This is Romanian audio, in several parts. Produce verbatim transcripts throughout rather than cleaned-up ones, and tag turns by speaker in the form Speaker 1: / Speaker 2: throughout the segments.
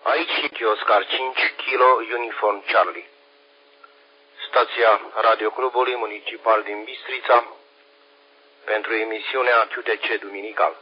Speaker 1: Aici Oscar cinci Kilo Uniform Charlie. Stația Radioclubului Municipal din Bistrița pentru emisiunea Q T C Duminical.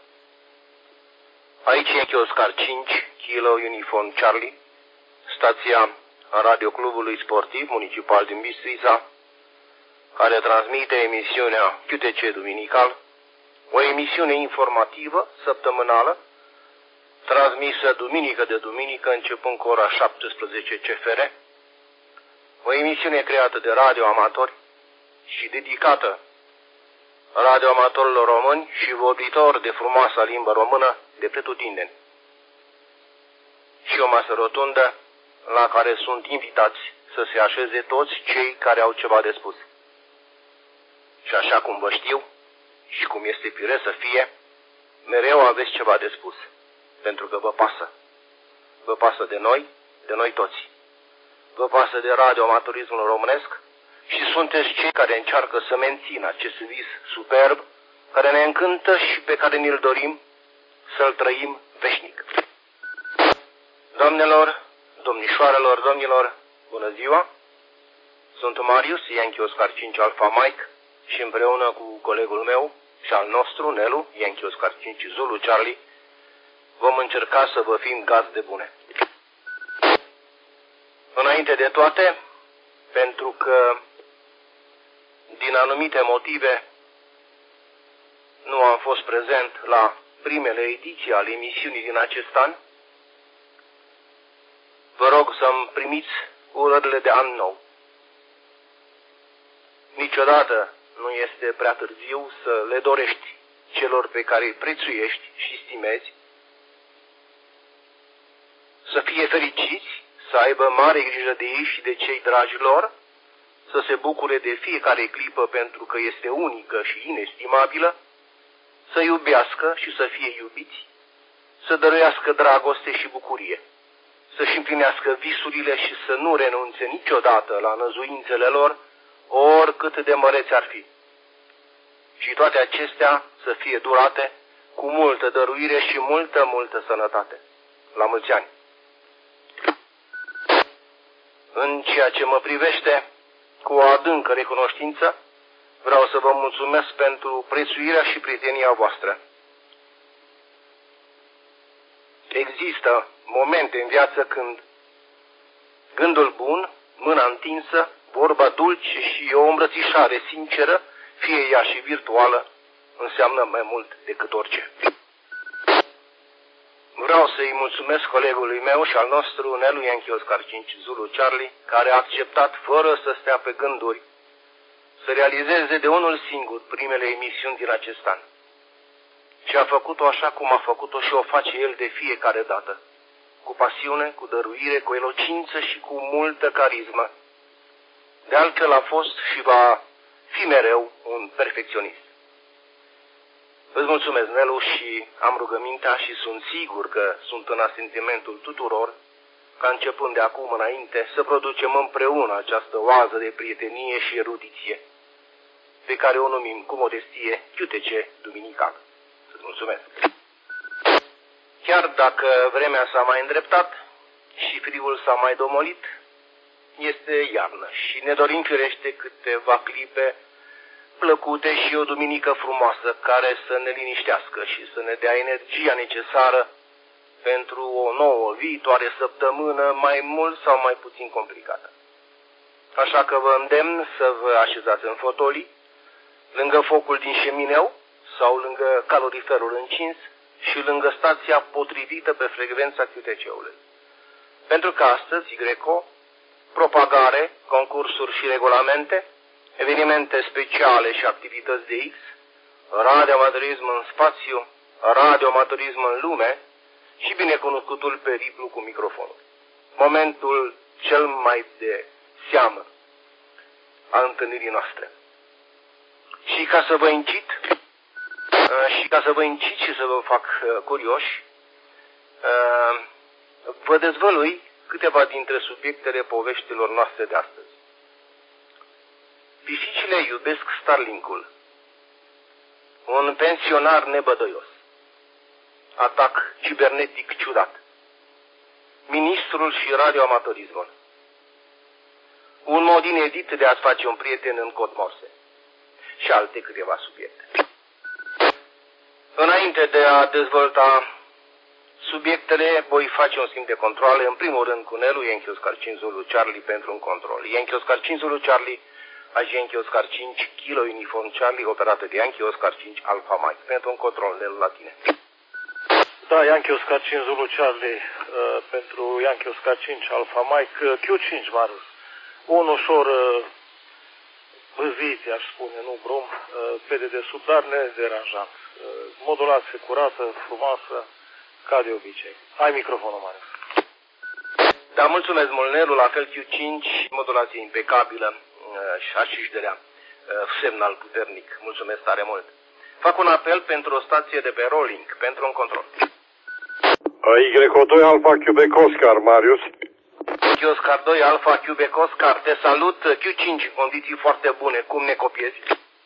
Speaker 1: Aici Oscar cinci Kilo Uniform Charlie. Stația Radioclubului Sportiv Municipal din Bistrița, care transmite emisiunea Q T C Duminical, o emisiune informativă săptămânală transmisă duminică de duminică începând cu ora șaptesprezece C F R, o emisiune creată de radioamatori și dedicată radioamatorilor români și vorbitori de frumoasa limbă română de pretutindeni, și o masă rotundă la care sunt invitați să se așeze toți cei care au ceva de spus. Și așa cum vă știu și cum este firesc să fie, mereu aveți ceva de spus, pentru că vă pasă. Vă pasă de noi, de noi toți. Vă pasă de radioamatorismul românesc și sunteți cei care încearcă să mențină acest vis superb care ne încântă și pe care ne-l dorim să-l trăim veșnic. Doamnelor, domnișoarelor, domnilor, bună ziua! Sunt Marius, Yankee Oscar cinci Alpha Mike, și împreună cu colegul meu și al nostru, Nelu, Yankee Oscar cinci Zulu Charlie, vom încerca să vă fim gazde bune. Înainte de toate, pentru că din anumite motive nu am fost prezent la primele ediții ale emisiunii din acest an, vă rog să-mi primiți urările de an nou. Niciodată nu este prea târziu să le dorești celor pe care îi prețuiești și stimezi să fie fericiți, să aibă mare grijă de ei și de cei dragi lor, să se bucure de fiecare clipă pentru că este unică și inestimabilă, să iubească și să fie iubiți, să dăruiască dragoste și bucurie, să-și împlinească visurile și să nu renunțe niciodată la năzuințele lor, oricât de măreți ar fi. Și toate acestea să fie durate cu multă dăruire și multă, multă sănătate. La mulți ani! În ceea ce mă privește, cu o adâncă recunoștință, vreau să vă mulțumesc pentru prețuirea și prietenia voastră. Există momente în viață când gândul bun, mâna întinsă, vorba dulce și o îmbrățișare sinceră, fie ea și virtuală, înseamnă mai mult decât orice. Vreau să-i mulțumesc colegului meu și al nostru, Nelu Yankee Oscar cinci Zulu Charlie, care a acceptat, fără să stea pe gânduri, să realizeze de unul singur primele emisiuni din acest an. Și a făcut-o așa cum a făcut-o și o face el de fiecare dată, cu pasiune, cu dăruire, cu elocință și cu multă carismă. De altfel a fost și va fi mereu un perfecționist. Îți mulțumesc, Nelu, și am rugămintea și sunt sigur că sunt în asentimentul tuturor ca începând de acum înainte să producem împreună această oază de prietenie și erudiție pe care o numim cu modestie Q T C Duminical. Să-ți mulțumesc! Chiar dacă vremea s-a mai îndreptat și frigul s-a mai domolit, este iarnă și ne dorim firește câteva clipe plăcute și o duminică frumoasă care să ne liniștească și să ne dea energia necesară pentru o nouă viitoare săptămână mai mult sau mai puțin complicată. Așa că vă îndemn să vă așezați în fotolii, lângă focul din șemineu sau lângă caloriferul încins și lângă stația potrivită pe frecvența Q T C-ului. Pentru că astăzi, Greco, propagare, concursuri și regulamente, evenimente speciale și activități de X, radioamatorism în spațiu, radioamatorism în lume și binecunoscutul periplu cu microfonul. Momentul cel mai de seamă al întâlnirii noastre. Și ca să vă incit, și ca să vă incit și să vă fac curioși, vă dezvălui câteva dintre subiectele poveștilor noastre de astăzi. Pisicile iubesc Starlink-ul. Un pensionar nebădăios. Atac cibernetic ciudat. Ministru nostrul și radioamatorismul. Un mod inedit de a-ți face un prieten în cod morse. Și alte câteva subiecte. Înainte de a dezvolta subiectele, voi face un schimb de controle, în primul rând cu Nelu Yankee Oscar cinci Zulu Charlie pentru un control. Yankee Oscar cinci Zulu Charlie, Ag Yankee Oscar cinci Kilo Uniform Charlie, operată de Yankee Oscar cinci Alpha Mike, pentru un control, Nelu, la tine.
Speaker 2: Da, Yankee Oscar cinci Zulu Charlie, uh, pentru Yankee Oscar cinci Alpha Mike, uh, Q cinci, Marius. Un ușor uh, văzit, aș spune, nu brum, uh, pe dedesubt, dar nederanjant. Uh, modulație curată, frumoasă, ca de obicei. Ai microfonul, Marius.
Speaker 1: Da, mulțumesc mult, Nelu, la fel Q cinci, modulație impecabilă uh, și așișderea, uh, semnal puternic. Mulțumesc tare mult. Fac un apel pentru o stație de pe Rolling, pentru un control.
Speaker 3: Y O doi Alpha Quebec Oscar, Marius.
Speaker 1: Y Oscar doi Alpha Quebec Oscar, te salut, Q cinci în condiții foarte bune, cum ne copiezi?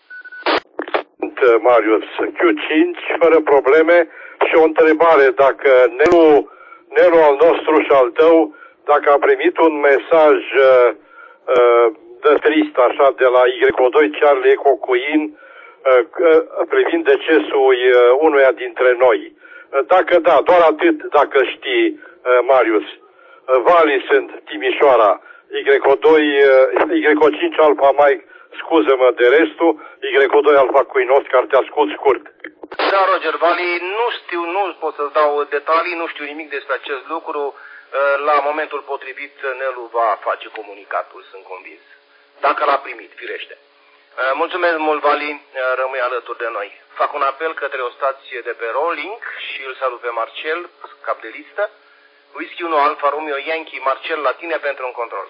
Speaker 3: Marius, Q cinci, fără probleme, și o întrebare, dacă Nelu, Nelu al nostru și al tău, dacă a primit un mesaj uh, uh, de trist, așa, de la Y O doi Charlie Eco Queen, uh, uh, privind decesul uh, unuia dintre noi. Dacă da, doar atât, dacă știi, uh, Marius. Uh, Vali sunt Timișoara, Y O doi, uh, Y O cinci Alpha Mike, scuză-mă de restul, Y O doi Alpha Queen Oscar, te ascult scurt.
Speaker 1: Da, Roger, Vali, nu știu, nu pot să-ți dau detalii, nu știu nimic despre acest lucru. La momentul potrivit, Nelu va face comunicatul, sunt convins. Dacă l-a primit, firește. Mulțumesc mult, Vali, rămâi alături de noi. Fac un apel către o stație de pe Rolling și îl salut pe Marcel, cap de listă. Whisky unu Alfa Romeo Yankee, Marcel, la tine pentru un control.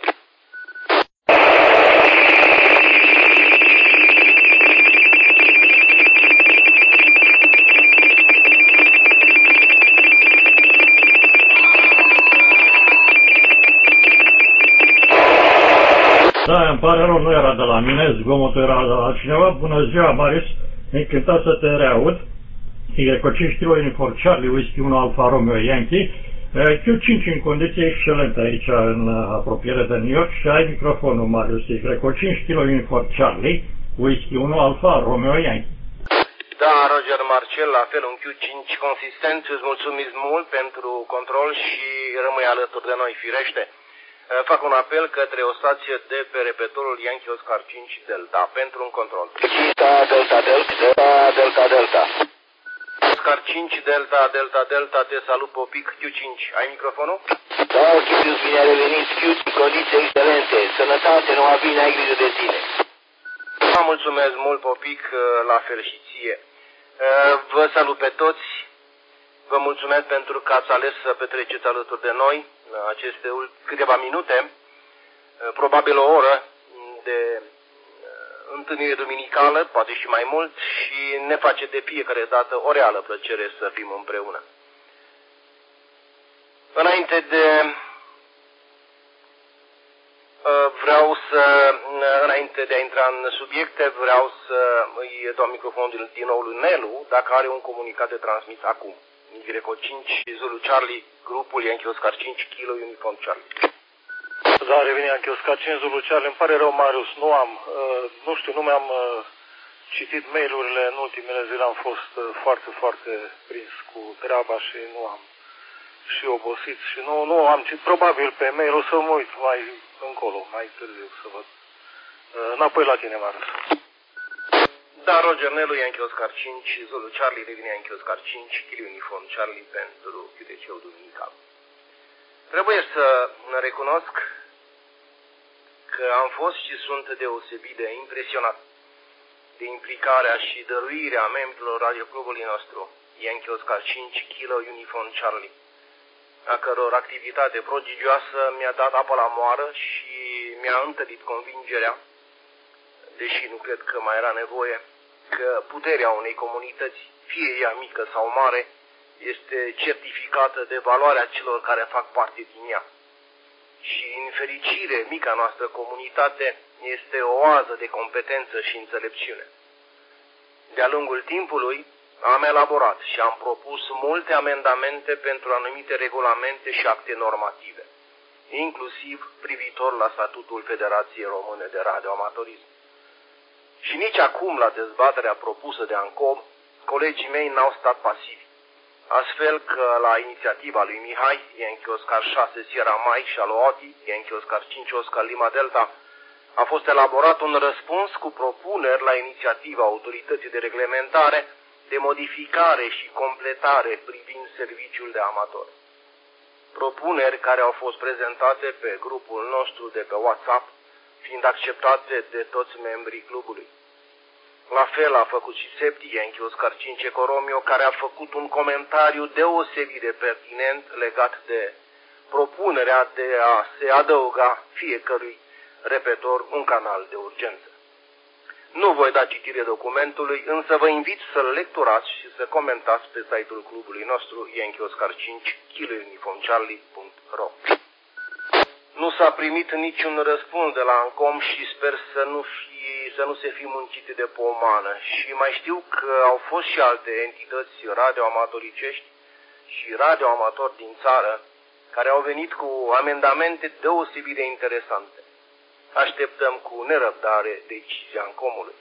Speaker 4: Da, îmi pare rău, nu era de la mine, zgomotul era de la altcineva. Bună ziua, Marius, încântat să te reaud. Y O cinci Kilo Uniform Charlie, Whisky unu Alfa Romeo Yankee, Q cinci în condiții excelente aici, în apropiere de New York, și ai microfonul, Marius. Y O cinci Kilo Uniform Charlie, Whisky unu Alfa Romeo Yankee.
Speaker 1: Da, Roger, Marcel, la fel un Q cinci consistent, îți mulțumim mult pentru control și rămâi alături de noi, firește. Fac un apel către o stație de pe repetorul Yankee Oscar cinci Delta pentru un control.
Speaker 5: Delta, Delta, Delta, Delta, Delta.
Speaker 1: Oscar cinci Delta, Delta, Delta, te salut, Popic, Q cinci. Ai microfonul?
Speaker 5: Da, Chipius, bine ai revenit, Q cinci, condiții excelente. Sănătate, numai bine, ai grijă de tine.
Speaker 1: Vă mulțumesc mult, Popic, la fel și ție. Vă salut pe toți. Vă mulțumesc pentru că ați ales să petreceți alături de noi aceste câteva minute, probabil o oră de întâlnire duminicală, poate și mai mult, și ne face de fiecare dată o reală plăcere să fim împreună. Înainte de vreau să, înainte de a intra în subiecte, vreau să îi dau microfonul din nou lui Nelu, dacă are un comunicat de transmis acum. Y O cinci Zulu Charlie, grupul Yankee Oscar cinci Kilo Uniform Charlie.
Speaker 2: Da, revine Yankee Oscar cinci Zulu Charlie. Îmi pare rău, Marius, nu am, uh, nu știu, nu mi-am uh, citit mail-urile în ultimele zile, am fost uh, foarte, foarte prins cu treaba și nu am, și obosit și nu, nu am citit, probabil pe mail, o să mă uit mai încolo, mai târziu să văd. Uh, înapoi la tine, Marius.
Speaker 1: Da, Roger, Nelu, Yankee Oscar cinci, Zulu Charlie, revine Yankee Oscar cinci, Kilo Uniform Charlie pentru Q T C-ul duminical. Trebuie să recunosc că am fost și sunt deosebit de impresionat de implicarea și dăruirea membrilor radioclubului nostru, Yankee Oscar cinci, Kilo Uniform Charlie, a căror activitate prodigioasă mi-a dat apă la moară și mi-a întărit convingerea, deși nu cred că mai era nevoie, că puterea unei comunități, fie ea mică sau mare, este certificată de valoarea celor care fac parte din ea. Și, în fericire, mica noastră comunitate este o oază de competență și înțelepciune. De-a lungul timpului am elaborat și am propus multe amendamente pentru anumite regulamente și acte normative. inclusiv privitor la statutul Federației Române de Radioamatorism. Și nici acum, la dezbaterea propusă de ANCOM, colegii mei n-au stat pasivi. Astfel că la inițiativa lui Mihai, Yankee Oscar șase Sierra Mai și a lui Oti, Yankee Oscar cinci Oscar Lima Delta, a fost elaborat un răspuns cu propuneri la inițiativa Autorității de Reglementare de modificare și completare privind serviciul de amator. Propuneri care au fost prezentate pe grupul nostru de pe WhatsApp, fiind acceptate de toți membrii clubului. La fel a făcut și Septi, Yankee Oscar cinci Ecoromio, care a făcut un comentariu deosebit de pertinent legat de propunerea de a se adăuga fiecărui repetor un canal de urgență. Nu voi da citire documentului, însă vă invit să-l lecturați și să comentați pe site-ul clubului nostru Yankee Oscar cinci Kilo Uniform Charlie punct ro. Nu s-a primit niciun răspuns de la ANCOM și sper să nu, fi, să nu se fi muncit de pomană. Și mai știu că au fost și alte entități radioamatoricești și radioamatori din țară care au venit cu amendamente deosebit de interesante. Așteptăm cu nerăbdare decizia ANCOM-ului.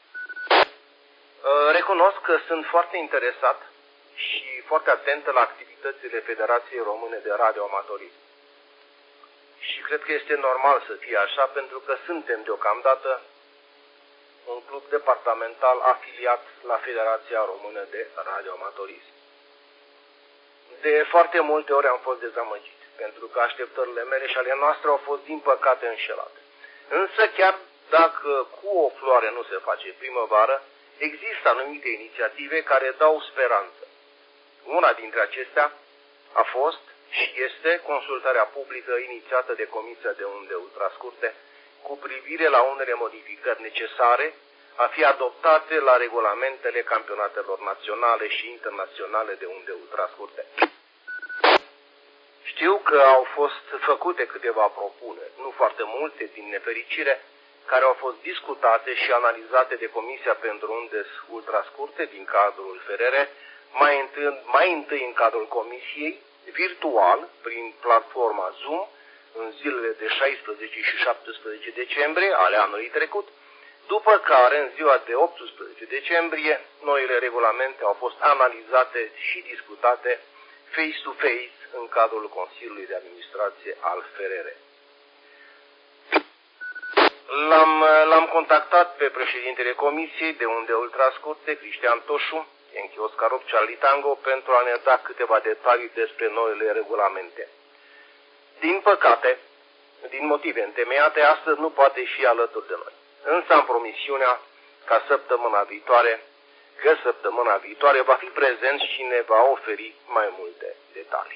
Speaker 1: Recunosc că sunt foarte interesat și foarte atent la activitățile Federației Române de Radioamatorism. Și cred că este normal să fie așa, pentru că suntem deocamdată un club departamental afiliat la Federația Română de Radioamatorism. De foarte multe ori am fost dezamăgit, pentru că așteptările mele și ale noastre au fost din păcate înșelate. Însă chiar dacă cu o floare nu se face primăvară, există anumite inițiative care dau speranță. Una dintre acestea a fost și este consultarea publică inițiată de Comisia de Unde Ultrascurte cu privire la unele modificări necesare a fi adoptate la regulamentele campionatelor naționale și internaționale de unde ultrascurte. Știu că au fost făcute câteva propuneri, nu foarte multe din nefericire, care au fost discutate și analizate de Comisia pentru Unde Ultrascurte din cadrul F R R, mai întâi, mai întâi în cadrul Comisiei, virtual, prin platforma Zoom, în zilele de șaisprezece și șaptesprezece decembrie ale anului trecut, după care, în ziua de optsprezece decembrie, noile regulamente au fost analizate și discutate face-to-face în cadrul Consiliului de Administrație al F R R. L-am, l-am contactat pe președintele Comisiei de Unde Ultrascurte, Cristian Toșu, Yankee Oscar opt Charlie Tango, pentru a ne da câteva detalii despre noile regulamente. Din păcate, din motive întemeiate, astăzi nu poate fi alături de noi. Însă am promisiunea ca săptămâna viitoare, că săptămâna viitoare va fi prezent și ne va oferi mai multe detalii.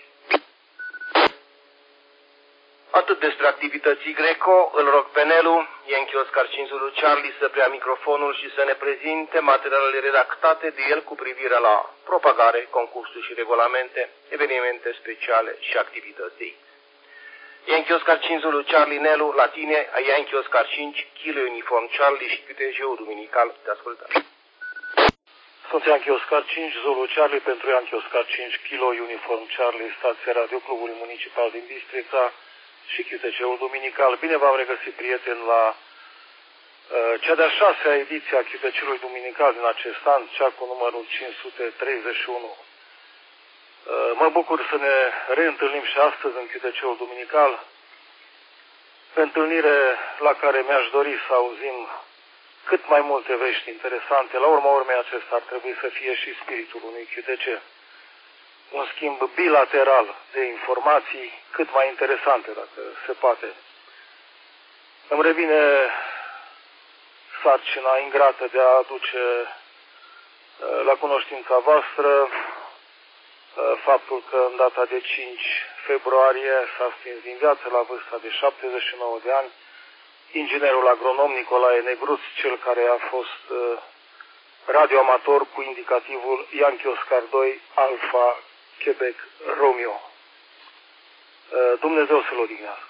Speaker 1: Atât despre activității Greco, îl rog pe Nelu, Yankee Oscar cinci Zulu Charlie, să preia microfonul și să ne prezinte materialele redactate de el cu privire la propagare, concursuri și regulamente, evenimente speciale și activități de X. Yankee Oscar cinci Zulu Charlie, Nelu, la tine, Yankee Oscar cinci, Kilo Uniform Charlie și Q T J-ul duminical, te ascultăm.
Speaker 2: Sunt Yankee Oscar cinci Zulu Charlie pentru Yankee Oscar cinci, Kilo Uniform Charlie, stația Radio Clubului Municipal din Bistrița și Q T C-ul duminical. Bine v-am regăsit, prieteni, la uh, cea de-a șasea ediție a Q T C-ului duminical din acest an, cea cu numărul cinci sute treizeci și unu. Uh, mă bucur să ne reîntâlnim și astăzi în Q T C-ul duminical, întâlnire la care mi-aș dori să auzim cât mai multe vești interesante. La urma urmei, acesta ar trebui să fie și spiritul unui Q T C. Un schimb bilateral de informații cât mai interesante, dacă se poate. Îmi revine sarcina ingrată de a aduce la cunoștința voastră faptul că în data de cinci februarie s-a stins din viață la vârsta de șaptezeci și nouă de ani inginerul agronom Nicolae Negruț, cel care a fost radioamator cu indicativul Yankee Oscar doi Alpha Quebec Romeo. Dumnezeu să-l odihnească.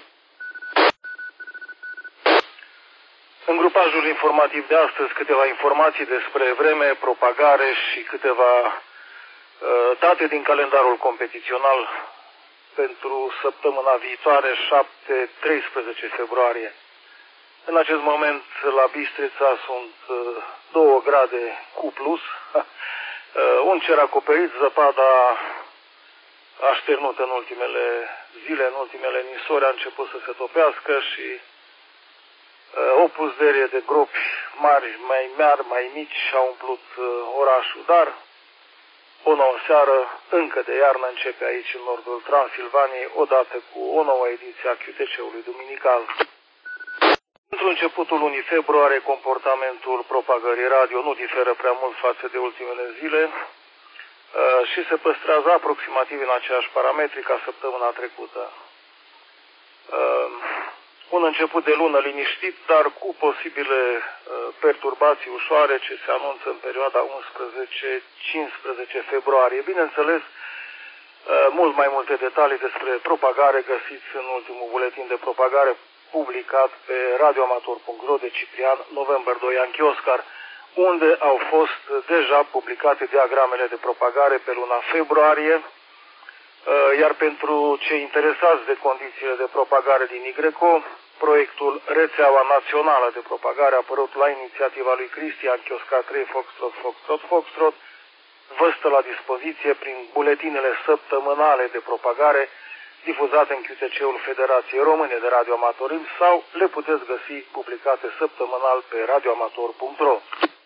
Speaker 2: În grupajul informativ de astăzi câteva informații despre vreme, propagare și câteva uh, date din calendarul competițional pentru săptămâna viitoare, șapte treisprezece februarie. În acest moment la Bistrița sunt două grade cu plus, un cer acoperit, zăpada așternută în ultimele zile, în ultimele nisori a început să se topească și o puzderie de gropi mari, mai mari, mai mici și au umplut orașul, dar o nouă seară, încă de iarnă, începe aici în nordul Transilvaniei, odată cu o nouă ediție a Q T C-ului duminical. Pentru începutul lunii februarie, comportamentul propagării radio nu diferă prea mult față de ultimele zile și se păstrează aproximativ în aceiași parametri ca săptămâna trecută. Un început de lună liniștit, dar cu posibile perturbații ușoare ce se anunță în perioada unsprezece cincisprezece februarie. Bineînțeles, mult mai multe detalii despre propagare găsiți în ultimul buletin de propagare publicat pe radioamator punct ro de Ciprian November doi Yankee Oscar, unde au fost deja publicate diagramele de propagare pe luna februarie, iar pentru cei interesați de condițiile de propagare din Y G R E C O, proiectul Rețeaua Națională de Propagare a apărut la inițiativa lui Cristian Chiosca trei Foxtrot Foxtrot Foxtrot, vă stă la dispoziție prin buletinele săptămânale de propagare difuzate în Q T C-ul Federației Române de Radioamatorism sau le puteți găsi publicate săptămânal pe radioamator punct ro.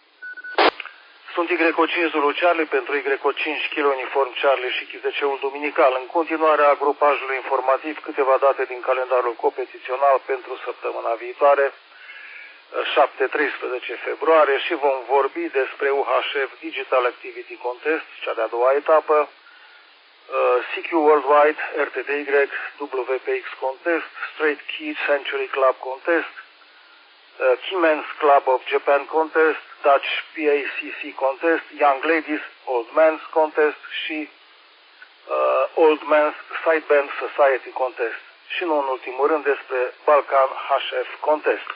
Speaker 2: Sunt Y G O cinci Zulu Charlie pentru Y G O cinci Kilo Uniform Charlie și Q T C-ul duminical. În continuare a grupajului informativ câteva date din calendarul competițional pentru săptămâna viitoare, șapte treisprezece februarie, și vom vorbi despre U H F Digital Activity Contest, cea de-a doua etapă, C Q Worldwide, R T T Y, W P X Contest, Straight Key Century Club Contest, Key Men's Club of Japan Contest, Dutch P A C C Contest, Young Ladies Old Men's Contest și uh, Old Men's Sideband Society Contest. Și nu în ultimul rând despre Balkan H F Contest.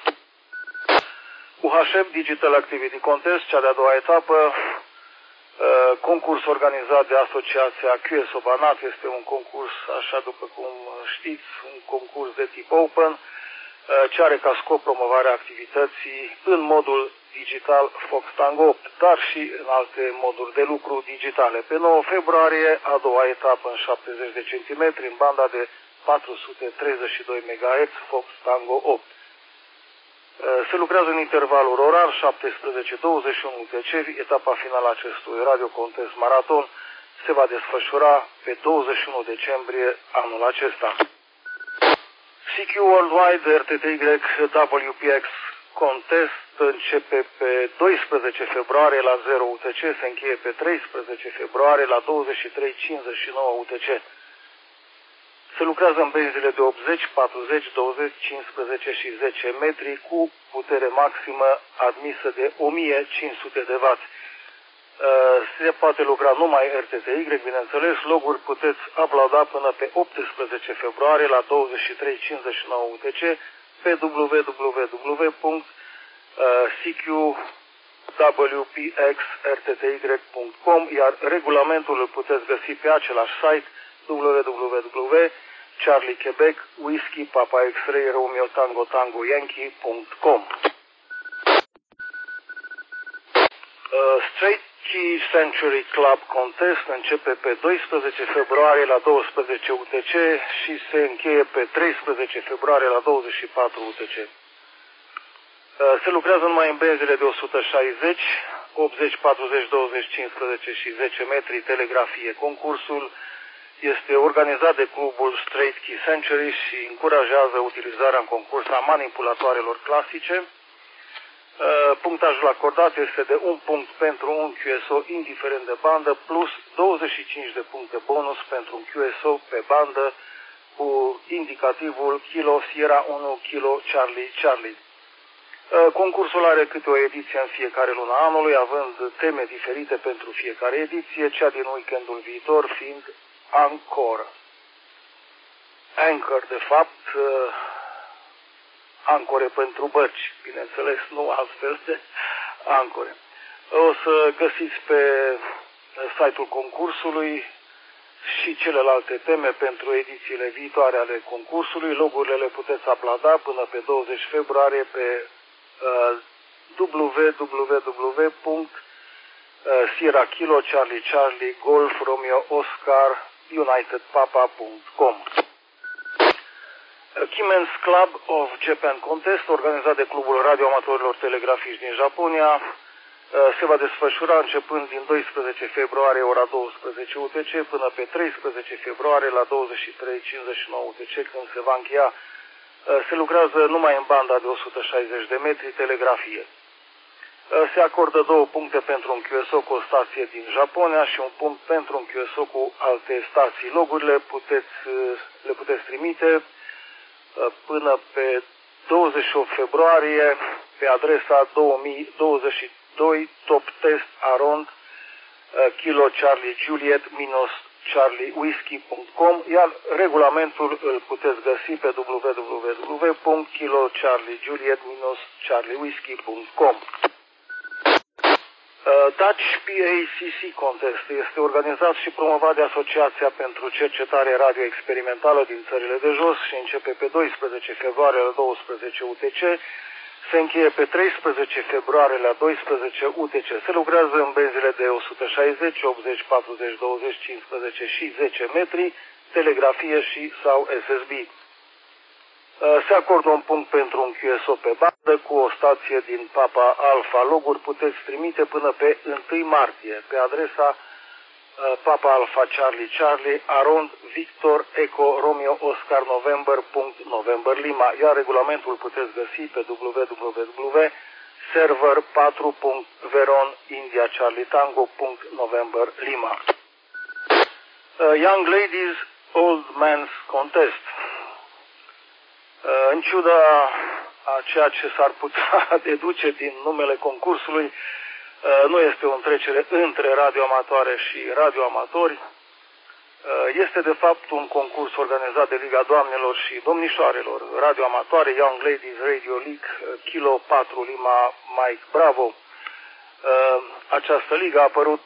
Speaker 2: U H F Digital Activity Contest, cea de-a doua etapă, uh, concurs organizat de Asociația Q S O Banat, este un concurs, așa după cum știți, un concurs de tip Open, ce are ca scop promovarea activității în modul digital Fox Tango opt, dar și în alte moduri de lucru digitale. Pe nouă februarie, a doua etapă în șaptezeci de centimetri, în banda de patru sute treizeci și doi megahertz Fox Tango opt. Se lucrează în intervalul orar șaptesprezece douăzeci și unu U T C. Etapa finală a acestui radiocontest maraton se va desfășura pe douăzeci și unu decembrie anul acesta. C Q Worldwide R T T Y W P X Contest începe pe doisprezece februarie la zero U T C, se încheie pe treisprezece februarie la douăzeci și trei cincizeci și nouă U T C. Se lucrează în benzile de optzeci, patruzeci, douăzeci, cincisprezece și zece metri cu putere maximă admisă de o mie cinci sute de watt. Se poate lucra numai R T T Y, bineînțeles, loguri puteți uploada până pe optsprezece februarie la douăzeci și trei cincizeci și nouă U T C pe w w w punct c q w p x r t t y punct com, iar regulamentul îl puteți găsi pe același site w w w punct charlie quebec whisky papa x-ray romeo tango tango yankee punct com. Uh, Straight Key Century Club Contest începe pe doisprezece februarie la douăsprezece U T C și se încheie pe treisprezece februarie la douăzeci și patru U T C. Se lucrează numai în benzile de o sută șaizeci, optzeci, patruzeci, douăzeci, cincisprezece și zece metri telegrafie. Concursul este organizat de clubul Straight Key Century și încurajează utilizarea în concurs a manipulatoarelor clasice. Punctajul acordat este de un punct pentru un Q S O indiferent de bandă, plus douăzeci și cinci de puncte bonus pentru un Q S O pe bandă cu indicativul Kilo Sierra unu Kilo Charlie Charlie. Concursul are câte o ediție în fiecare lună anului, având teme diferite pentru fiecare ediție, cea din weekendul viitor fiind Anchor. Anchor, de fapt, ancore pentru bărci, bineînțeles, nu altfel de ancore. O să găsiți pe site-ul concursului și celelalte teme pentru edițiile viitoare ale concursului. Logurile le puteți aplada până pe douăzeci februarie pe uh, w w w punct sierra kilo charlie charlie golf romeo oscar united papa punct com. Keymen's Club of Japan Contest, organizat de Clubul Radioamatorilor Telegrafici din Japonia, se va desfășura începând din doisprezece februarie ora douăsprezece U T C până pe treisprezece februarie la douăzeci și trei cincizeci și nouă U T C, când se va încheia. Se lucrează numai în banda de o sută șaizeci de metri telegrafie. Se acordă două puncte pentru un Q S O cu o stație din Japonia și un punct pentru un Q S O cu alte stații. Logurile puteți, le puteți trimite până pe douăzeci și opt februarie pe adresa două mii douăzeci și doi top test arond kilo charlie juliet minus charlie whisky punct com, iar regulamentul îl puteți găsi pe w w w punct kilo charlie juliet minus charlie whisky punct com. Dutch P A C C Contest este organizat și promovat de Asociația pentru Cercetare Radio Experimentală din țările de jos și începe pe doisprezece februarie la douăsprezece U T C, se încheie pe treisprezece februarie la doisprezece U T C. Se lucrează în benzile de o sută șaizeci, optzeci, patruzeci, douăzeci, cincisprezece și zece metri, telegrafie și sau S S B. Se acordă un punct pentru un Q S O pe bandă cu o stație din Papa Alpha. Loguri puteți trimite până pe întâi martie pe adresa Papa Alpha Charlie Charlie arond Victor Eco Romeo Oscar November punct November Lima, iar regulamentul puteți găsi pe w w w punct server patru punct veron India Charlie Tango punct November Lima. Young Ladies Old Men's Contest. În ciuda a ceea ce s-ar putea deduce din numele concursului, nu este o întrecere între radioamatoare și radioamatori. Este de fapt un concurs organizat de Liga Doamnelor și Domnișoarelor radioamatoare, Young Ladies Radio League, Kilo patru Lima Mike Bravo. Această ligă a apărut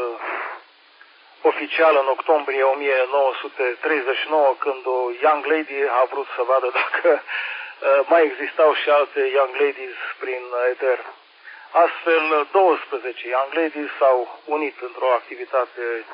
Speaker 2: oficial în octombrie o mie nouă sute treizeci și nouă, când o Young Lady a vrut să vadă dacă mai existau și alte Young Ladies prin eter. Astfel, douăsprezece Young Ladies s-au unit într-o activitate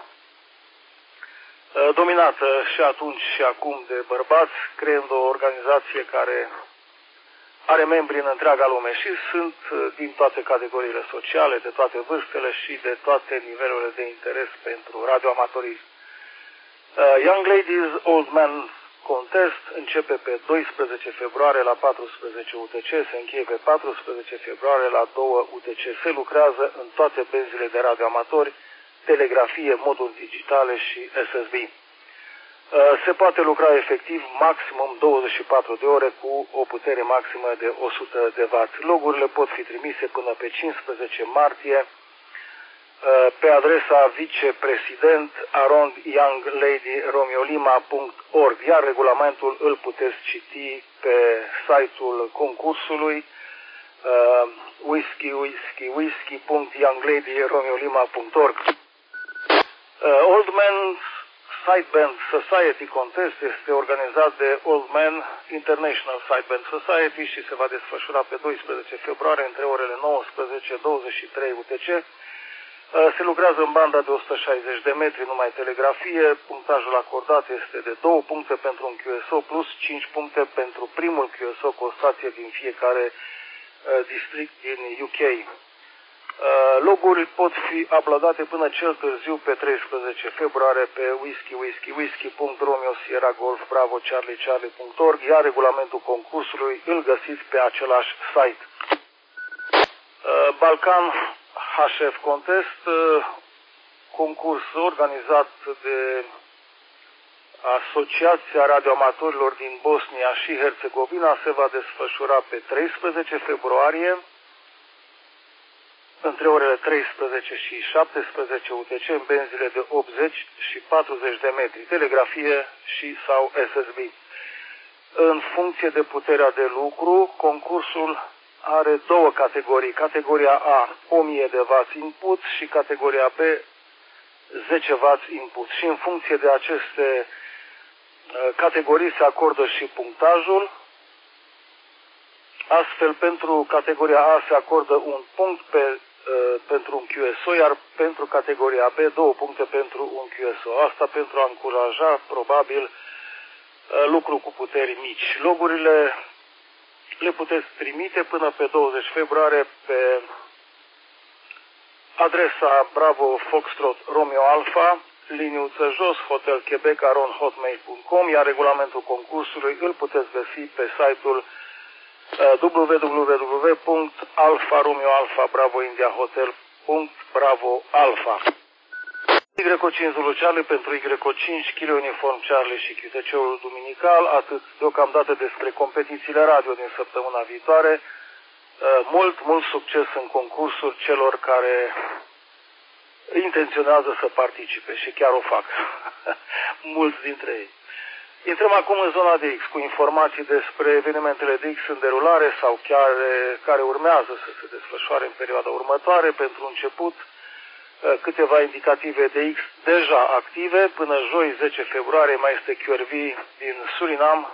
Speaker 2: dominată și atunci și acum de bărbați, creând o organizație care are membri în întreaga lume și sunt din toate categoriile sociale, de toate vârstele și de toate nivelurile de interes pentru radioamatorism. Young Ladies Old Men Contest începe pe doisprezece februarie la paisprezece U T C, se încheie pe paisprezece februarie la doi U T C. Se lucrează în toate benzile de radioamatori, telegrafie, moduri digitale și S S B. Se poate lucra efectiv maximum douăzeci și patru de ore cu o putere maximă de o sută de watt. Logurile pot fi trimise până pe cincisprezece martie pe adresa vicepresident arond young lady romeo lima punct org, iar regulamentul îl puteți citi pe site-ul concursului uh, whisky whisky whisky punct young lady romeo lima punct org. uh, Old Man Sideband Society Contest este organizat de Old Man International Sideband Society și se va desfășura pe doisprezece februarie între orele nouăsprezece douăzeci și trei U T C. Se lucrează în banda de o sută șaizeci de metri, numai telegrafie. Punctajul acordat este de două puncte pentru un Q S O plus cinci puncte pentru primul Q S O cu o stație din fiecare uh, district din U K. Uh, loguri pot fi uploadate până cel târziu pe treisprezece februarie pe whisky whisky whisky punct romeo sierra golf bravo charlie charlie punct org, iar regulamentul concursului îl găsiți pe același site. Uh, Balkan H F Contest, concurs organizat de Asociația Radioamatorilor din Bosnia și Herțegovina, se va desfășura pe treisprezece februarie între orele treisprezece și șaptesprezece U T C în benzile de optzeci și patruzeci de metri, telegrafie și sau S S B. În funcție de puterea de lucru, concursul are două categorii. Categoria A, o mie de watt input, și categoria B, zece watt input. Și în funcție de aceste categorii se acordă și punctajul. Astfel, pentru categoria A se acordă un punct pe, pentru un Q S O, iar pentru categoria B două puncte pentru un Q S O. Asta pentru a încuraja, probabil, lucru cu puteri mici. Logurile le puteți trimite până pe douăzeci februarie pe adresa Bravo Foxtrot Romeo Alpha, liniuță jos, Hotel Quebec, aron hotmail punct com, iar regulamentul concursului îl puteți găsi pe site-ul w w w punct alfa romeo alfa bravo india hotel punct bravo alfa. Y cinci Zulu Charlie pentru Y cinci, Kilo Uniform Charlie și Q T C-ul duminical. Atât deocamdată despre competițiile radio din săptămâna viitoare. Mult, mult succes în concursul celor care intenționează să participe și chiar o fac. Mulți dintre ei. Intrăm acum în zona de X cu informații despre evenimentele de X în derulare sau chiar care urmează să se desfășoare în perioada următoare. Pentru început, câteva indicative de X deja active. Până joi, zece februarie, mai este Q R V din Surinam.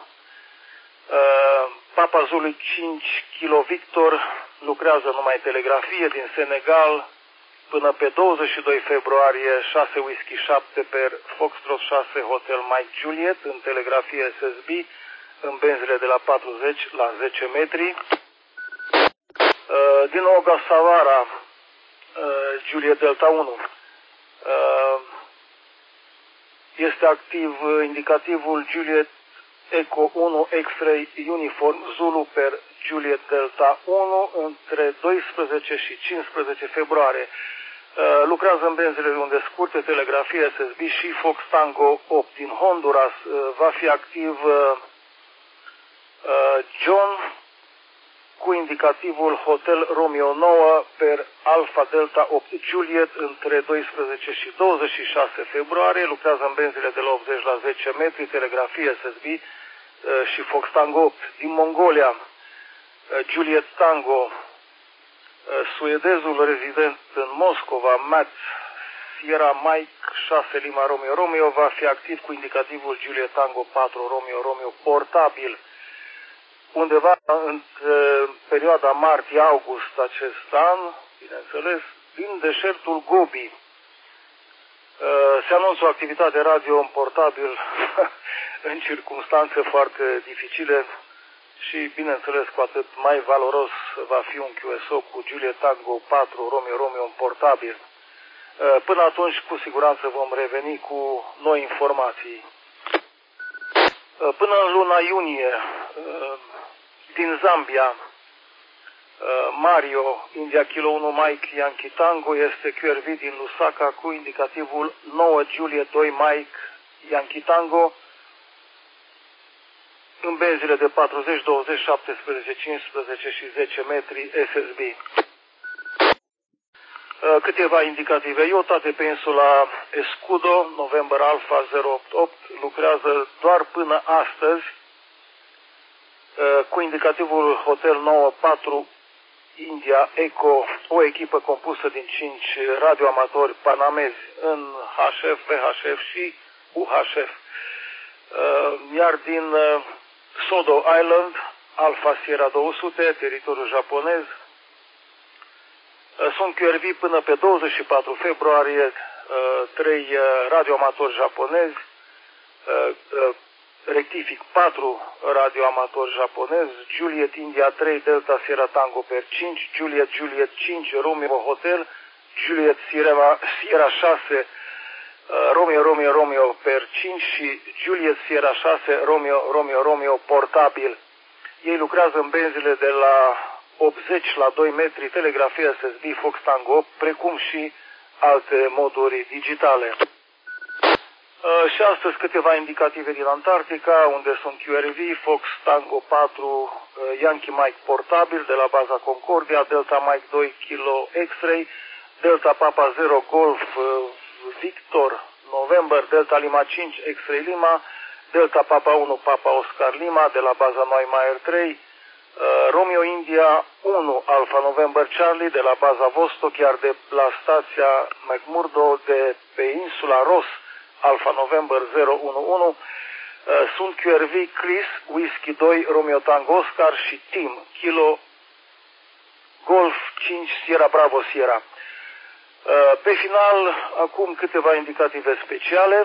Speaker 2: Papa Zulu cinci Kilo Victor lucrează numai telegrafie din Senegal. Până pe douăzeci și doi februarie, șase Whisky șapte per Foxtrot șase Hotel Mike Juliet în telegrafie S S B în benzile de la patruzeci la zece metri. Din Ogasawara, Juliet Delta unu. Este activ indicativul Juliet Echo unu X-Ray Uniform Zulu per Juliet Delta unu între doisprezece și cincisprezece februarie. Lucrează în benzile de unde scurte, telegrafie S S B și Fox Tango opt. Din Honduras va fi activ John cu indicativul Hotel Romeo nouă per Alpha Delta opt Juliet între doisprezece și douăzeci și șase februarie. Lucrează în benzile de la optzeci la zece metri, telegrafie S S B și Fox Tango opt. Din Mongolia, Juliet Tango, suedezul rezident în Moscova, Matt Sierra Mike șase Lima Romeo Romeo, va fi activ cu indicativul Juliet Tango patru Romeo Romeo portabil. Undeva în perioada martie-august acest an, bineînțeles, din deșertul Gobi. Se anunță o activitate radio în portabil în circunstanțe foarte dificile și, bineînțeles, cu atât mai valoros va fi un Q S O cu Juliet Tango patru Romeo Romeo în portabil. Până atunci, cu siguranță vom reveni cu noi informații. Până în luna iunie, din Zambia, Mario, India Kilo unu Mike Yankee Tango, este Q R V din Lusaka cu indicativul nouă Juliet doi Mike Yankee Tango în benzile de patruzeci, douăzeci, șaptesprezece, cincisprezece și zece metri S S B. Câteva indicative. Iota de pe insula Escudo, November Alpha zero opt opt, lucrează doar până astăzi cu indicativul Hotel nouă patru India Echo, o echipă compusă din cinci radioamatori panamezi în H F, V H F și U H F. Iar din Sodo Island, Alpha Sierra două sute, teritoriul japonez, sunt Q R V până pe douăzeci și patru februarie, trei radioamatori japonezi, rectific patru radioamatori japonezi, Juliet India trei Delta Sierra Tango per cinci, Juliet Juliet cinci Romeo Hotel, Juliet Sierra, Sierra șase Romeo Romeo Romeo per cinci și Juliet Sierra șase Romeo Romeo Romeo portabil. Ei lucrează în benzile de la optzeci la doi metri, telegrafie S S B Fox Tango opt, precum și alte moduri digitale. Uh, și astăzi câteva indicative din Antarctica, unde sunt Q R V, Fox Tango patru, uh, Yankee Mike portabil de la baza Concordia, Delta Mike doi Kilo X-Ray, Delta Papa zero Golf uh, Victor November, Delta Lima cinci X-Ray Lima, Delta Papa unu Papa Oscar Lima de la baza Neumayer trei, Romeo India unu Alpha November Charlie de la baza Vostok, iar de la stația McMurdo de pe insula Ross Alpha November zero unu unu sunt Q R V Chris, Whisky doi, Romeo Tango Oscar și Team, Kilo Golf cinci, Sierra Bravo Sierra. Pe final, acum câteva indicative speciale.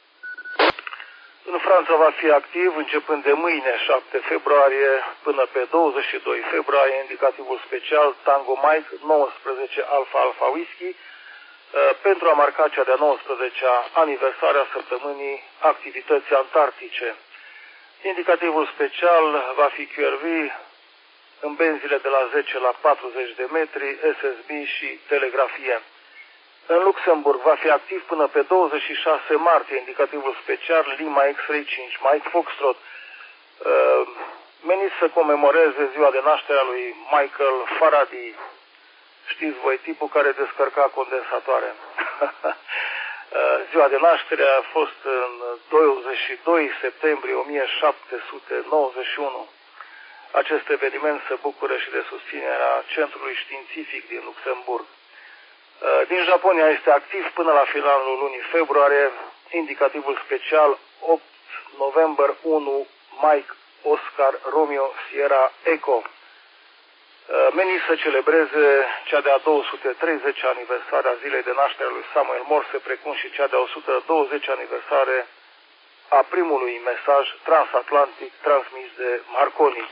Speaker 2: În Franța va fi activ începând de mâine, șapte februarie, până pe douăzeci și doi februarie, indicativul special Tango Mike nouăsprezece Alpha Alpha Whisky, pentru a marca cea de-a nouăsprezecea aniversare a săptămânii activității antarctice. Indicativul special va fi Q R V în benzile de la zece la patruzeci de metri, S S B și telegrafie. În Luxemburg va fi activ până pe douăzeci și șase martie, indicativul special Lima X-Ray cinci Mike Foxtrot, uh, menit să comemoreze ziua de naștere a lui Michael Faraday. Știți voi, tipul care descărca condensatoare. Ziua de naștere a fost în douăzeci și doi septembrie o mie șapte sute nouăzeci și unu. Acest eveniment se bucură și de susținerea Centrului Științific din Luxemburg. Din Japonia este activ până la finalul lunii februarie, indicativul special opt November unu Mike Oscar Romeo Sierra Echo. Menit să celebreze cea de-a două sute treizecea aniversare a zilei de naștere a lui Samuel Morse, precum și cea de-a o sută douăzecea aniversare a primului mesaj transatlantic transmis de Marconi.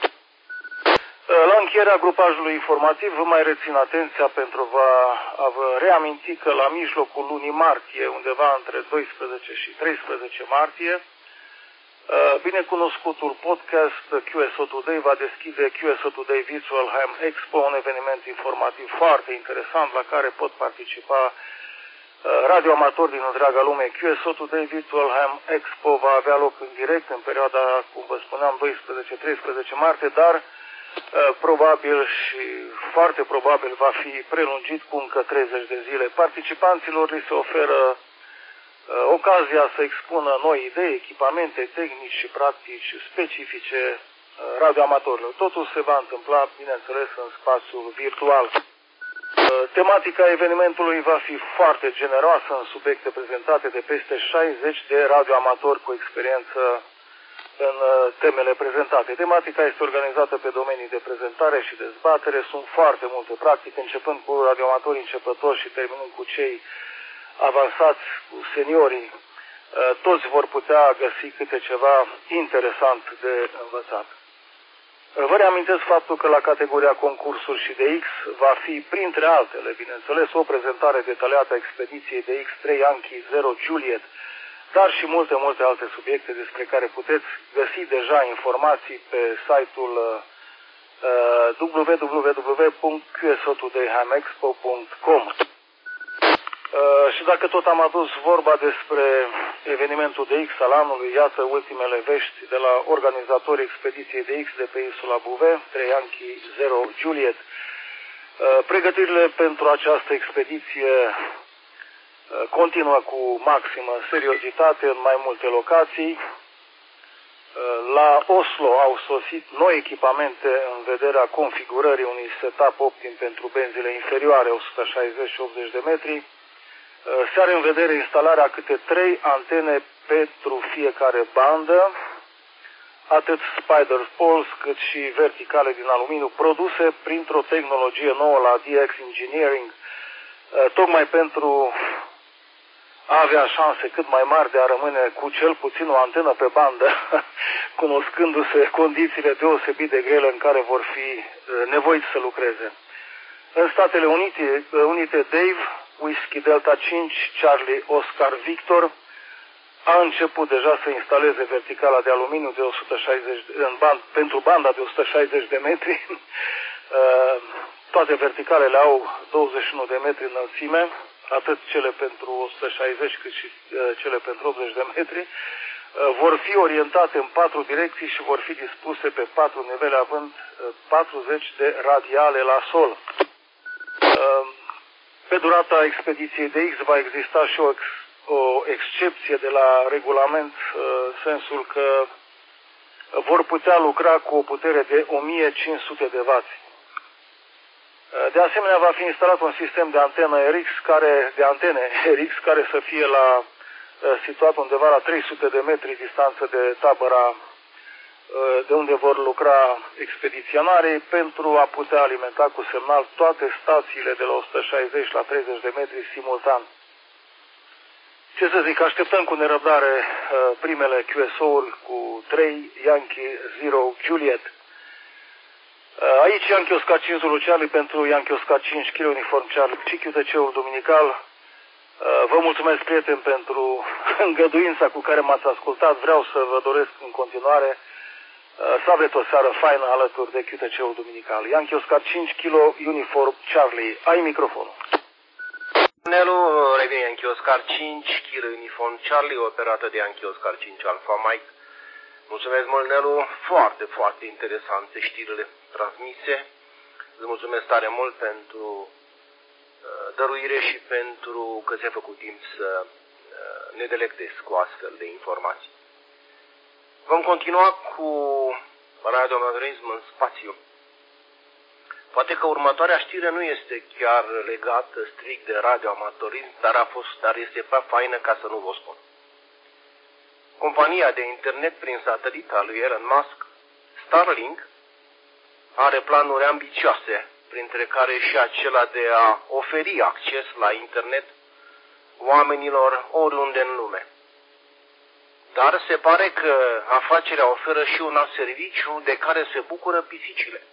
Speaker 2: La încheierea grupajului informativ vă mai rețin atenția pentru a vă reaminti că la mijlocul lunii martie, undeva între doisprezece și treisprezece martie, binecunoscutul podcast Q S O Today va deschide Q S O Today Virtual Ham Expo, un eveniment informativ foarte interesant la care pot participa radioamatori din întreaga lume. Q S O Today Virtual Ham Expo va avea loc în direct în perioada, cum vă spuneam, doisprezece treisprezece martie, dar probabil și foarte probabil va fi prelungit cu încă treizeci de zile. Participanților li se oferă ocazia să expună noi idei, echipamente, tehnici și practici specifice radioamatorilor. Totul se va întâmpla, bineînțeles, în spațiul virtual. Tematica evenimentului va fi foarte generoasă în subiecte prezentate de peste șaizeci de radioamatori cu experiență în temele prezentate. Tematica este organizată pe domenii de prezentare și dezbatere. Sunt foarte multe practici, începând cu radioamatorii începători și terminând cu cei avansați, cu seniorii. Toți vor putea găsi câte ceva interesant de învățat. Vă reamintesc faptul că la categoria concursuri și de X va fi, printre altele, bineînțeles, o prezentare detaliată a expediției de X trei Yankee zero Juliet, dar și multe, multe alte subiecte despre care puteți găsi deja informații pe site-ul uh, w w w punct q s o today ham expo punct com. Uh, și dacă tot am adus vorba despre evenimentul de X al anului, iată ultimele vești de la organizatorii expediției de X de pe insula Bouvet, trei Yankee zero Juliet. Uh, pregătirile pentru această expediție uh, continuă cu maximă seriozitate în mai multe locații. Uh, la Oslo au sosit noi echipamente în vederea configurării unui setup optim pentru benzile inferioare o sută șaizeci și optzeci de metri. Se are în vedere instalarea câte trei antene pentru fiecare bandă, atât spider poles cât și verticale din aluminiu, produse printr-o tehnologie nouă la D X Engineering, tocmai pentru a avea șanse cât mai mari de a rămâne cu cel puțin o antenă pe bandă, cunoscându-se condițiile deosebit de grele în care vor fi nevoiți să lucreze. În Statele Unite, Unite Dave Whisky Delta cinci, Charlie Oscar Victor, a început deja să instaleze verticala de aluminiu de o sută șaizeci, în band, pentru banda de o sută șaizeci de metri. Toate verticalele au douăzeci și unu de metri înălțime, atât cele pentru o sută șaizeci cât și cele pentru optzeci de metri. Vor fi orientate în patru direcții și vor fi dispuse pe patru nivele, având patruzeci de radiale la sol. Pe durata expediției de X va exista și o, ex, o excepție de la regulament, sensul că vor putea lucra cu o putere de o mie cinci sute de wați. De asemenea, va fi instalat un sistem de antenă R X care, de antene R X care să fie la, situat undeva la trei sute de metri distanță de tabăra de unde vor lucra expediționarii, pentru a putea alimenta cu semnal toate stațiile de la o sută șaizeci la treizeci de metri simultan. Ce să zic, așteptăm cu nerăbdare primele Q S O-uri cu trei Yankee Zero Juliet. Aici Yankee Oscar cinci Zulu Charlie pentru Yankee Oscar cinci Kilo Uniform Charlie și Q T C-ul duminical. Vă mulțumesc, prieteni, pentru îngăduința cu care m-ați ascultat. Vreau să vă doresc în continuare să aveți o seară faină alături de Q T C-ul duminical. Yankee Oscar cinci Kilo Uniform Charlie. Ai microfonul.
Speaker 1: Nelu, revine Yankee Oscar cinci Kilo Uniform Charlie, operată de Yankee Oscar cinci Alpha Mike. Mulțumesc mult, Nelu. Foarte, foarte interesante știrile transmise. Îți mulțumesc tare mult pentru dăruire și pentru că ți-ai făcut timp să ne delectezi cu astfel de informații. Vom continua cu radioamatorism în spațiu. Poate că următoarea știre nu este chiar legată strict de radioamatorism, dar, a fost, dar este prea faină ca să nu vă spun. Compania de internet prin satelit a lui Elon Musk, Starlink, are planuri ambițioase, printre care și acela de a oferi acces la internet oamenilor oriunde în lume. Dar se pare că afacerea oferă și un alt serviciu de care se bucură pisicile.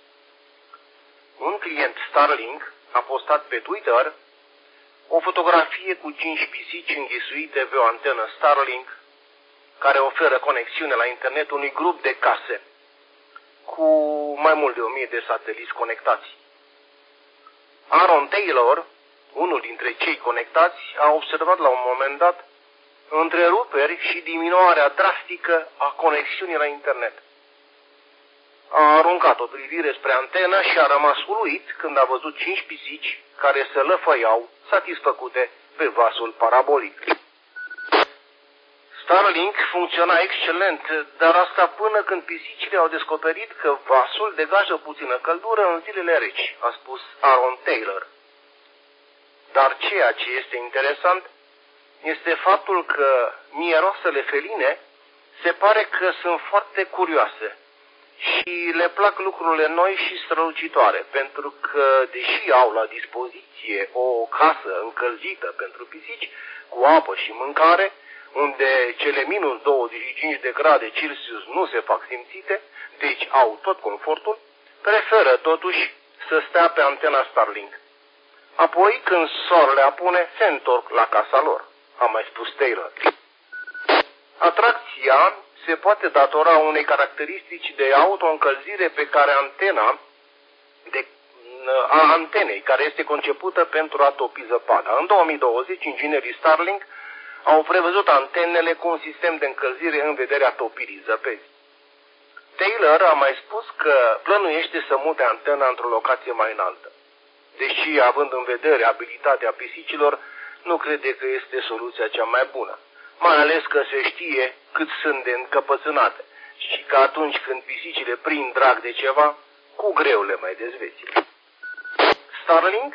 Speaker 1: Un client Starlink a postat pe Twitter o fotografie cu cinci pisici înghesuite pe o antenă Starlink care oferă conexiune la internet unui grup de case cu mai mult de o mie de sateliți conectați. Aaron Taylor, unul dintre cei conectați, a observat la un moment dat întreruperi și diminuarea drastică a conexiunii la internet. A aruncat o privire spre antenă și a rămas uluit când a văzut cinci pisici care se lăfăiau satisfăcute pe vasul parabolic. Starlink funcționa excelent, dar asta până când pisicile au descoperit că vasul degajă puțină căldură în zilele reci, a spus Aaron Taylor. Dar ceea ce este interesant este faptul că mieroasele feline se pare că sunt foarte curioase și le plac lucrurile noi și strălucitoare, pentru că, deși au la dispoziție o casă încălzită pentru pisici, cu apă și mâncare, unde cele minus douăzeci și cinci de grade Celsius nu se fac simțite, deci au tot confortul, preferă totuși să stea pe antena Starlink. Apoi, când soarele apune, se întorc la casa lor, a mai spus Taylor. Atracția se poate datora unei caracteristici de autoîncălzire pe care antena de, a antenei, care este concepută pentru a topi zăpada. În două mii douăzeci, inginerii Starlink au prevăzut antenele cu un sistem de încălzire în vederea topirii zăpezii. Taylor a mai spus că plănuiește să mute antena într-o locație mai înaltă. Deși, având în vedere abilitatea pisicilor, nu crede că este soluția cea mai bună, mai ales că se știe cât sunt de încăpățânate și că atunci când pisicile prind drag de ceva, cu greu le mai dezveți. Starlink,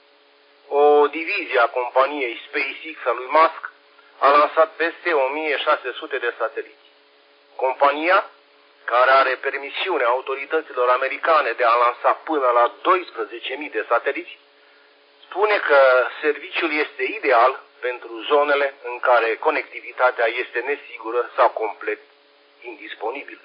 Speaker 1: o divizie a companiei SpaceX a lui Musk, a lansat peste o mie șase sute de sateliți. Compania, care are permisiunea autorităților americane de a lansa până la doisprezece mii de sateliți, spune că serviciul este ideal pentru zonele în care conectivitatea este nesigură sau complet indisponibilă.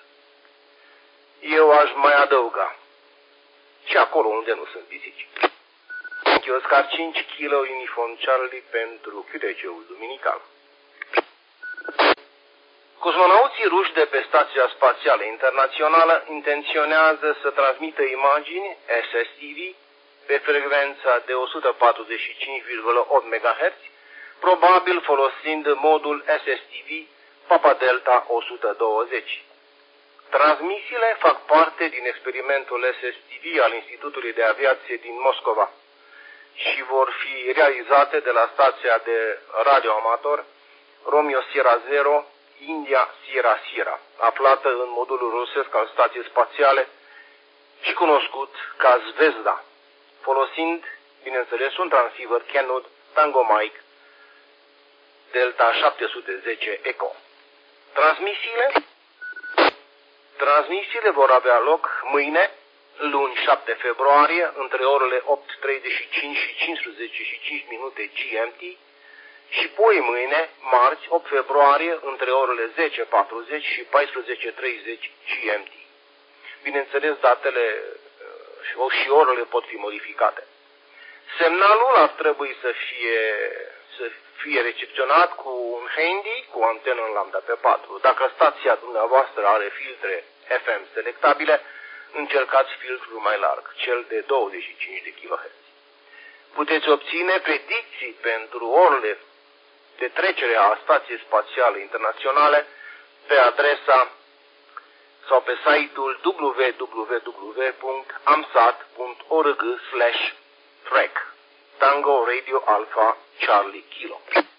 Speaker 1: Eu aș mai adăuga și acolo unde nu sunt pisici. Oscar cinci Kilo Uniform Charlie pentru Q T C-ul duminical. Cosmonauții ruși de pe Stația Spațială Internațională intenționează să transmită imagini S S T V pe frecvența de o sută patruzeci și cinci virgulă opt megahertz, probabil folosind modul S S T V Papa Delta o sută douăzeci. Transmisiile fac parte din experimentul S S T V al Institutului de Aviație din Moscova și vor fi realizate de la stația de radioamator Romeo Sierra Zero India Sierra Sierra, aflată în modulul rusesc al stației spațiale și cunoscut ca Zvezda, folosind, bineînțeles, un transceiver Kenwood Tango Mike Delta șapte sute zece Echo. Transmisiile? Transmisiile vor avea loc mâine, luni șapte februarie, între orele opt treizeci și cinci și cincisprezece și cinci minute G M T și poi mâine, marți, opt februarie, între orele zece patruzeci și paisprezece treizeci G M T. Bineînțeles, datele și orele pot fi modificate. Semnalul ar trebui să fie, să fie recepționat cu un handy cu antenă în lambda pe patru. Dacă stația dumneavoastră are filtre F M selectabile, încercați filtrul mai larg, cel de douăzeci și cinci de kilohertz. Puteți obține predicții pentru orele de trecere a Stației Spațiale Internaționale pe adresa sau pe site-ul w w w punct amsat punct org slash track Tango Radio Alpha Charlie Kilo.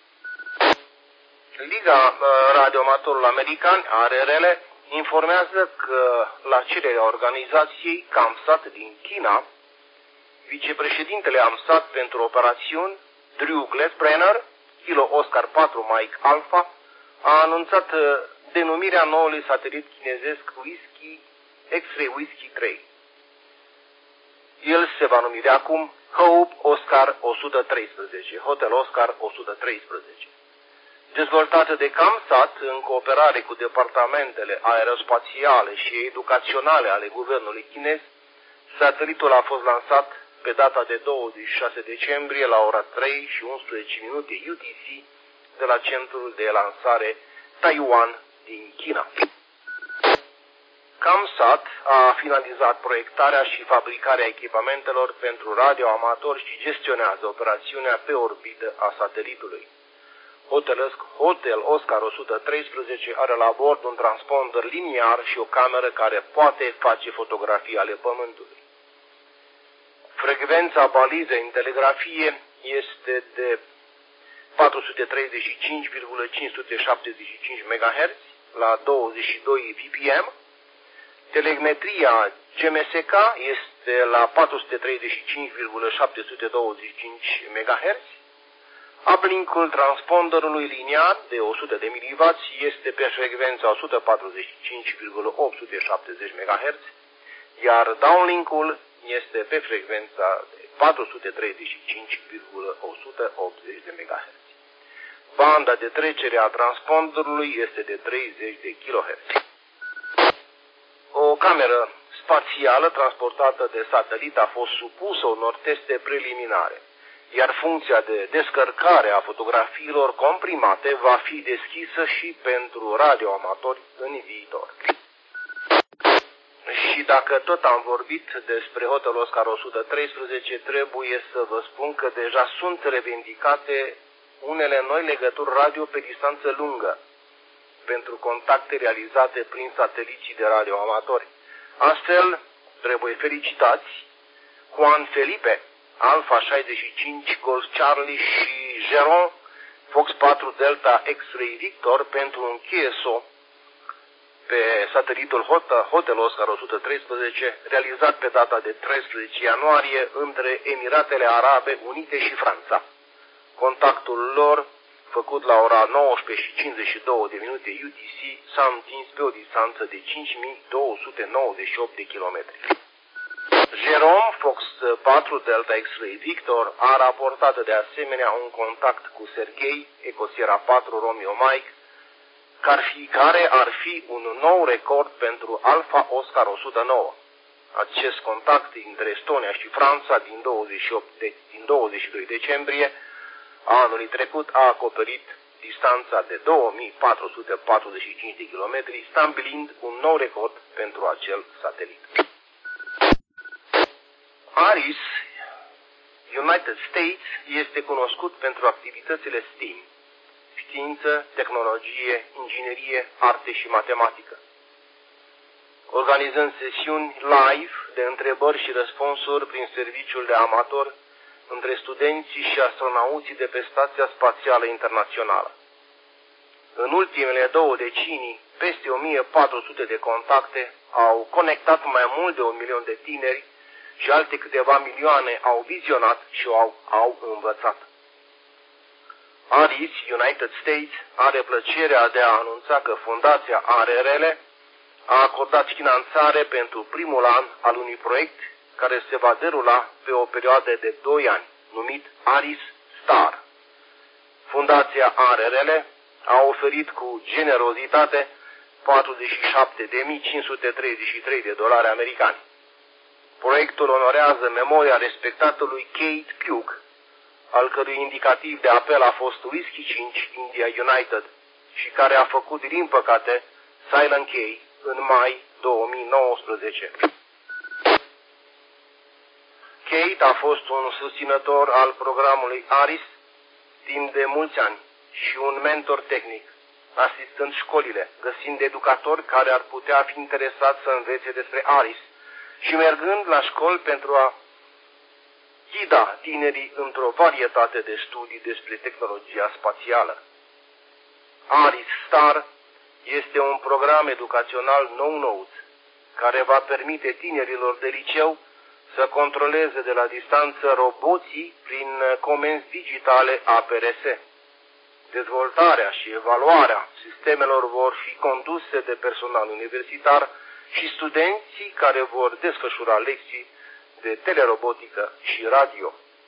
Speaker 1: Liga Radioamatorul American, A R R L, informează că la cererea organizației CAMSAT din China, vicepreședintele AMSAT pentru operațiuni, Drew Glesbrenner, Kilo Oscar patru Mike Alpha, a anunțat denumirea noului satelit chinezesc Whiskey X-Ray Whiskey trei. El se va numi de acum Hope Oscar o sută treisprezece, Hotel Oscar o sută treisprezece. Dezvoltată de CAMSAT în cooperare cu departamentele aerospațiale și educaționale ale guvernului chinez, satelitul a fost lansat pe data de douăzeci și șase decembrie la ora trei și unsprezece minute U T C de la centrul de lansare Taiwan din China. CAMSAT a finalizat proiectarea și fabricarea echipamentelor pentru radioamatori și gestionează operațiunea pe orbită a satelitului. Hotel Oscar o sută treisprezece are la bord un transponder liniar și o cameră care poate face fotografii ale Pământului. Frecvența balizei în telegrafie este de patru sute treizeci și cinci virgulă cinci sute șaptezeci și cinci megahertz la douăzeci și doi V P M. Telemetria G M S K este la patru sute treizeci și cinci virgulă șapte sute douăzeci și cinci megahertz. Uplinkul transponderului liniar de o sută de miliwatt este pe frecvența o sută patruzeci și cinci virgulă opt sute șaptezeci megahertz, iar downlinkul este pe frecvența de patru sute treizeci și cinci virgulă o sută optzeci de megahertz. Banda de trecere a transponderului este de treizeci de kilohertz. O cameră spațială transportată de satelit a fost supusă unor teste preliminare, iar funcția de descărcare a fotografiilor comprimate va fi deschisă și pentru radioamatori în viitor. Și dacă tot am vorbit despre Hotel Oscar o sută treisprezece, trebuie să vă spun că deja sunt revendicate unele noi legături radio pe distanță lungă pentru contacte realizate prin sateliții de radioamatori. Astfel, trebuie felicitați Juan Felipe, Alpha șaizeci și cinci Golf Charlie și Geron Fox patru Delta X-Ray Victor pentru un Q S O pe satelitul Hotel Oscar o sută treisprezece, realizat pe data de treisprezece ianuarie între Emiratele Arabe Unite și Franța. Contactul lor, făcut la ora nouăsprezece și cincizeci și două de minute U T C, s-a întins pe o distanță de cinci mii două sute nouăzeci și opt de kilometri. Jerome Fox patru Delta X-Ray Victor a raportat de asemenea un contact cu Sergei Eco Sierra patru Romeo Mike, care ar fi un nou record pentru Alpha Oscar o sută nouă. Acest contact dintre Estonia și Franța din douăzeci și opt de, din douăzeci și doi decembrie a anului trecut a acoperit distanța de două mii patru sute patruzeci și cinci de kilometri, stabilind un nou record pentru acel satelit. ARIS, United States, este cunoscut pentru activitățile STEAM, știință, tehnologie, inginerie, arte și matematică, organizând sesiuni live de întrebări și răspunsuri prin serviciul de amator între studenții și astronauții de pe Stația Spațială Internațională. În ultimele două decenii, peste o mie patru sute de contacte au conectat mai mult de un milion de tineri și alte câteva milioane au vizionat și au, au învățat. ARIS United States are plăcerea de a anunța că Fundația A R R L a acordat finanțare pentru primul an al unui proiect care se va derula pe o perioadă de doi ani, numit ARIS Star. Fundația A R R L a oferit cu generozitate patruzeci și șapte de mii cinci sute treizeci și trei de dolari americani. Proiectul onorează memoria respectatului Kate Pugh, al cărui indicativ de apel a fost Whiskey cinci India United și care a făcut, din păcate, Silent K în mai două mii nouăsprezece. Kate a fost un susținător al programului ARIS timp de mulți ani și un mentor tehnic, asistând școlile, găsind educatori care ar putea fi interesați să învețe despre ARIS și mergând la școli pentru a ghida tinerii într-o varietate de studii despre tehnologia spațială. ARIS Star este un program educațional nou-nouț care va permite tinerilor de liceu să controleze de la distanță roboții prin comenzi digitale A P R S. Dezvoltarea și evaluarea sistemelor vor fi conduse de personal universitar și studenții care vor desfășura lecții de telerobotică și radio.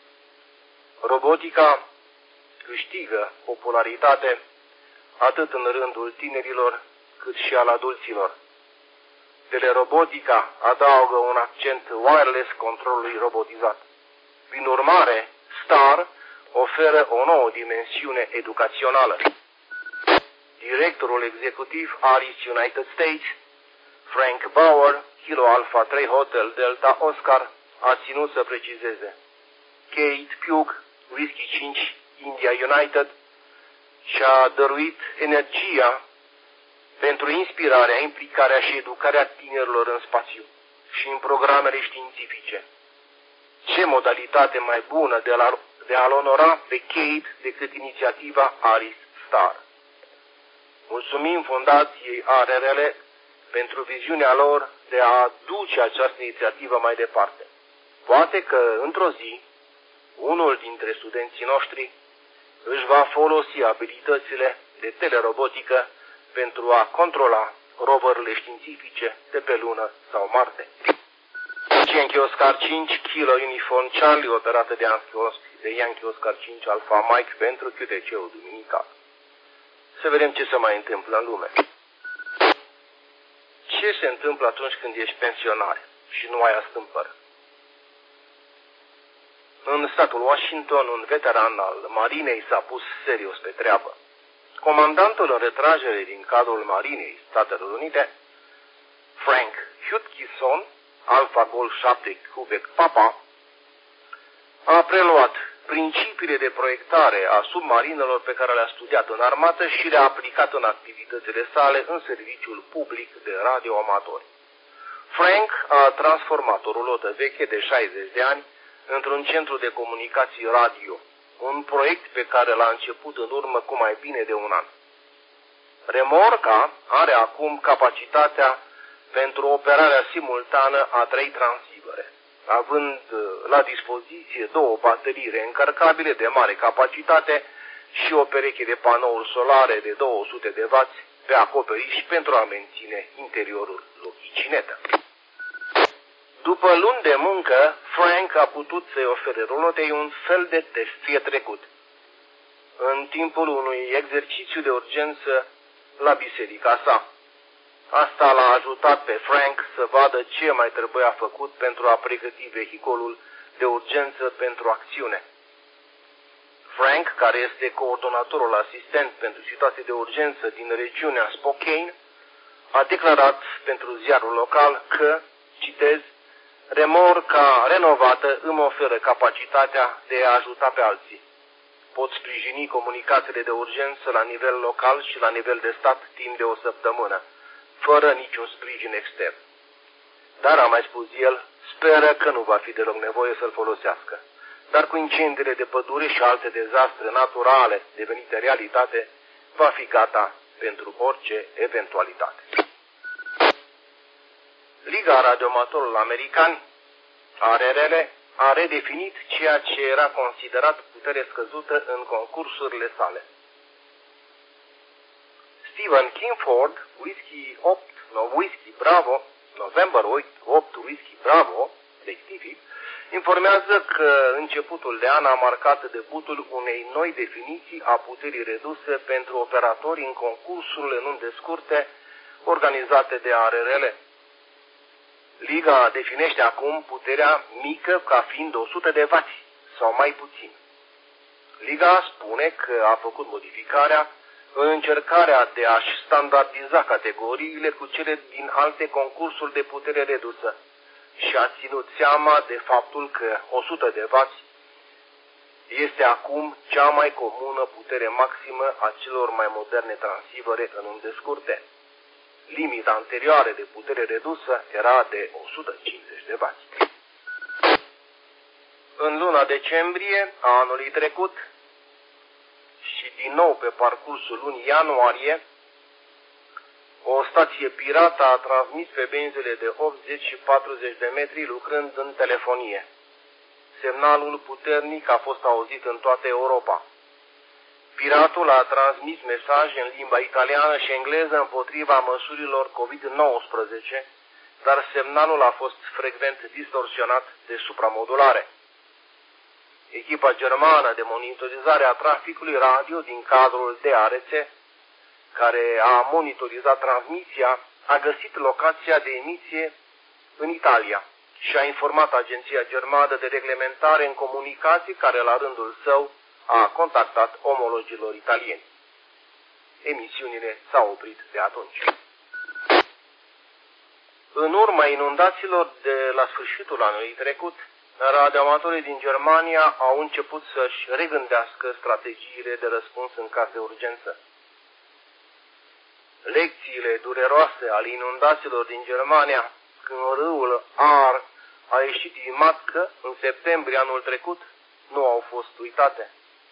Speaker 1: Robotica câștigă popularitate atât în rândul tinerilor cât și al adulților. Telerobotica adaugă un accent wireless controlului robotizat. Prin urmare, Star oferă o nouă dimensiune educațională. Directorul executiv ARIS United States, Frank Bauer, Kilo Alpha trei Hotel Delta Oscar, a ținut să precizeze: Kate Pugh, Whiskey cinci India United, și-a dăruit energia pentru inspirarea, implicarea și educarea tinerilor în spațiu și în programele științifice. Ce modalitate mai bună de, la, de a-l onora pe Kate decât inițiativa ARIS Star. Mulțumim Fundației A R R L pentru viziunea lor de a duce această inițiativă mai departe. Poate că, într-o zi, unul dintre studenții noștri își va folosi abilitățile de telerobotică pentru a controla roverele științifice de pe Lună sau Marte. Yankee Oscar cinci, Kilo Uniform Charlie, operată de, de Yankee Oscar cinci Alpha Mike pentru Q T C-ul duminical. Să vedem ce se mai întâmplă în lume. Ce se întâmplă atunci când ești pensionar și nu ai astâmpăr? În statul Washington, un veteran al Marinei s-a pus serios pe treabă. Comandantul în retragere din cadrul Marinei Statelor Unite, Frank Hutchison, Alpha Golf șapte Quebec Papa, a preluat principiile de proiectare a submarinelor pe care le-a studiat în armată și le-a aplicat în activitățile sale în serviciul public de radioamatori. Frank a transformat o rulotă veche de șaizeci de ani într-un centru de comunicații radio, un proiect pe care l-a început în urmă cu mai bine de un an. Remorca are acum capacitatea pentru operarea simultană a trei transivere, având la dispoziție două baterii reîncărcabile de mare capacitate și o pereche de panouri solare de două sute de wați pe acoperiș pentru a menține interiorul lochicinetă. După luni de muncă, Frank a putut să-i ofere rulotei un fel de test fie trecut, în timpul unui exercițiu de urgență la biserica sa. Asta l-a ajutat pe Frank să vadă ce mai trebuia făcut pentru a pregăti vehiculul de urgență pentru acțiune. Frank, care este coordonatorul asistent pentru situații de urgență din regiunea Spokane, a declarat pentru ziarul local că, citez, remorca renovată îmi oferă capacitatea de a ajuta pe alții. Pot sprijini comunicațiile de urgență la nivel local și la nivel de stat timp de o săptămână, fără niciun sprijin extern. Dar, a mai spus el, speră că nu va fi deloc nevoie să-l folosească. Dar cu incendiile de pădure și alte dezastre naturale devenite realitate, va fi gata pentru orice eventualitate. Liga Radioamatorilor Americani, A R R L, a redefinit ceea ce era considerat putere scăzută în concursurile sale. Stephen Kingford, Whisky opt, no, Whisky Bravo, November opt, Whisky Bravo, detectiv, informează că începutul de an a marcat debutul unei noi definiții a puterii reduse pentru operatori în concursurile în unde scurte organizate de A R R L. Liga definește acum puterea mică ca fiind o sută de wați sau mai puțin. Liga spune că a făcut modificarea în încercarea de a-și standardiza categoriile cu cele din alte concursuri de putere redusă și a ținut seama de faptul că o sută de wați este acum cea mai comună putere maximă a celor mai moderne transivere în unde scurte. Limita anterioară de putere redusă era de o sută cincizeci de wați. În luna decembrie a anului trecut și din nou pe parcursul lunii ianuarie, o stație pirată a transmis pe benzile de optzeci și patruzeci de metri lucrând în telefonie. Semnalul puternic a fost auzit în toată Europa. Piratul a transmis mesaje în limba italiană și engleză împotriva măsurilor covid nouăsprezece, dar semnalul a fost frecvent distorsionat de supramodulare. Echipa germană de monitorizare a traficului radio din cadrul D A R C, care a monitorizat transmisia, a găsit locația de emisie în Italia și a informat Agenția Germană de Reglementare în Comunicații, care la rândul său a contactat omologilor italieni. Emisiunile s-au oprit de atunci. În urma inundațiilor de la sfârșitul anului trecut, radioamatorii din Germania au început să-și regândească strategiile de răspuns în caz de urgență. Lecțiile dureroase ale inundațiilor din Germania, când râul Ahr a ieșit din matcă în septembrie anul trecut, nu au fost uitate.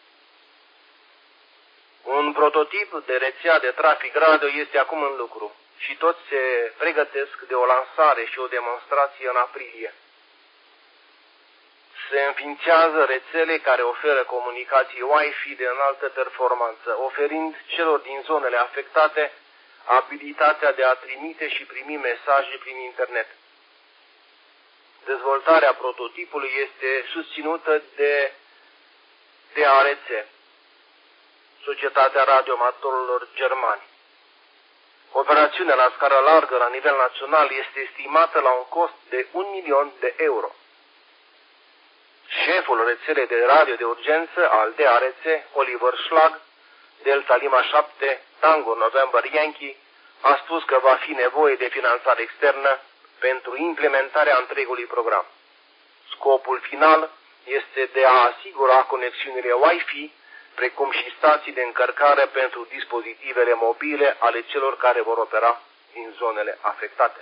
Speaker 1: Un prototip de rețea de trafic radio este acum în lucru și toți se pregătesc de o lansare și o demonstrație în aprilie. Se înființează rețele care oferă comunicații Wi-Fi de înaltă performanță, oferind celor din zonele afectate abilitatea de a trimite și primi mesaje prin internet. Dezvoltarea prototipului este susținută de D A R C, Societatea Radioamatorilor Germani. Operațiunea la scară largă la nivel național este estimată la un cost de un milion de euro. Șeful rețelei de radio de urgență al D A R C, Oliver Schlag, Delta Lima șapte, Tango November Yankee, a spus că va fi nevoie de finanțare externă pentru implementarea întregului program. Scopul final este de a asigura conexiunile Wi-Fi, precum și stații de încărcare pentru dispozitivele mobile ale celor care vor opera din zonele afectate.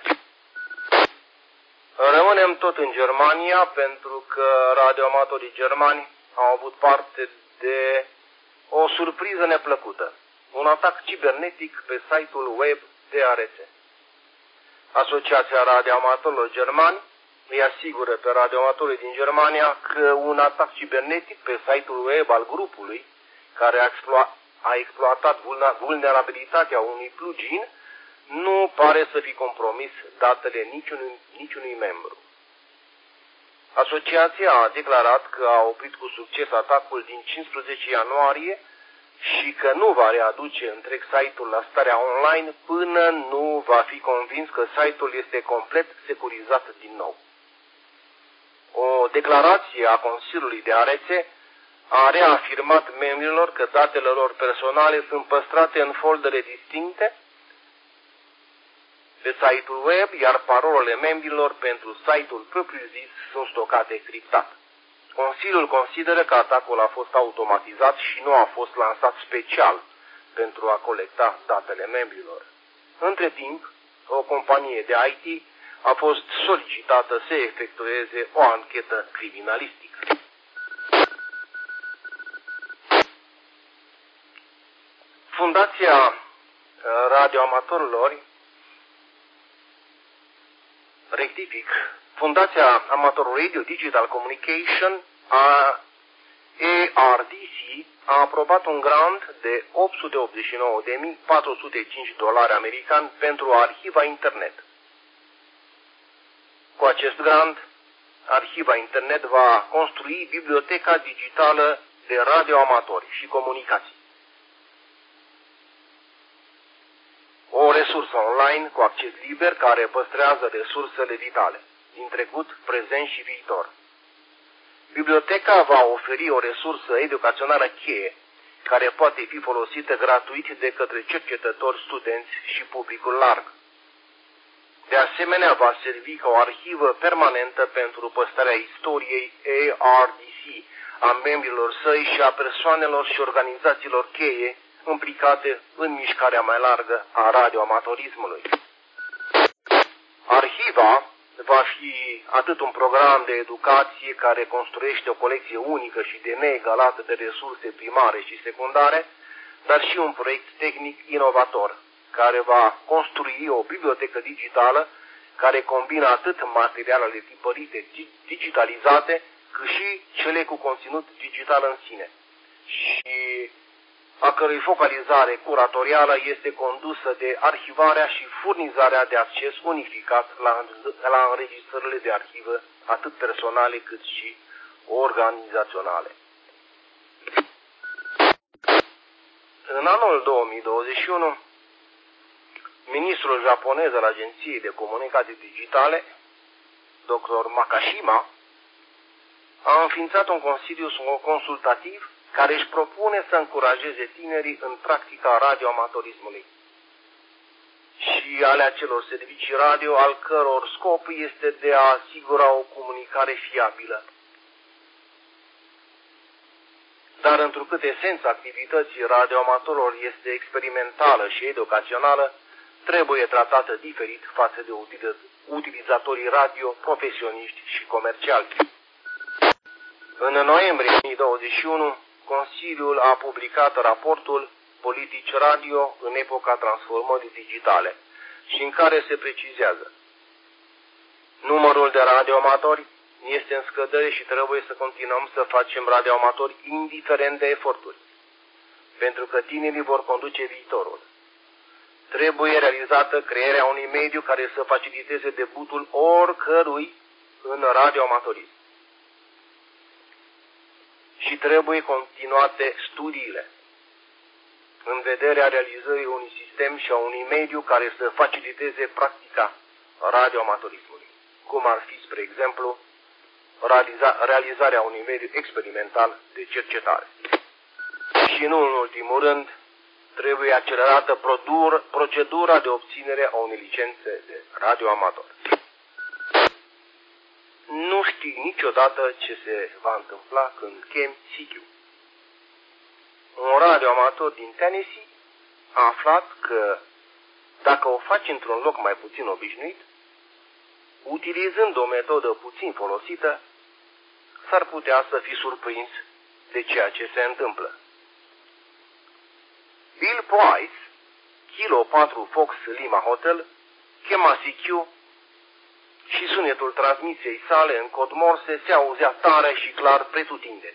Speaker 1: Rămânem tot în Germania pentru că radioamatorii germani au avut parte de o surpriză neplăcută, un atac cibernetic pe site-ul web D A R C. Asociația Radioamatorilor Germani îi asigură pe radioamatorii din Germania că un atac cibernetic pe site-ul web al grupului, care a, explo- a exploatat vulnerabilitatea unui plugin, nu pare să fi compromis datele niciunui, niciunui membru. Asociația a declarat că a oprit cu succes atacul din cincisprezece ianuarie și că nu va readuce întreg site-ul la starea online până nu va fi convins că site-ul este complet securizat din nou. O declarație a Consiliului de A R C a reafirmat membrilor că datele lor personale sunt păstrate în foldere distincte pe site-ul web, iar parolele membrilor pentru site-ul propriu-zis sunt stocate criptat. Consiliul consideră că atacul a fost automatizat și nu a fost lansat special pentru a colecta datele membrilor. Între timp, o companie de I T a fost solicitată să efectueze o anchetă criminalistică. Fundația Radioamatorilor, rectific, Fundația Amateur Radio Digital Communication, a E R D C, a aprobat un grant de opt sute optzeci și nouă de mii patru sute cinci dolari americani pentru arhiva internet. Cu acest grant, arhiva internet va construi biblioteca digitală de radioamatori și comunicații. O resursă online cu acces liber care păstrează resursele vitale din trecut, prezent și viitor. Biblioteca va oferi o resursă educațională cheie care poate fi folosită gratuit de către cercetători, studenți și publicul larg. De asemenea, va servi ca o arhivă permanentă pentru păstrarea istoriei A R D C, a membrilor săi și a persoanelor și organizațiilor cheie implicate în mișcarea mai largă a radioamatorismului. Arhiva va fi atât un program de educație care construiește o colecție unică și de neegalată de resurse primare și secundare, dar și un proiect tehnic inovator, care va construi o bibliotecă digitală care combină atât materialele tipărite digitalizate, cât și cele cu conținut digital în sine, și a cărui focalizare curatorială este condusă de arhivarea și furnizarea de acces unificat la, la înregistrările de arhivă, atât personale cât și organizaționale. În anul două mii douăzeci și unu, ministrul japonez al Agenției de Comunicații Digitale, doctor Makashima, a înființat un consiliu consultativ care își propune să încurajeze tinerii în practica radioamatorismului și ale acelor servicii radio al căror scop este de a asigura o comunicare fiabilă. Dar întrucât esența activității radioamatorilor este experimentală și educațională, trebuie tratată diferit față de utilizatorii radio profesioniști și comerciali. În noiembrie două mii douăzeci și unu, Consiliul a publicat raportul Politici Radio în epoca transformării digitale și în care se precizează: numărul de radioamatori este în scădere și trebuie să continuăm să facem radioamatori indiferent de eforturi, pentru că tinerii vor conduce viitorul. Trebuie realizată crearea unui mediu care să faciliteze debutul oricărui în radioamatorism. Și trebuie continuate studiile în vederea realizării unui sistem și a unui mediu care să faciliteze practica radioamatorismului, cum ar fi, spre exemplu, realiza, realizarea unui mediu experimental de cercetare. Și nu în ultimul rând, trebuie accelerată procedura de obținere a unei licențe de radioamator. Nu știi niciodată ce se va întâmpla când chemi C Q. Un radioamator din Tennessee a aflat că dacă o faci într-un loc mai puțin obișnuit, utilizând o metodă puțin folosită, s-ar putea să fii surprins de ceea ce se întâmplă. Bill Price, Kilo patru Fox Lima Hotel, chema C Q și sunetul transmisiei sale în cod Morse se auzea tare și clar pretutindeni.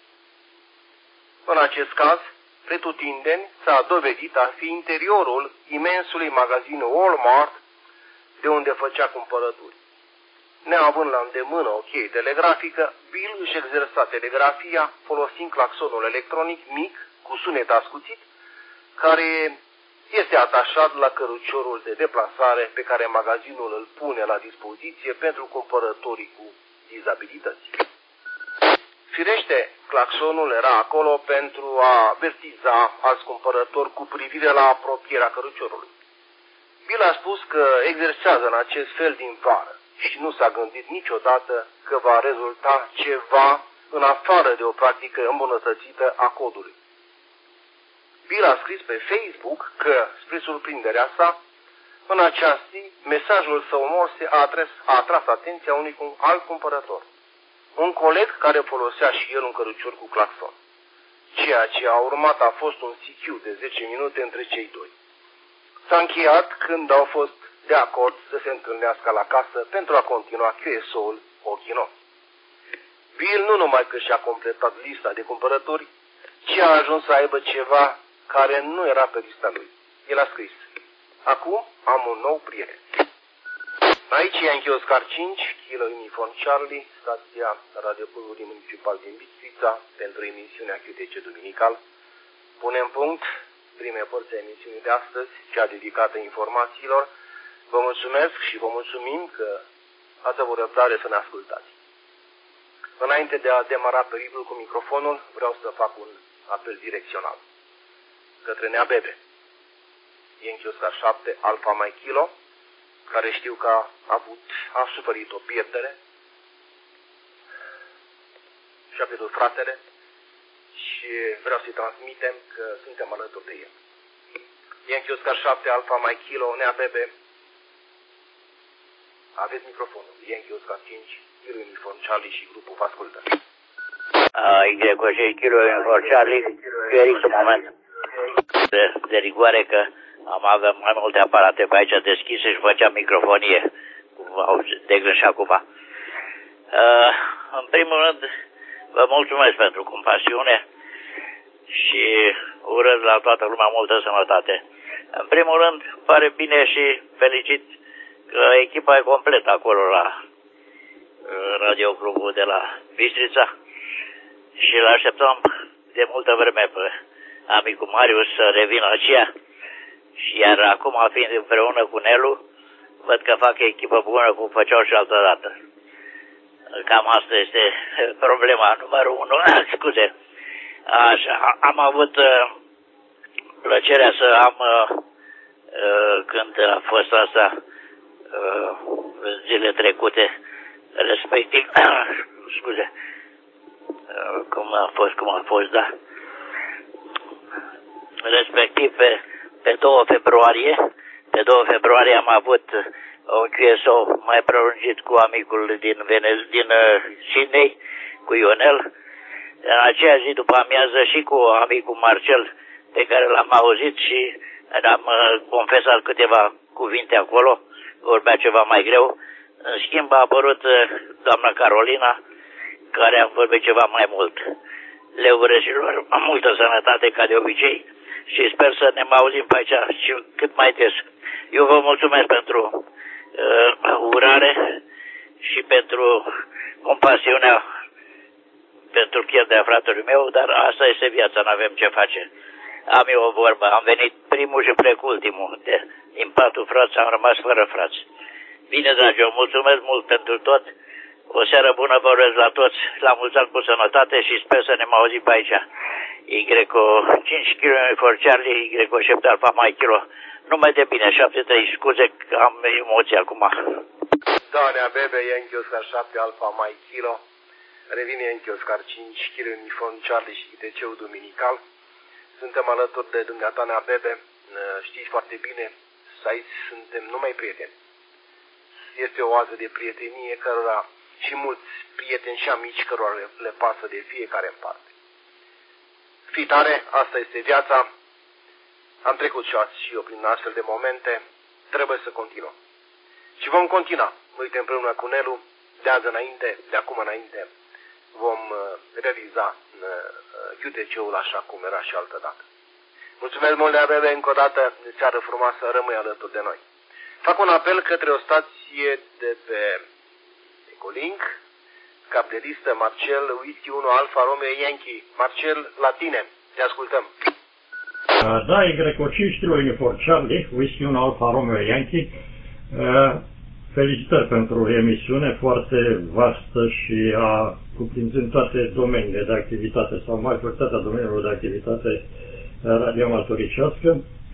Speaker 1: În acest caz, pretutindeni s-a dovedit a fi interiorul imensului magazin Walmart, de unde făcea cumpărături. Neavând la îndemână o cheie telegrafică, Bill își exersa telegrafia folosind claxonul electronic mic cu sunet ascuțit, care este atașat la căruciorul de deplasare pe care magazinul îl pune la dispoziție pentru cumpărătorii cu dizabilități. Firește, claxonul era acolo pentru a avertiza alți cumpărători cu privire la apropierea căruciorului. Bill a spus că exersează în acest fel din vară și nu s-a gândit niciodată că va rezulta ceva în afară de o practică îmbunătățită a codului. Bill a scris pe Facebook că, spre surprinderea sa, în acea zi, mesajul său Morse a atras, a atras atenția unui alt cumpărător, un coleg care folosea și el un cărucior cu claxon. Ceea ce a urmat a fost un sichiu de zece minute între cei doi. S-a încheiat când au fost de acord să se întâlnească la casă pentru a continua Q S O-ul ochii în ochi. Bill nu numai că și-a completat lista de cumpărături, ci a ajuns să aibă ceva care nu era pe lista lui. El a scris: acum am un nou prieten. Aici e Yankee Oscar cinci, Kilo Uniform Charlie, stația radioului municipal din Bistrița, pentru emisiunea Q T C Duminical. Punem punct prime părți a emisiunii de astăzi, cea dedicată informațiilor. Vă mulțumesc și vă mulțumim că ați avut răbdare să ne ascultați. Înainte de a demara periplul cu microfonul, vreau să fac un apel direcțional către Nea Bebe, Yankee Oscar șapte, Alfa Mike Kilo, care știu că a avut, a suferit o pierdere și a pierdut fratele și vreau să-i transmitem că suntem alături de el. Yankee Oscar șapte, Alfa Mike Kilo, Nea Bebe, aveți microfonul. Yankee Oscar cinci, Kilo Uniform Charlie și grupul vă ascultă.
Speaker 6: Y Kilo Uniform Charlie, Eric, în moment de, de rigoare că am avut mai multe aparate pe aici deschise și făceam microfonie, cum au degreșit acum. Uh, în primul rând, vă mulțumesc pentru compasiune și urez la toată lumea multă sănătate. În primul rând, pare bine și felicit că echipa e completă acolo la Radio Clubul de la Bistrița și îl așteptăm de multă vreme pe amicul Marius să revină aceea. Și iar acum, fiind împreună cu Nelu, văd că fac echipă bună cum făceau și altă dată. Cam asta este problema numărul unu. Scuze. Așa, am avut uh, plăcerea să am, uh, uh, când a fost asta, uh, zile trecute, respectiv, scuze, uh, cum a fost, cum a fost, da, respectiv pe Pe doi februarie, pe doi februarie am avut un Q S O mai prelungit cu amicul din, Venez, din uh, Sydney, cu Ionel. În aceea zi după amiază și cu amicul Marcel, pe care l-am auzit și am uh, confesat câteva cuvinte acolo, vorbea ceva mai greu. În schimb a apărut uh, doamna Carolina, care a vorbit ceva mai mult. Le urez și lor multă sănătate ca de obicei și sper să ne mai auzim pe aici și cât mai des. Eu vă mulțumesc pentru uh, urare și pentru compasiunea pentru pierderea fratelui meu, dar asta este viața, nu avem ce face. Am eu o vorbă, am venit primul și plec ultimul. De, din patru frați am rămas fără frați. Bine, dragi, eu mulțumesc mult pentru tot. O seară bună vă urez la toți, la mulți ani cu sănătate și sper să ne mai auzim pe aici. Y cinci Kilo Uniform Charlie, Y șapte Alfa Mike Kilo. Numai de bine, șapte trei, scuze că am emoții acum.
Speaker 1: Da, Nea Bebe, Yankee Oscar șapte Alfa Mike Kilo. Revine Yankee Oscar cinci, Kilo Uniform Charlie și T C-ul Duminical. Suntem alături de dumneata, Nea Bebe. Știți foarte bine, aici suntem numai prieteni. Este o oază de prietenie cărora și mulți prieteni și amici cărora le, le pasă de fiecare în parte. Fii tare, asta este viața. Am trecut și azi și eu prin astfel de momente. Trebuie să continuăm. Și vom continua. Uite, împreună cu Nelu, de azi înainte, de acum înainte, vom realiza Q T C-ul așa cum era și altă dată. Mulțumesc mult, Nea Bebe, încă o dată, seară frumoasă, rămâi alături de noi. Fac un apel către o stație de pe Ecolink, cap de listă Marcel, Whisky unu, Alfa Romeo Yankee. Marcel, la tine, te ascultăm.
Speaker 4: Da, Y cinci Kilo Uniform Charlie, Whisky unu, Alfa Romeo Yankee. Felicitări pentru emisiune foarte vastă și a cuprinzând toate domeniile de activitate sau majoritatea domeniilor de activitate radioamatoricească.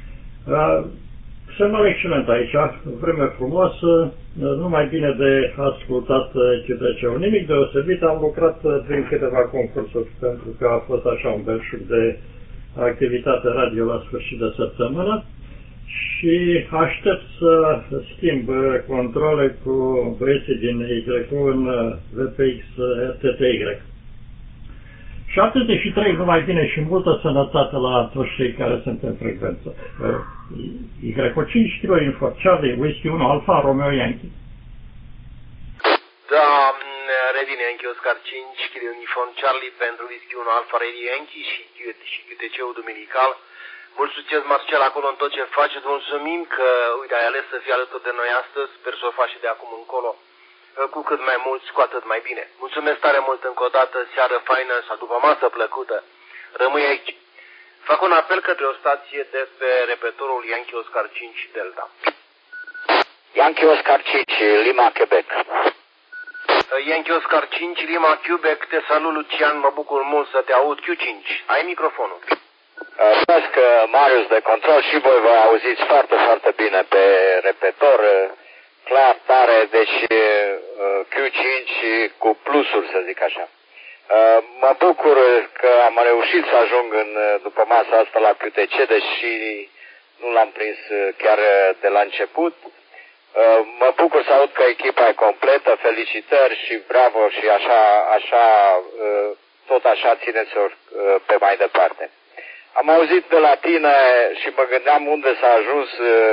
Speaker 4: Semnal excelent aici, vreme frumoasă, numai bine de ascultat Q T C-ul. Nimic deosebit, am lucrat prin câteva concursuri pentru că a fost așa un belșug de activitate radio la sfârșit de săptămână și aștept să schimb controle cu băieții din Y în V P X R T T Y. șaptezeci și trei, numai bine și multă sănătate la toți cei care sunt în frecvență. Y cinci, Kilo Uniform Charlie, Whisky unu, Alfa, Romeo Yankee.
Speaker 1: Da, revine Yankee Oscar cinci, Kilo Uniform Charlie pentru Whisky unu, Alfa, Radio Yankee și, și Q T C-ul duminical. Mult succes, Marcel, acolo în tot ce faceți. Mulțumim că, uite, ai ales să fii alături de noi astăzi. Sper să o faci și de acum încolo. Cu cât mai mulți, cu atât mai bine. Mulțumesc tare mult încă o dată, seară faină sau după masă plăcută. Rămâi aici. Fac un apel către o stație de pe repetorul Yankee Oscar cinci Delta.
Speaker 5: Yankee Oscar cinci, Lima, Quebec.
Speaker 1: Yankee Oscar cinci, Lima, Quebec. Te salut, Lucian, mă bucur mult să te aud. Q cinci, ai microfonul.
Speaker 5: Mulțumesc, Marius de control, și voi vă auziți foarte, foarte bine pe repetor. Clar, tare, deci Q cinci cu plusuri, să zic așa. Mă bucur că am reușit să ajung în, după masa asta la Q T C, deși nu l-am prins chiar de la început. Mă bucur să aud că echipa e completă, felicitări și bravo și așa, așa, tot așa țineți-o pe mai departe. Am auzit de la tine și mă gândeam unde s-a ajuns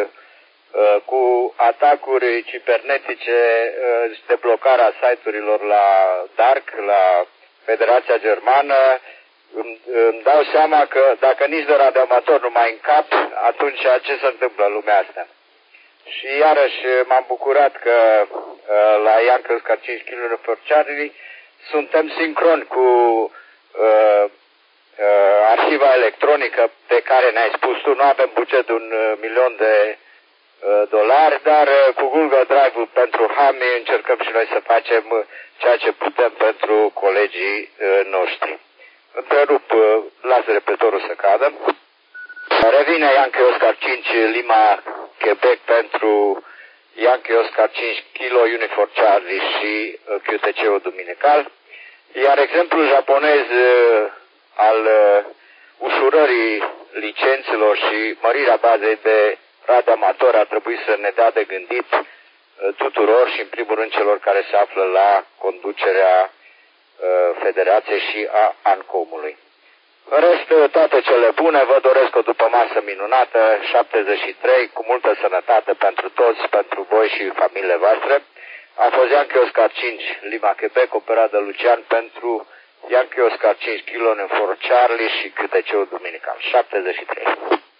Speaker 5: cu atacuri cibernetice, deblocarea site-urilor la Dark, la Federația Germană. Îmi, îmi dau seama că dacă nici de radioamator nu mai încap, atunci ce se întâmplă în lumea asta? Și iarăși m-am bucurat că la Yankee Oscar cinci Kilo Uniform Charlie suntem sincroni cu uh, uh, arhiva electronică pe care ne-ai spus tu. Nu avem buget de un uh, milion de dolari, dar cu Google Drive-ul pentru Hami încercăm și noi să facem ceea ce putem pentru colegii noștri. Întrerup, las repetorul să cadă. Revine Yankee Oscar cinci Lima, Quebec pentru Yankee Oscar cinci Kilo Uniform Charlie și Q T C-ul duminical. Iar exemplul japonez al ușurării licențelor și mărirea bazei de radioamator ar trebui să ne dea de gândit tuturor și în primul rând celor care se află la conducerea Federației și a ANCOM-ului. În rest, toate cele bune, vă doresc o după masă minunată, șaptezeci și trei, cu multă sănătate pentru toți, pentru voi și familiile voastre. A fost Yankee Oscar cinci Lima, Quebec, operat de Lucian pentru Yankee Oscar cinci Kilo Uniform Charlie și Q T C-ul duminical, șaptezeci și trei.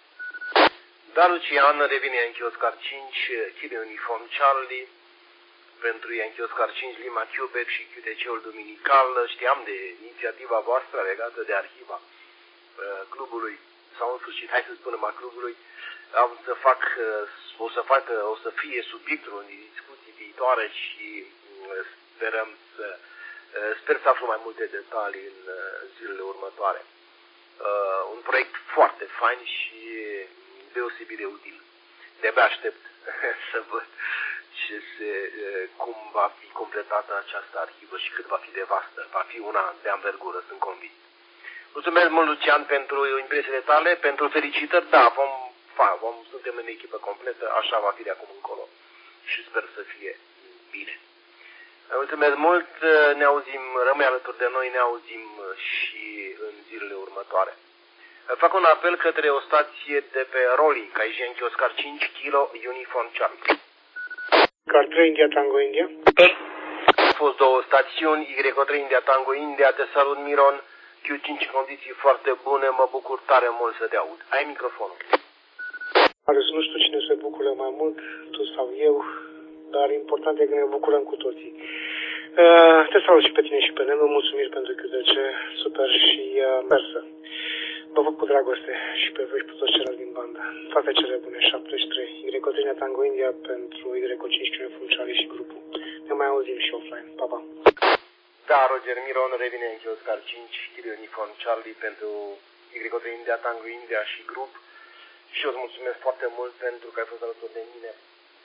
Speaker 1: Da, Lucian, revine Yankee Oscar cinci, Kilo Uniform Charlie, pentru Yankee Oscar cinci, Lima, Quebec și Q T C-ul duminical. Știam de inițiativa voastră legată de arhiva uh, clubului, sau în sfârșit, hai să spunem, a clubului. Am să fac, uh, o să fac, uh, o să fie subiectul unei discuții viitoare și uh, sperăm să, uh, sper să aflu mai multe detalii în uh, zilele următoare. Uh, un proiect foarte fain și deosebit de util. De-abia aștept să văd ce se, cum va fi completată această arhivă și cât va fi de vastă. Va fi una de anvergură, sunt convins. Mulțumesc mult, Lucian, pentru impresiile tale, pentru felicitări. Da, vom, fa, vom, suntem în echipă completă, așa va fi de acum încolo și sper să fie bine. Mulțumesc mult, ne auzim, rămâi alături de noi, ne auzim și în zilele următoare. Fac un apel către o stație de pe Rolling, aici Yankee Oscar cinci Kilo Uniform Charlie.
Speaker 7: Oscar trei India Tango India.
Speaker 1: Au fost două stațiuni, Y trei India Tango India, te salut Miron, Q cinci în condiții foarte bune, mă bucur tare mult să te aud. Ai microfonul.
Speaker 7: Marius, nu știu cine se bucură mai mult, tu sau eu, dar important e că ne bucurăm cu toții. Uh, te salut și pe tine și pe Nelu, mulțumiri pentru Q T C, super și uh, mersă. Vă văd cu dragoste și pe voi și pe toți ceilalți din bandă. Toate cele bune, șaptezeci și trei. Y trei Tango India pentru Y cinci Uniform Charlie și grupul. Ne mai auzim și offline. Pa, pa.
Speaker 1: Da, Roger Miron, revine în Oscar cinci, Kilo Uniform Charlie pentru Y trei India Tango India și grup. Și eu îți mulțumesc foarte mult pentru că ai fost alături de mine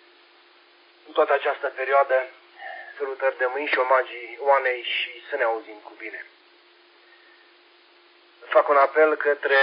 Speaker 1: în toată această perioadă. Salutări de mâini și omagii Oanei și să ne auzim cu bine. Fac un apel către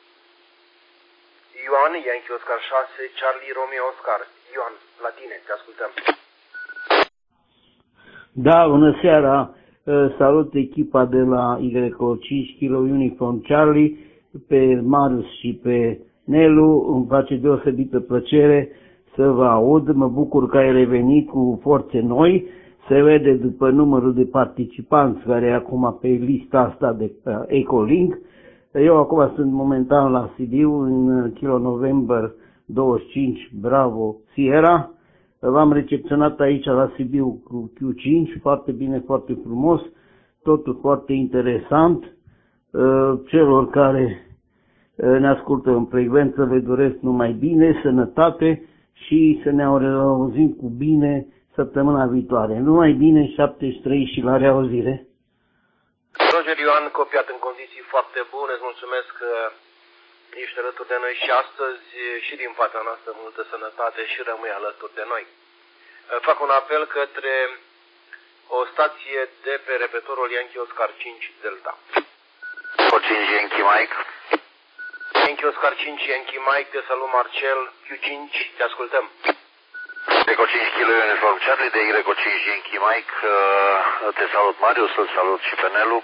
Speaker 1: Ioan, Yankee Oscar șase, Charlie Romeo Oscar. Ioan, la tine, te ascultăm.
Speaker 8: Da, bună seara. Salut echipa de la Y cinci Kilo Uniform Charlie, pe Marius și pe Nelu. Îmi face deosebită plăcere să vă aud. Mă bucur că ai revenit cu forțe noi. Se vede după numărul de participanți care e acum pe lista asta de Ecolink. Eu acum sunt momentan la Sibiu, în Kilo November douăzeci și cinci Bravo Sierra. V-am recepționat aici la Sibiu cu Q cinci, foarte bine, foarte frumos, totul foarte interesant. Celor care ne ascultă în frecvență le doresc numai bine, sănătate și să ne auzim cu bine săptămâna viitoare. Numai bine, șaptezeci și trei și la reauzire.
Speaker 1: Roger Ioan, copiat în condiții foarte bune, îți mulțumesc că ești alături de noi și astăzi și din partea noastră multă sănătate și rămâi alături de noi. Fac un apel către o stație de pe repetorul Yankee Oscar cinci Delta.
Speaker 5: Oscar cinci Yankee Mike.
Speaker 1: Yankee Oscar cinci Yankee Mike, te salut Marcel, Q cinci, te ascultăm.
Speaker 5: Y cinci Kilo Uniform Charlie, de Y cinci Yankee Mike, te salut Marius, îl salut și pe Nelu.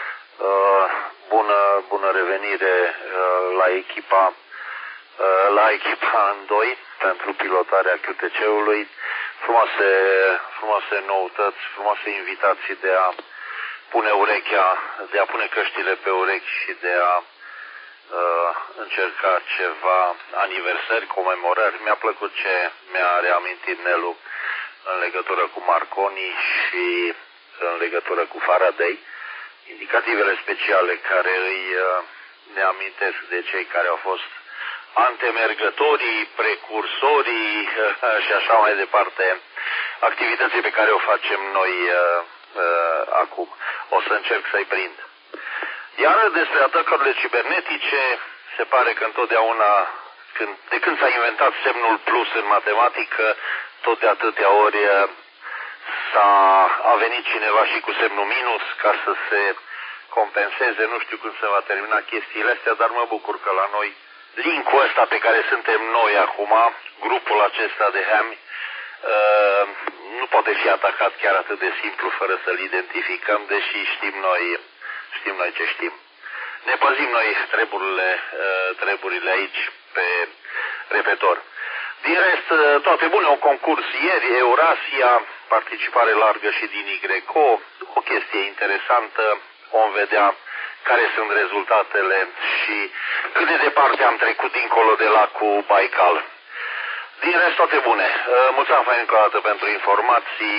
Speaker 5: Bună, bună revenire la echipa, la echipa în doi pentru pilotarea Q T C-ului. Frumoase, frumoase noutăți, frumoase invitații de a pune urechea, de a pune căștile pe urechi și de a uh, încerca ceva aniversări, comemorări. Mi-a plăcut ce mi-a reamintit Nelu în legătură cu Marconi și în legătură cu Faraday. Indicativele speciale care îi uh, ne amintesc de cei care au fost antemergătorii, precursorii uh, și așa mai departe, activității pe care o facem noi uh, uh, acum. O să încerc să-i prind. Iar despre atacurile cibernetice, se pare că întotdeauna, când, de când s-a inventat semnul plus în matematică, tot de atâtea ori s-a, a venit cineva și cu semnul minus ca să se compenseze. Nu știu când se va termina chestiile astea, dar mă bucur că la noi linkul ăsta pe care suntem noi acum, grupul acesta de hami, uh, nu poate fi atacat chiar atât de simplu fără să-l identificăm, deși știm noi, știm noi ce știm. Ne păzim noi treburile, uh, treburile aici pe repetor. Din rest, toate bune, un concurs ieri, Eurasia, participare largă și din Y C O, o chestie interesantă, vom vedea care sunt rezultatele și cât de departe am trecut dincolo de lacul Baikal. Din rest, toate bune. Mulțumesc încă o dată pentru informații,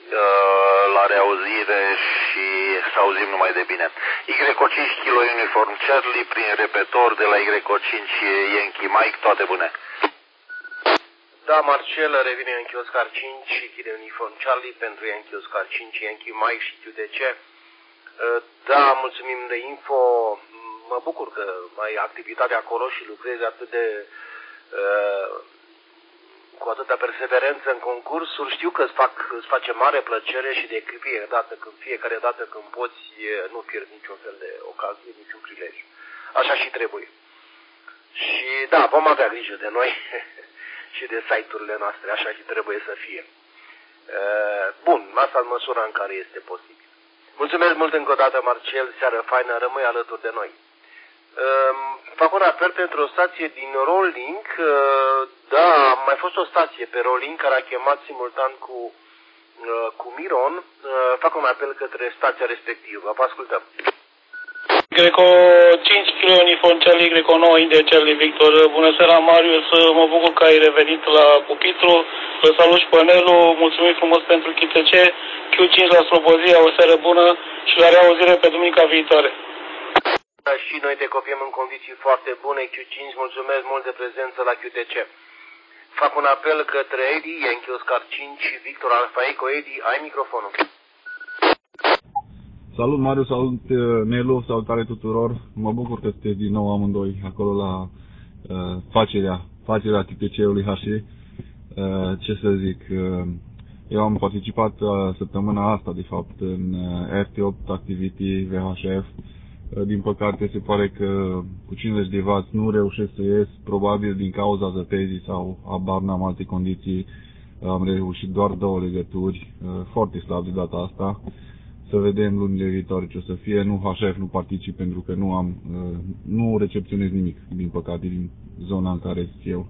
Speaker 5: la reauzire și să auzim numai de bine. Y cinci Kilo Uniform Charlie prin repetor de la Y cinci Yankee Mike, toate bune.
Speaker 1: Da, Marcel, revine Yankee Oscar cinci și Kilo Uniform Charlie pentru Yankee Oscar cinci Yankee Mike și Q T C. Da, mulțumim de info. Mă bucur că ai activitate acolo și lucrezi atât de uh, cu atâta perseverență în concursuri. Știu că îți, fac, îți face mare plăcere și de fiecare dată când, fiecare dată când poți nu pierzi niciun fel de ocazie, niciun prilej. Așa și trebuie. Și da, vom avea grijă de noi și de site-urile noastre, așa și trebuie să fie. Uh, bun, asta în măsura în care este posibil. Mulțumesc mult încă o dată, Marcel, seară faină, rămâi alături de noi. Uh, fac un apel pentru o stație din Rolling. Uh, da, a mai fost o stație pe Rolling care a chemat simultan cu, uh, cu Miron. Uh, fac un apel către stația respectivă. Vă ascultăm.
Speaker 9: Y cinci Kilo Uniform Charlie, Y nouă India Charlie Victor. Bună seara, Marius, mă bucur că ai revenit la pupitru. Vă salut și pe Nelu, mulțumim frumos pentru Q T C. Q cinci la Slobozia, o seară bună și la reauzire pe duminica viitoare.
Speaker 1: Și noi te copiem în condiții foarte bune, Q cinci, mulțumesc mult de prezență la Q T C. Fac un apel către Edi, Yankee Oscar cinci, Victor Alfa Eco. Edi, ai microfonul.
Speaker 10: Salut Marius, salut Nelu, salutare tuturor. Mă bucur că sunteți din nou amândoi acolo la uh, facerea, facerea Q T C-ului H C. Uh, ce să zic, uh, eu am participat uh, săptămâna asta, de fapt, în uh, R T opt Activity V H F. Uh, din păcate, se pare că cu cincizeci de watt nu reușesc să ies, probabil din cauza zăpezii sau abar n-am alte condiții. Am reușit doar două legături, uh, foarte slab de data asta. să vedem lunile viitoare ce o să fie. Nu H F nu particip pentru că nu am, nu recepționez nimic, din păcate, din zona în care sunt eu.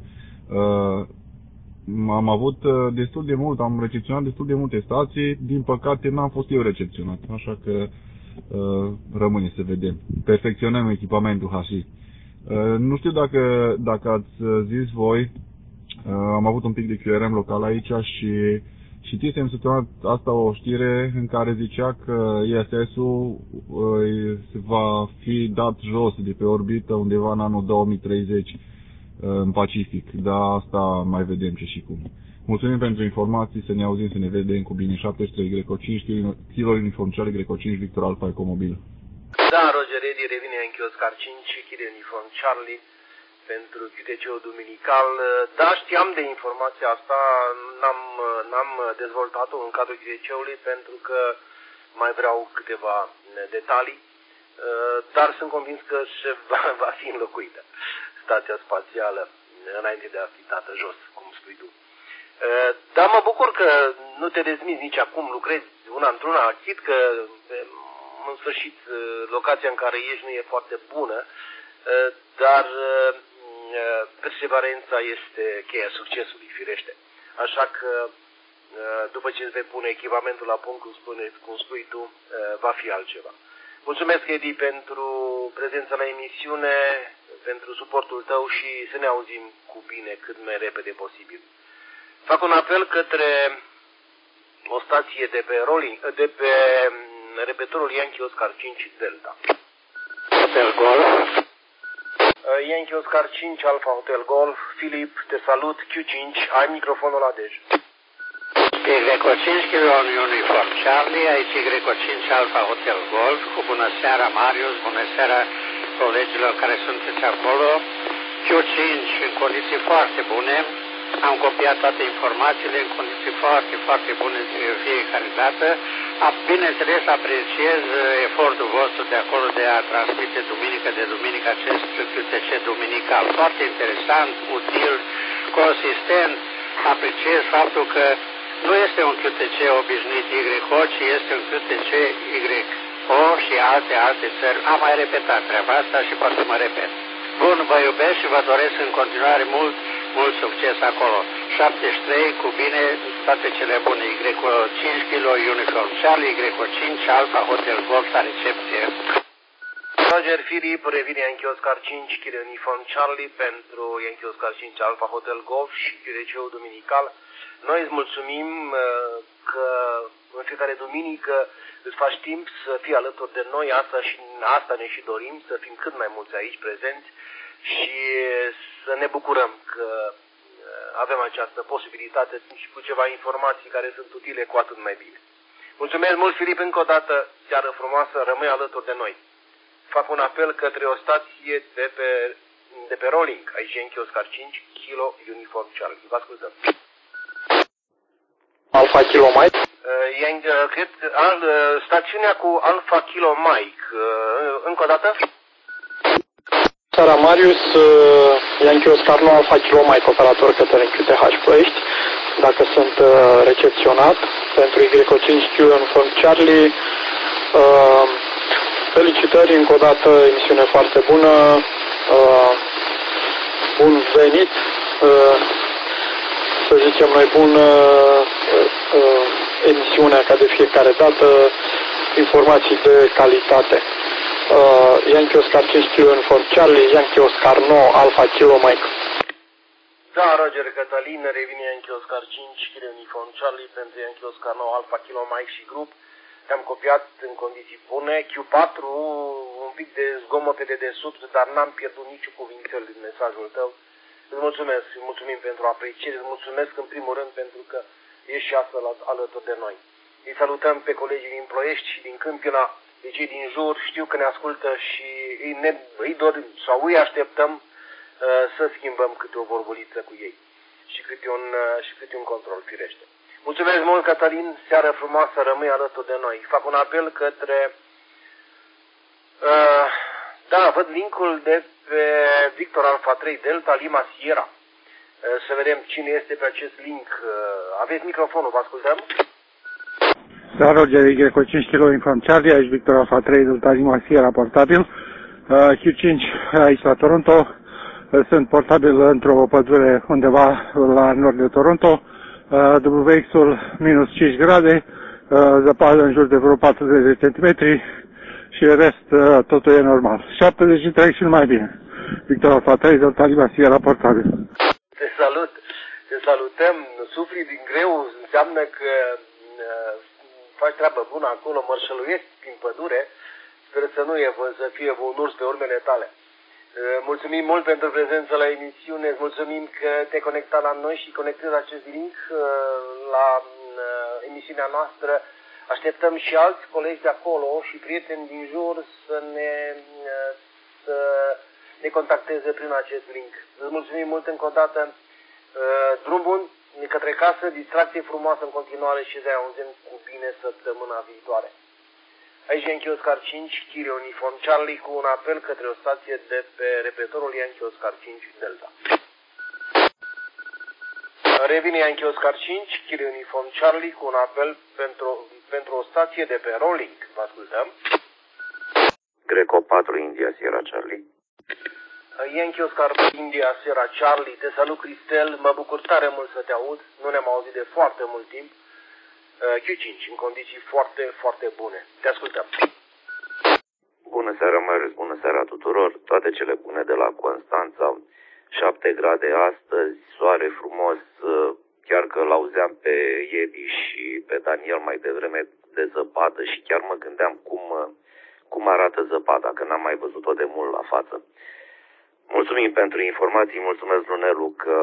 Speaker 10: Am avut destul de mult, am recepționat destul de multe stații, din păcate n-am fost eu recepționat, așa că rămâne să vedem. Perfecționăm echipamentul H I. Nu știu dacă, dacă ați zis voi, am avut un pic de Q R M local aici și citisem săptămâna asta o știre în care zicea că I S S-ul va fi dat jos de pe orbită undeva în anul două mii treizeci în Pacific, dar asta mai vedem ce și cum. Mulțumim pentru informații, să ne auzim, să ne vedem cu bine. șaptezeci și trei Greco cinci, Kilo Uniform Charlie, Greco cinci, Victor Alpha Ecomobil.
Speaker 1: Da, Roger Eddy, revine în Oscar cinci, Kilo Uniform Charlie pentru Q T C-ul duminical. Da, știam de informația asta, n-am, n-am dezvoltat-o în cadrul Q T C-ului pentru că mai vreau câteva detalii, dar sunt convins că se va, va fi înlocuită stația spațială înainte de a fi dată jos, cum spui tu. Dar mă bucur că nu te dezmiți nici acum, lucrezi una într-una, chit că în sfârșit locația în care ești nu e foarte bună, dar perseverența este cheia succesului, firește. Așa că după ce îți vei pune echipamentul la punct, cum, spune, cum spui tu, va fi altceva. Mulțumesc, Edi, pentru prezența la emisiune, pentru suportul tău și să ne auzim cu bine cât mai repede posibil. Fac un apel către o stație de pe, rolling, de pe repetorul Yankee Oscar cinci Delta.
Speaker 11: Hotel Golf.
Speaker 1: Yankee Oscar cinci Alpha Hotel Golf. Filip, te salut. Q cinci, ai microfonul la dej.
Speaker 11: Greco cinci Kilo Uniform Charlie, aici Greco cinci Alpha Hotel Golf. Cu bună seara, Marius, bună seara colegilor care sunteți acolo. Q cinci în condiții foarte bune. Am copiat toate informațiile în condiții foarte, foarte bune de fiecare dată. Bineînțeles, apreciez efortul vostru de acolo de a transmite duminică de duminică acest Q T C duminical. Foarte interesant, util, consistent. Apreciez faptul că nu este un Q T C obișnuit Y O, ci este un Q T C Y O și alte, alte țări. Am mai repetat treaba asta și poate mă repet. Bun, vă iubesc și vă doresc în continuare mult, mult succes acolo. șaptezeci și trei, cu bine, toate cele bune. Greco cinci Kilo Uniform Charlie, Greco cinci Alpha Hotel Golf la recepție.
Speaker 1: Roger Filip, revine Yankee Oscar cinci Kilo Uniform Charlie pentru Yankee Oscar cinci Alpha Hotel Golf și Q T C-ul duminical. Noi îți mulțumim că în fiecare duminică îți faci timp să fii alături de noi, asta și asta ne și dorim, să fim cât mai mulți aici prezenți și să ne bucurăm că avem această posibilitate și cu ceva informații care sunt utile, cu atât mai bine. Mulțumesc mult, Filip, încă o dată, seară frumoasă, rămâi alături de noi. Fac un apel către o stație de pe, de pe rolling, aici Yankee Oscar cinci Kilo Uniform Charlie. Vă ascultăm.
Speaker 11: Alpha Kilo Mike?
Speaker 1: Uh, cred că al, stațiunea cu Alpha Kilo Mike. Uh, încă o dată?
Speaker 11: Seara, Marius, uh, Yankee Oscar nouă Alpha Kilo Mike, operator către Q T H Ploiești. Dacă sunt uh, recepționat pentru Y O cinci Q Uniform Charlie. Uh, felicitări încă o dată, emisiune foarte bună. Uh, bun venit. Uh, să zicem noi, bună uh, uh, emisiunea ca de fiecare dată, informații de calitate. Uh, Yankee Oscar cinci Kilo Uniform Charlie, Yankee Oscar nouă Alpha Kilo Mike.
Speaker 1: Da, Roger Cătălin, revine Yankee Oscar cinci Kilo Uniform Charlie pentru Yankee Oscar nouă Alpha Kilo Mike și grup. Te-am copiat în condiții bune. Q patru, un pic de zgomot pe dedesubt, dar n-am pierdut niciun cuvințel din mesajul tău. Îți mulțumesc, îți mulțumim pentru apreciere, îți mulțumesc în primul rând pentru că ești și astăzi alături de noi. Îi salutăm pe colegii din Ploiești și din Câmpina, pe cei din jur, știu că ne ascultă și îi, ne, îi dorim sau îi așteptăm uh, să schimbăm câte o vorbuliță cu ei și câte un, uh, și câte un control, firește. Mulțumesc mult, Cătălin, seară frumoasă, rămâi alături de noi. Fac un apel către... Uh, da, văd linkul de pe Victor Alpha trei Delta Lima Sierra. Să vedem cine este pe acest link. Aveți microfonul, vă ascultăm?
Speaker 12: Da, Roger, Y cinci kilo Uniform Charlie, aici Victor Alpha trei, Delta Lima Sierra portabil. Uh, Q cinci aici la Toronto. Uh, sunt portabil într-o pădure undeva la nord de Toronto. Uh, W X-ul minus cinci grade, uh, zăpadă în jur de vreo patruzeci de centimetri și în rest uh, totul e normal. șaptezeci în traiecțiuni mai bine. Victor Alpha trei, Delta Lima Sierra portabil.
Speaker 1: Te salut! Te salutăm! Sufli din greu înseamnă că uh, faci treabă bună acolo, mărșăluiești prin pădure. Sper să nu e, să fie un urs pe urmele tale. Mulțumim mult pentru prezența la emisiune, îți mulțumim că te-ai conectat la noi și conectezi acest link la emisiunea noastră. Așteptăm și alți colegi de acolo și prieteni din jur să ne, să ne contacteze prin acest link. Îți mulțumim mult încă o dată. Drum bun către casă, distracție frumoasă în continuare și ne auzim cu bine săptămâna viitoare. Aici Yankee Oscar cinci, Kilo Uniform Charlie, cu un apel către o stație de pe repetorul Yankee Oscar cinci Delta. Revine Yankee Oscar cinci, Kilo Uniform Charlie, cu un apel pentru, pentru o stație de pe Rolling. Vă ascultăm.
Speaker 13: Greco patru, India, Sierra Charlie.
Speaker 1: Yankee Oscar India, Sierra Charlie, te salut Cristel, mă bucur tare mult să te aud, nu ne-am auzit de foarte mult timp. Q cinci, în condiții foarte, foarte bune. Te ascultăm.
Speaker 13: Bună seara, Marius, bună seara tuturor. Toate cele bune de la Constanța. șapte grade astăzi, soare frumos. Chiar că l-auzeam pe Edi și pe Daniel mai devreme de zăpadă și chiar mă gândeam cum, cum arată zăpada, că n-am mai văzut-o de mult la față. Mulțumim pentru informații, mulțumesc Lunelu că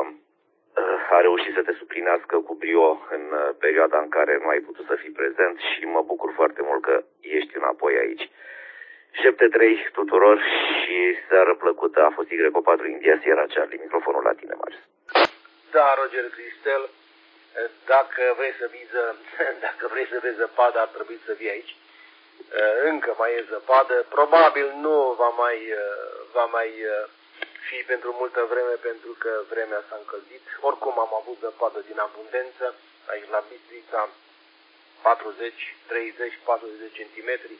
Speaker 13: a reușit să te suplinească cu brio în perioada în care nu ai putut să fii prezent și mă bucur foarte mult că ești înapoi aici. șapte trei tuturor și seară plăcută. A fost Y patru India Sierra Charlie. Microfonul la tine, Marius.
Speaker 1: Da, Roger Cristel, dacă vrei să vii, dacă vrei să vezi zăpadă, ar trebui să vii aici. Încă mai e zăpadă. Probabil nu va mai, va mai fi pentru multă vreme, pentru că vremea s-a încălzit. Oricum am avut zăpadă din abundență, aici la Bistrița, patruzeci, treizeci, patruzeci de centimetri.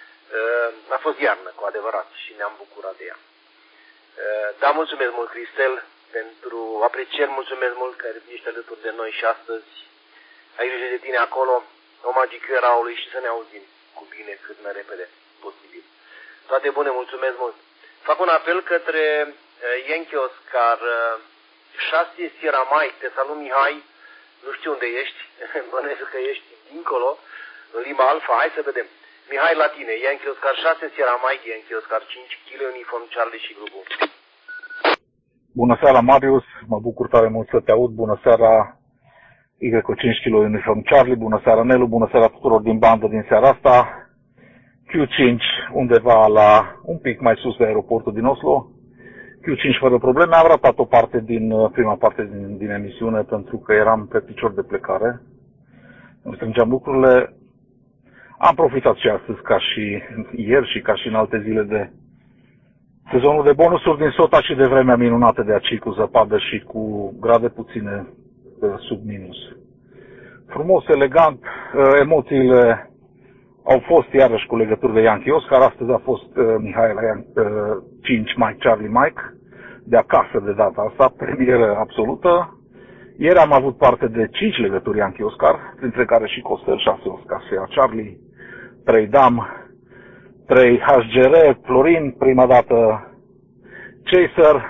Speaker 1: A fost iarnă, cu adevărat, și ne-am bucurat de ea. Da, mulțumesc mult, Cristel, pentru aprecieri, mulțumesc mult că ești alături de noi și astăzi. Ai grijă de tine acolo, o magică Raului și să ne auzim cu bine cât mai repede posibil. Toate bune, mulțumesc mult. Fac un apel către Yankee Oscar șase Sierra Mike, te salut Mihai, nu știu unde ești, bănuiesc că ești dincolo, în Lima Alpha, hai să vedem. Mihai la tine, Yankee Oscar șase Sierra Mike, Yankee Oscar cinci, Kilo Uniform Charlie și grupul.
Speaker 14: Bună seara Marius, mă bucur tare mult să te aud, bună seara Y cinci Kilo Uniform Charlie, bună seara Nelu, bună seara tuturor din bandă din seara asta. Q cinci undeva la un pic mai sus de aeroportul din Oslo. Q cinci fără probleme, am ratat o parte din prima parte din, din emisiune pentru că eram pe picior de plecare. Îmi strângeam lucrurile. Am profitat și astăzi ca și ieri și ca și în alte zile de sezonul de bonusuri din Sota și de vremea minunată de aici cu zăpadă și cu grade puține sub minus. Frumos, elegant, emoțiile au fost iarăși cu legături de Yankee Oscar. Astăzi a fost uh, Mihai la uh, cinci Mike Charlie Mike, de acasă de data asta, premieră absolută. Ieri am avut parte de cinci legături Yankee Oscar, printre care și Costel șase Oscar Sierra Charlie, trei Dam, trei H G R, Florin, prima dată Chaser.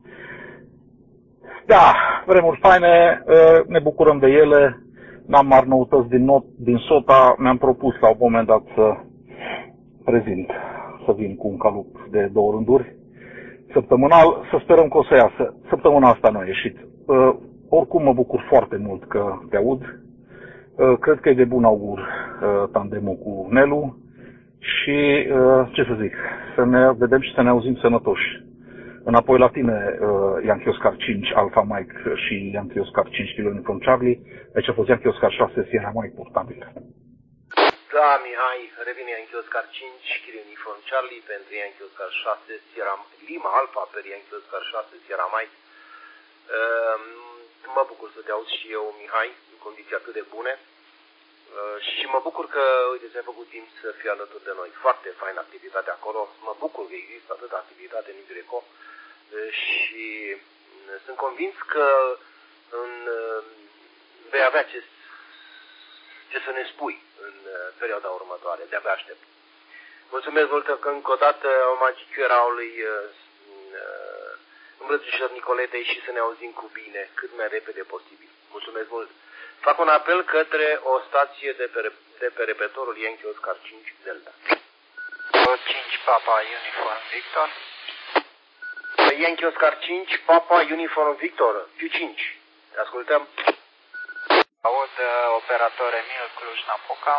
Speaker 14: Da, vremuri faine, uh, ne bucurăm de ele. N-am mari noutăți din, not, din Sota, mi-am propus la un moment dat să prezint, să vin cu un calup de două rânduri săptămânal, să sperăm că o să iasă. Săptămâna asta nu a ieșit. Uh, oricum mă bucur foarte mult că te aud. Uh, cred că e de bun augur uh, tandemul cu Nelu și, uh, ce să zic, să ne vedem și să ne auzim sănătoși. Înapoi la tine, uh, Yankee Oscar cinci Alpha Mike și Yankee Oscar cinci Kilo Uniform Charlie. Aici a fost Yankee Oscar șase Sierra Mike portabil.
Speaker 1: Da, Mihai, revine Yankee Oscar cinci Kilo Uniform Charlie pentru Yankee Oscar șase Sierra Lima Alpha per Yankee Oscar șase Sierra Mike. Uh, mă bucur să te aud și eu, Mihai, în condiții atât de bune. Și mă bucur că, uite, ți-ai făcut timp să fii alături de noi. Foarte faină activitatea acolo. Mă bucur că există atâta activitate în Y Greco și sunt convins că în, vei avea ce, ce să ne spui în perioada următoare. De-abia aștept. Mulțumesc mult că încă o dată omagiu era lui Îmbrățișor Nicoletei și să ne auzim cu bine cât mai repede posibil. Mulțumesc mult. Fac un apel către o stație de pe, de pe repetorul Yankee Oscar cinci Delta.
Speaker 15: cinci Papa Uniform Victor.
Speaker 1: Yankee Oscar cinci Papa Uniform Victor. Q cinci. Te ascultăm.
Speaker 15: Aud operator Emil Cluj-Napoca,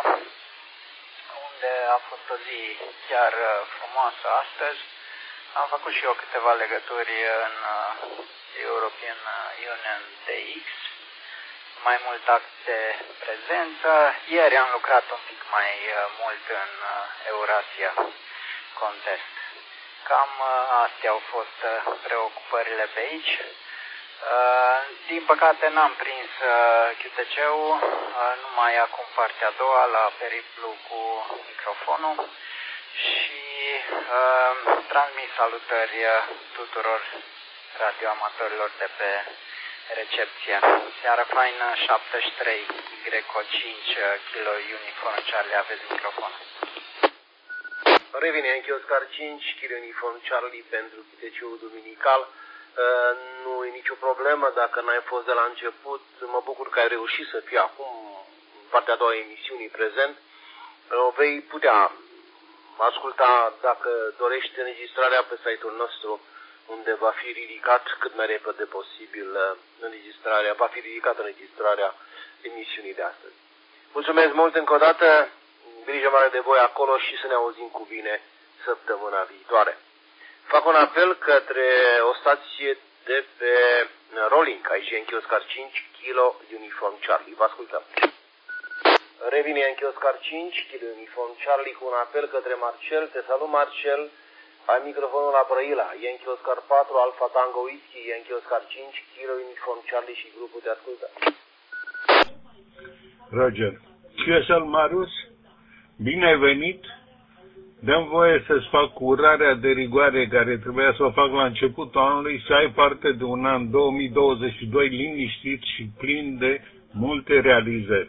Speaker 15: unde a fost o zi chiar frumoasă astăzi. Am făcut și eu câteva legături în European Union D X. Mai mult act de prezență. Ieri am lucrat un pic mai mult în Eurasia Contest. Cam astea au fost preocupările pe aici. Din păcate n-am prins Q T C-ul, numai acum partea a doua la periplu cu microfonul și transmis salutări tuturor radioamatorilor de pe recepție. Seara faină, șaptezeci și trei Greco cinci Kilo Uniform Charlie, aveți microfon.
Speaker 1: Revine Yankee Oscar cinci Kilo Uniform Charlie pentru Q T C-ul duminical. Uh, nu e nicio problemă dacă n-ai fost de la început. Mă bucur că ai reușit să fii acum în partea a doua emisiunii prezent. O uh, vei putea asculta dacă dorești înregistrarea pe site-ul nostru, unde va fi ridicat cât mai repede posibil înregistrarea, va fi ridicată înregistrarea emisiunii de astăzi. Mulțumesc mult încă o dată, grijă mare de voi acolo și să ne auzim cu bine săptămâna viitoare. Fac un apel către o stație de pe Rolling, aici Yankee Oscar cinci Kilo Uniform Charlie. Vă ascultăm. Revine Yankee Oscar cinci Kilo Uniform Charlie cu un apel către Marcel. Te salut, Marcel. Ai microfonul la Brăila. Yankee Oscar patru Alpha Tango Whisky, Yankee Oscar cinci Kilo Uniform Charlie și grupul te ascultă.
Speaker 16: Roger. Q S L Marius, bine ai venit. Dăm voie să-ți fac urarea de rigoare care trebuia să o fac la începutul anului, să ai parte de un an două mii douăzeci și doi liniștit și plin de multe realizări.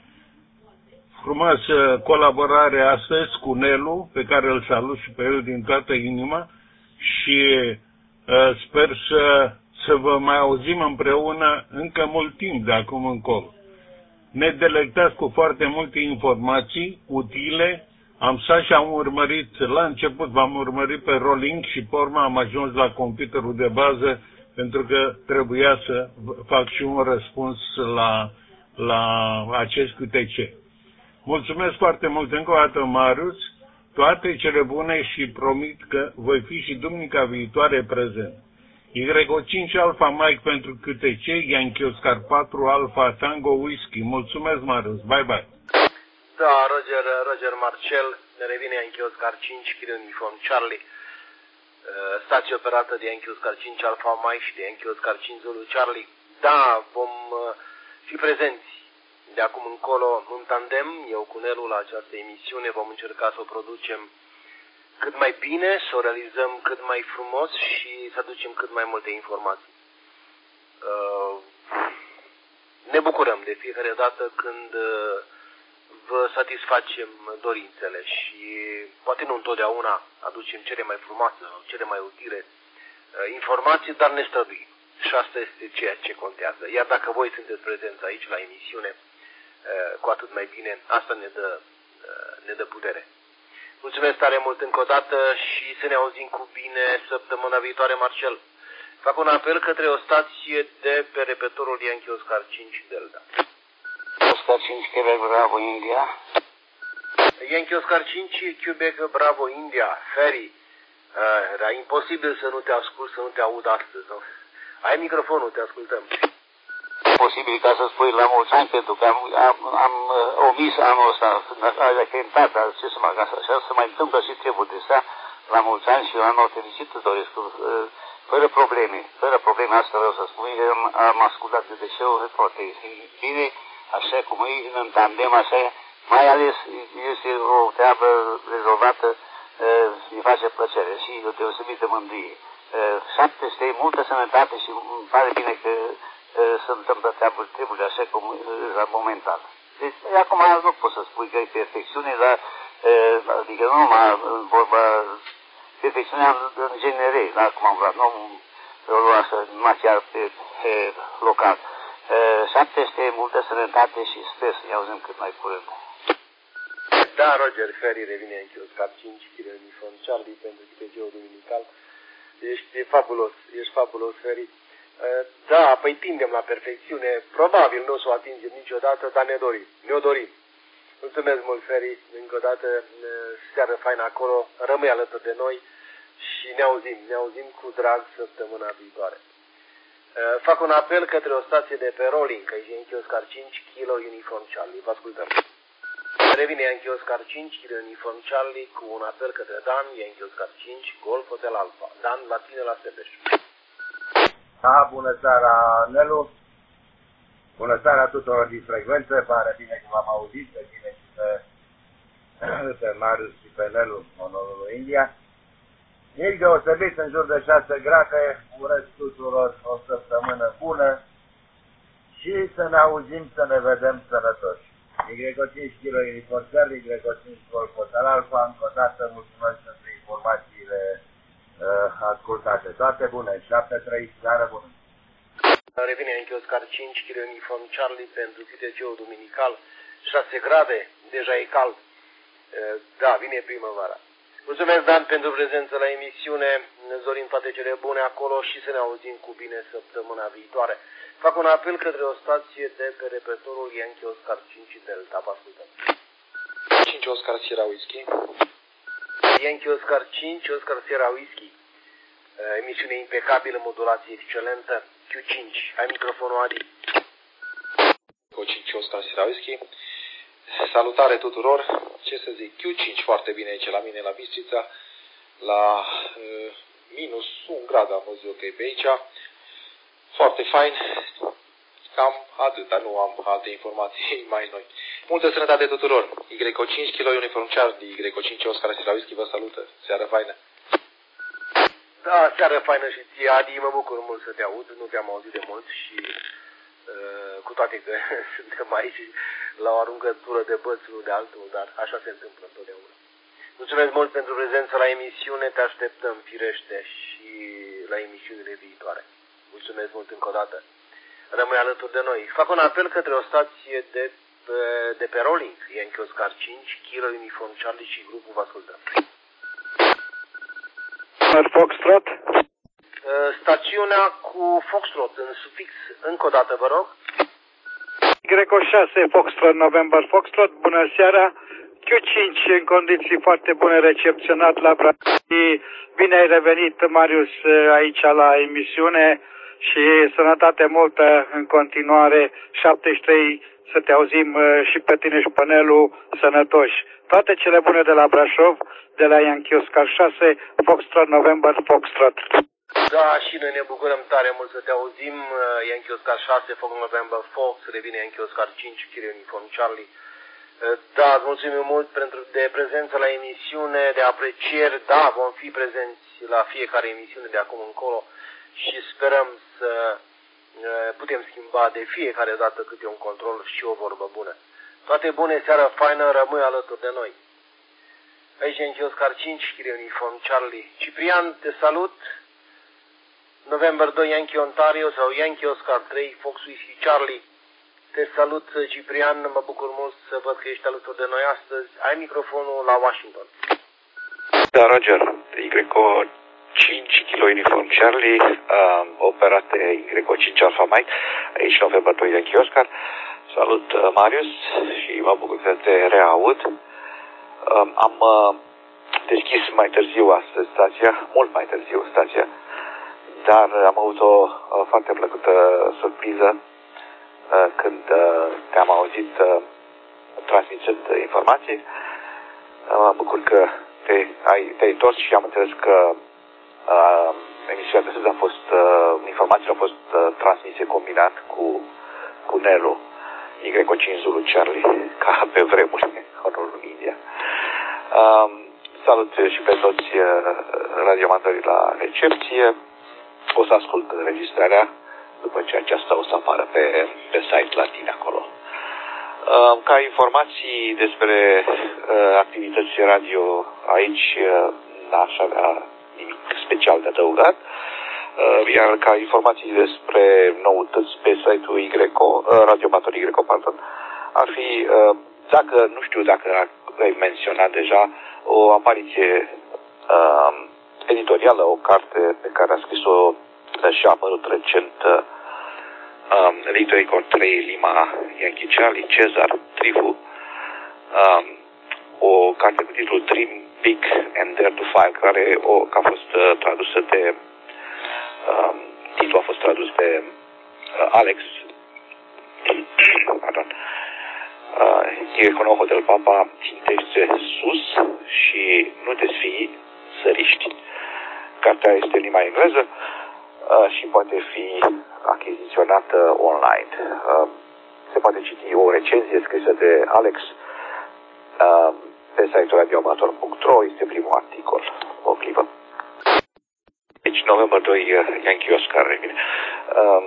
Speaker 16: Frumoasă colaborare astăzi cu Nelu, pe care îl salut și pe el din toată inima și uh, sper să, să vă mai auzim împreună încă mult timp de acum încolo. Ne delectați cu foarte multe informații utile. Am stat și am urmărit, la început v-am urmărit pe Rolling și pe urmă am ajuns la computerul de bază pentru că trebuia să fac și un răspuns la, la acest Q T C. Mulțumesc foarte mult încă o dată, Marius, toate cele bune și promit că voi fi și duminica viitoare prezent. Y cinci Alpha Mike pentru Q T C, Yankee Oscar patru Alpha Tango Whisky. Mulțumesc, Marius, bye bye.
Speaker 1: Da, Roger, Roger Marcel, ne revine Yankee Oscar cinci Kilo Uniform Charlie, stație operată de Yankee Oscar cinci Alpha Mike și de Yankee Oscar cinci Zulu Charlie. Da, vom fi prezenți de acum încolo în tandem, eu cu Nelu, la această emisiune. Vom încerca să o producem cât mai bine, să o realizăm cât mai frumos și să aducem cât mai multe informații. Uh, ne bucurăm de fiecare dată când uh, vă satisfacem dorințele și poate nu întotdeauna aducem cele mai frumoase sau cele mai utile uh, informații, dar ne străduim. Și asta este ceea ce contează. Iar dacă voi sunteți prezenți aici la emisiune, cu atât mai bine, asta ne dă, ne dă putere. Mulțumesc tare mult încă o dată și să ne auzim cu bine săptămâna viitoare, Marcel. Fac un apel către o stație de pe repetorul Yankee Oscar cinci Delta.
Speaker 17: Oscar cinci Quebec Bravo India.
Speaker 1: Yankee Oscar cinci Quebec Bravo India. Ferry. Uh, era imposibil să nu te ascult, să nu te aud astăzi. Nu? Ai microfonul, te ascultăm.
Speaker 17: Posibil ca să spui la mulți ani, pentru că am, am, am uh, omis anul ăsta, a cântat, dar ce să mă găsă, așa să mai întâmplă și treburi de astea, la mulți ani și anul fericit îți doresc, uh, fără probleme, fără probleme, asta vreau să spun, am, am ascultat de deșeuri foarte bine, așa cum e în tandem, așa, mai ales este o treabă rezolvată, îmi face plăcere și o deosebită mândrie. șaptesute, multă sănătate și îmi pare bine că se întâmplă treburile așa cum la momentan. Deci, acum nu pot să spui că e perfecțiune, dar adică nu numai în vorba perfecțiunea în genere, da, cum am vrea, nu o lua să numai chiar pe, pe local. șaptesute, multă sănătate și sper să ne auzim cât mai curând.
Speaker 1: Da, Roger Ferry revine în Chioscar cinci, Chile Uniform Charlie pentru K P G-ul Duminical. Ești fabulos, ești fabulos, Ferry. Da, păi tindem la perfecțiune. Probabil nu o să o atingem niciodată, dar ne dorim. Ne-o dorim. Mulțumesc mult, Ferry. Încă o dată, seară faină acolo. Rămâi alături de noi și ne auzim. Ne auzim cu drag săptămâna viitoare. Fac un apel către o stație de pe Rolling, că e în Chioscar cinci, Kilo Uniform Charlie. Vă ascultăm. Revine Yankee Oscar cinci, Kilo Uniform Charlie, cu un apel către Dan, Yankee Oscar cinci, Golf Hotel Alpha. Dan, la tine la Sebeș.
Speaker 18: Da, bună seara, Nelu. Bună seara tuturor din frecvență. Pare bine că v-am auzit, pe bine și pe, pe Marius și pe Nelu, monologul India. Nici deosebit, în jur de șase grade, urez tuturor o săptămână bună și să ne auzim, să ne vedem sănătoși. Y cinci Kilo Uniform Charlie, Y cinci Golf Hotel Alpha, încă o dată mulțumesc pentru informațiile uh, ascultate. Toate bune, șapte trei, seară bună.
Speaker 1: Revine în Oscar cinci, Kilo Uniform Charlie pentru Q T G-ul Duminical, șase grade, deja e cald. Uh, da, vine primăvara. Mulțumesc, Dan, pentru prezență la emisiune, ne dorim toate cele bune acolo și să ne auzim cu bine săptămâna viitoare. Fac un apel către o stație de pe repertorul Yankee Oscar cinci Delta. Vă ascultăm.
Speaker 19: cinci Oscar Sierra Whisky.
Speaker 1: Yankee Oscar cinci, Oscar Sierra Whisky. Emisiune impecabilă, modulație excelentă. Q cinci. Ai microfonul, Adi.
Speaker 19: cinci Oscar Sierra Whisky. Salutare tuturor. Ce să zic? Q cinci foarte bine aici la mine la Bistrița. La uh, minus un grad am văzut că e pe aici. Foarte fain, cam atâta, nu am alte informații mai noi. Multă sănătate tuturor. Y cinci Kilo Uniform Charlie, Y cinci Oscar Sierra Whisky vă salută. Seară faină.
Speaker 1: Da, seară faină și ție, Adi, mă bucur mult să te aud, nu te-am auzit de mult și uh, cu toate că suntem aici la o aruncătură de băț unul de altul, dar așa se întâmplă întotdeauna. Mulțumesc mult pentru prezența la emisiune, te așteptăm firește și la emisiunile viitoare. Mulțumesc mult încă o dată. Rămâi alături de noi. Fac un apel către o stație de pe, de pe Rolling, Yankee Oscar cinci, Kilo Uniform Charlie și grupul vă ascultăm.
Speaker 12: Foxtrot.
Speaker 1: Stațiunea cu Foxtrot în sufix, încă o dată, vă rog.
Speaker 12: Greco șase, Foxtrot, November Foxtrot, bună seara. Q cinci, în condiții foarte bune, recepționat la Brașov. Bine ai revenit, Marius, aici la emisiune și sănătate multă în continuare. șaptezeci și trei, să te auzim și pe tine și pe Nelu, sănătoși. Toate cele bune de la Brașov, de la Yankee Oscar șase, Foxtrot, November Foxtrot.
Speaker 1: Da, și noi ne bucurăm tare mult să te auzim. Yankee Oscar șase, Fox November Fox, revine Yankee Oscar cinci, Kilo Uniform Charlie. Da, îți mulțumim mult pentru de prezență la emisiune, de aprecieri. Da, vom fi prezenți la fiecare emisiune de acum încolo și sperăm să putem schimba de fiecare dată câte un control și o vorbă bună. Toate bune, seară faină, rămâi alături de noi. Aici Yankee Oscar cinci, Kilo Uniform Charlie. Ciprian, te salut. November doi, Yankee Ontario sau Yankee Oscar trei, Fox Whisky Charlie. Te salut, Ciprian, mă bucur mult să văd că ești alături de noi astăzi. Ai microfonul la Washington.
Speaker 20: Da, Roger, Y cinci Kilo Uniform Charlie, uh, operate Y cinci Alpha Mike, aici November doi Yankee Oscar. Salut, uh, Marius, și mă bucur să te reaud. Uh, am uh, deschis mai târziu astăzi stația, mult mai târziu stația, dar am avut o uh, foarte plăcută surpriză uh, când uh, te-am auzit uh, transmițând informații. Uh, mă bucur că te, ai, te-ai întors și am înțeles că uh, emisiunea de astăzi a fost, uh, informațiile au fost uh, transmise combinat cu, cu Nelu. Y cinci Zulu Charlie, ca pe vremuri, Honolulu, India. Uh, salut și pe toți radioamatorii la recepție. O să ascult înregistrarea după ce aceasta o să apară pe, pe site la tine acolo. Uh, ca informații despre uh, activități radio aici, uh, n-aș avea nimic special de adăugat. Uh, iar ca informații despre noutăți pe site-ul Y, uh, radioamator Y, pardon, ar fi, uh, dacă, nu știu dacă ai menționat deja, o apariție uh, editorială, o carte pe care a scris-o și a apărut recent uh, um, Victory Record trei Lima Yankee Charlie, Cezar Trifu, um, o carte cu titlul Dream Big and Dare to Fire, care o, a fost uh, tradusă de um, titlul a fost tradus de uh, Alex pardon uh, Econoho del Papa, țintește sus și nu te sfii, săriști. Cartea este în limba engleză uh, și poate fi achiziționată online. Uh, se poate citi o recenzie scrisă de Alex uh, pe site-ul radioamator punct ro, este primul articol. O clipă. Deci, noiembrie doi, Yankee Oscar revine. Uh,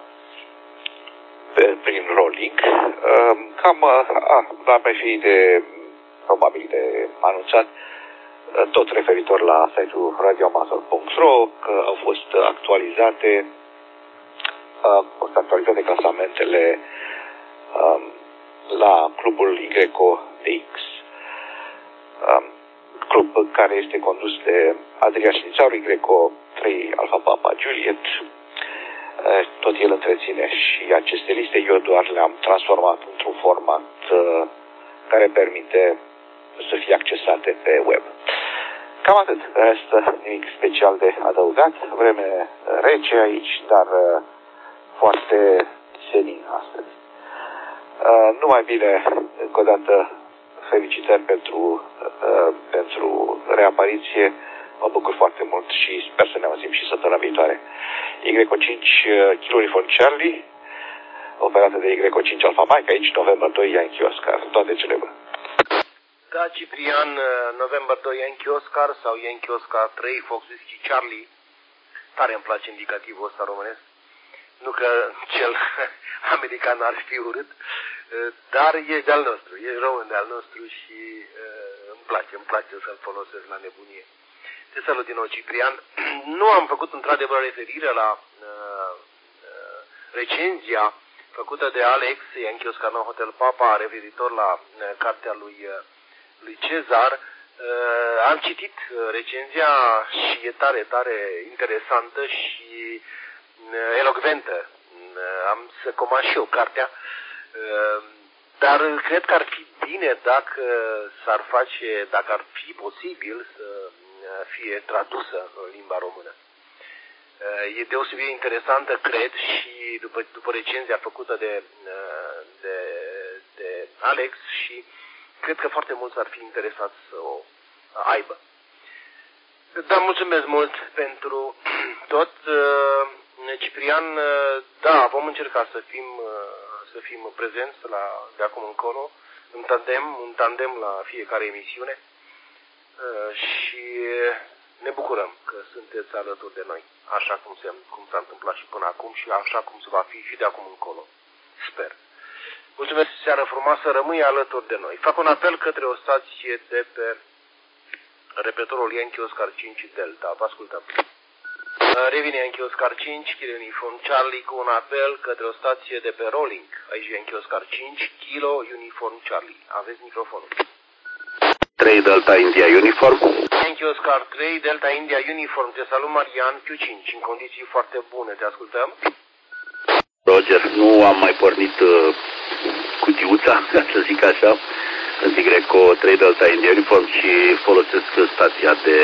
Speaker 20: pe, prin rolling. Uh, cam, uh, va mai fi de, probabil de anunțat, tot referitor la site-ul radioamator punct ro, că au fost actualizate au fost actualizate clasamentele um, la clubul Y D X, um, club care este condus de Adrian Șnițaru, Y trei Alfa Papa Juliet. Uh, tot el întreține și aceste liste. Eu doar le-am transformat într-un format uh, care permite să fie accesate pe web. Cam atât. Restă nimic special de adăugat. Vreme rece aici, dar uh, foarte senin astăzi. Uh, numai bine, încă o dată, felicitări pentru, uh, pentru reapariție. Mă bucur foarte mult și sper să ne auzim și săptămâna viitoare. Y cinci Kilo Uniform Charlie, operată de Y cinci Alfa Mike, aici, noiembrie doi, Yankee Oscar. Toate cele bune.
Speaker 1: Da, Ciprian, noiembrie doi, Yankee Oscar sau Yankee Oscar trei, Fox Whiskey Charlie. Tare îmi place indicativul ăsta românesc. Nu că cel american ar fi urât, dar e de-al nostru, e român de-al nostru și uh, îmi place, îmi place să-l folosesc la nebunie. Te salut din nou, Ciprian. Nu am făcut într-adevăr referire la uh, uh, recenzia făcută de Alex, Yankee Oscar nouă Hotel Papa, referitor la uh, cartea lui, uh, lui Cezar. Uh, am citit uh, recenzia și e tare, tare interesantă și uh, elocventă. Uh, am să comand și eu cartea, uh, dar cred că ar fi bine dacă s-ar face, dacă ar fi posibil să fie tradusă în limba română. E deosebit interesantă, cred, și după, după recenzia făcută de, de, de Alex și cred că foarte mulți ar fi interesați să o aibă. Dar mulțumesc mult pentru tot. Ciprian, da, vom încerca să fim, să fim prezenți la, de acum încolo, în tandem, în tandem la fiecare emisiune. Și ne bucurăm că sunteți alături de noi, așa cum, se, cum s-a întâmplat și până acum și așa cum se va fi și de acum încolo. Sper. Mulțumesc, seară frumoasă, rămâi alături de noi. Fac un apel către o stație de pe repetorul Yankee Oscar cinci Delta. Vă ascultăm. Revine Yankee Oscar cinci, Kilo Uniform Charlie, cu un apel către o stație de pe Rolling. Aici Yankee Oscar cinci, Kilo Uniform Charlie. Aveți microfonul.
Speaker 21: trei Delta India Uniform.
Speaker 1: Yankee Oscar trei Delta India Uniform. Te salut, Marian, Q cinci, în condiții foarte bune. Te ascultăm.
Speaker 21: Roger, nu am mai pornit uh, cutiuța, să zic așa, în Y trei Delta India Uniform și folosesc stația de,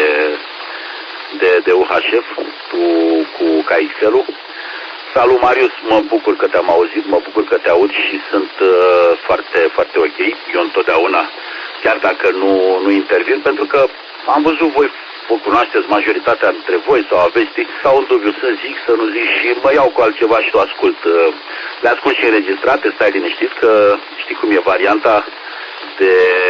Speaker 21: de, de U H F cu, cu K X L-ul. Salut, Marius, mă bucur că te-am auzit, mă bucur că te aud și sunt uh, foarte, foarte ok. Eu întotdeauna, chiar dacă nu, nu intervin, pentru că am văzut voi vă cunoașteți majoritatea dintre voi sau aveți sau un dubiu să zic, să nu zic și mă iau cu altceva și o ascult. Le ascult și înregistrate, stai liniștit că știi cum e varianta de,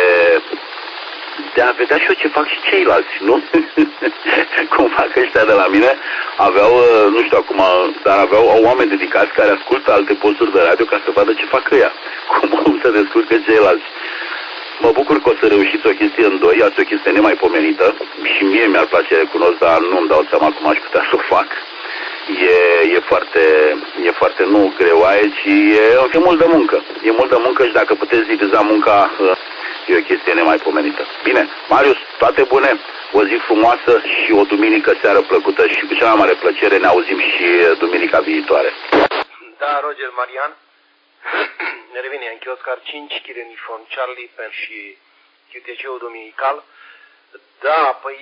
Speaker 21: de a vedea și eu ce fac și ceilalți, nu? Cum fac ăștia de la mine, aveau, nu știu acum, dar aveau au oameni dedicați care ascultă alte posturi de radio ca să vadă ce fac ăia, cum au să descurcă ceilalți. Mă bucur că o să reușiți o chestie în doi, ați o chestie nemaipomenită și mie mi-ar place, recunosc, dar nu-mi dau seama cum aș putea să o fac. E, e foarte, e foarte nu greoaie, ci e, e mult de muncă. E mult de muncă și dacă puteți diviza munca, e o chestie nemaipomenită. Bine, Marius, toate bune, o zi frumoasă și o duminică seară plăcută și cu cea mai mare plăcere ne auzim și duminica viitoare.
Speaker 1: Da, Roger Marian. Ne revine în Oscar cinci, Kilo Uniform Charlie și Q T C-ul dominical. Da, păi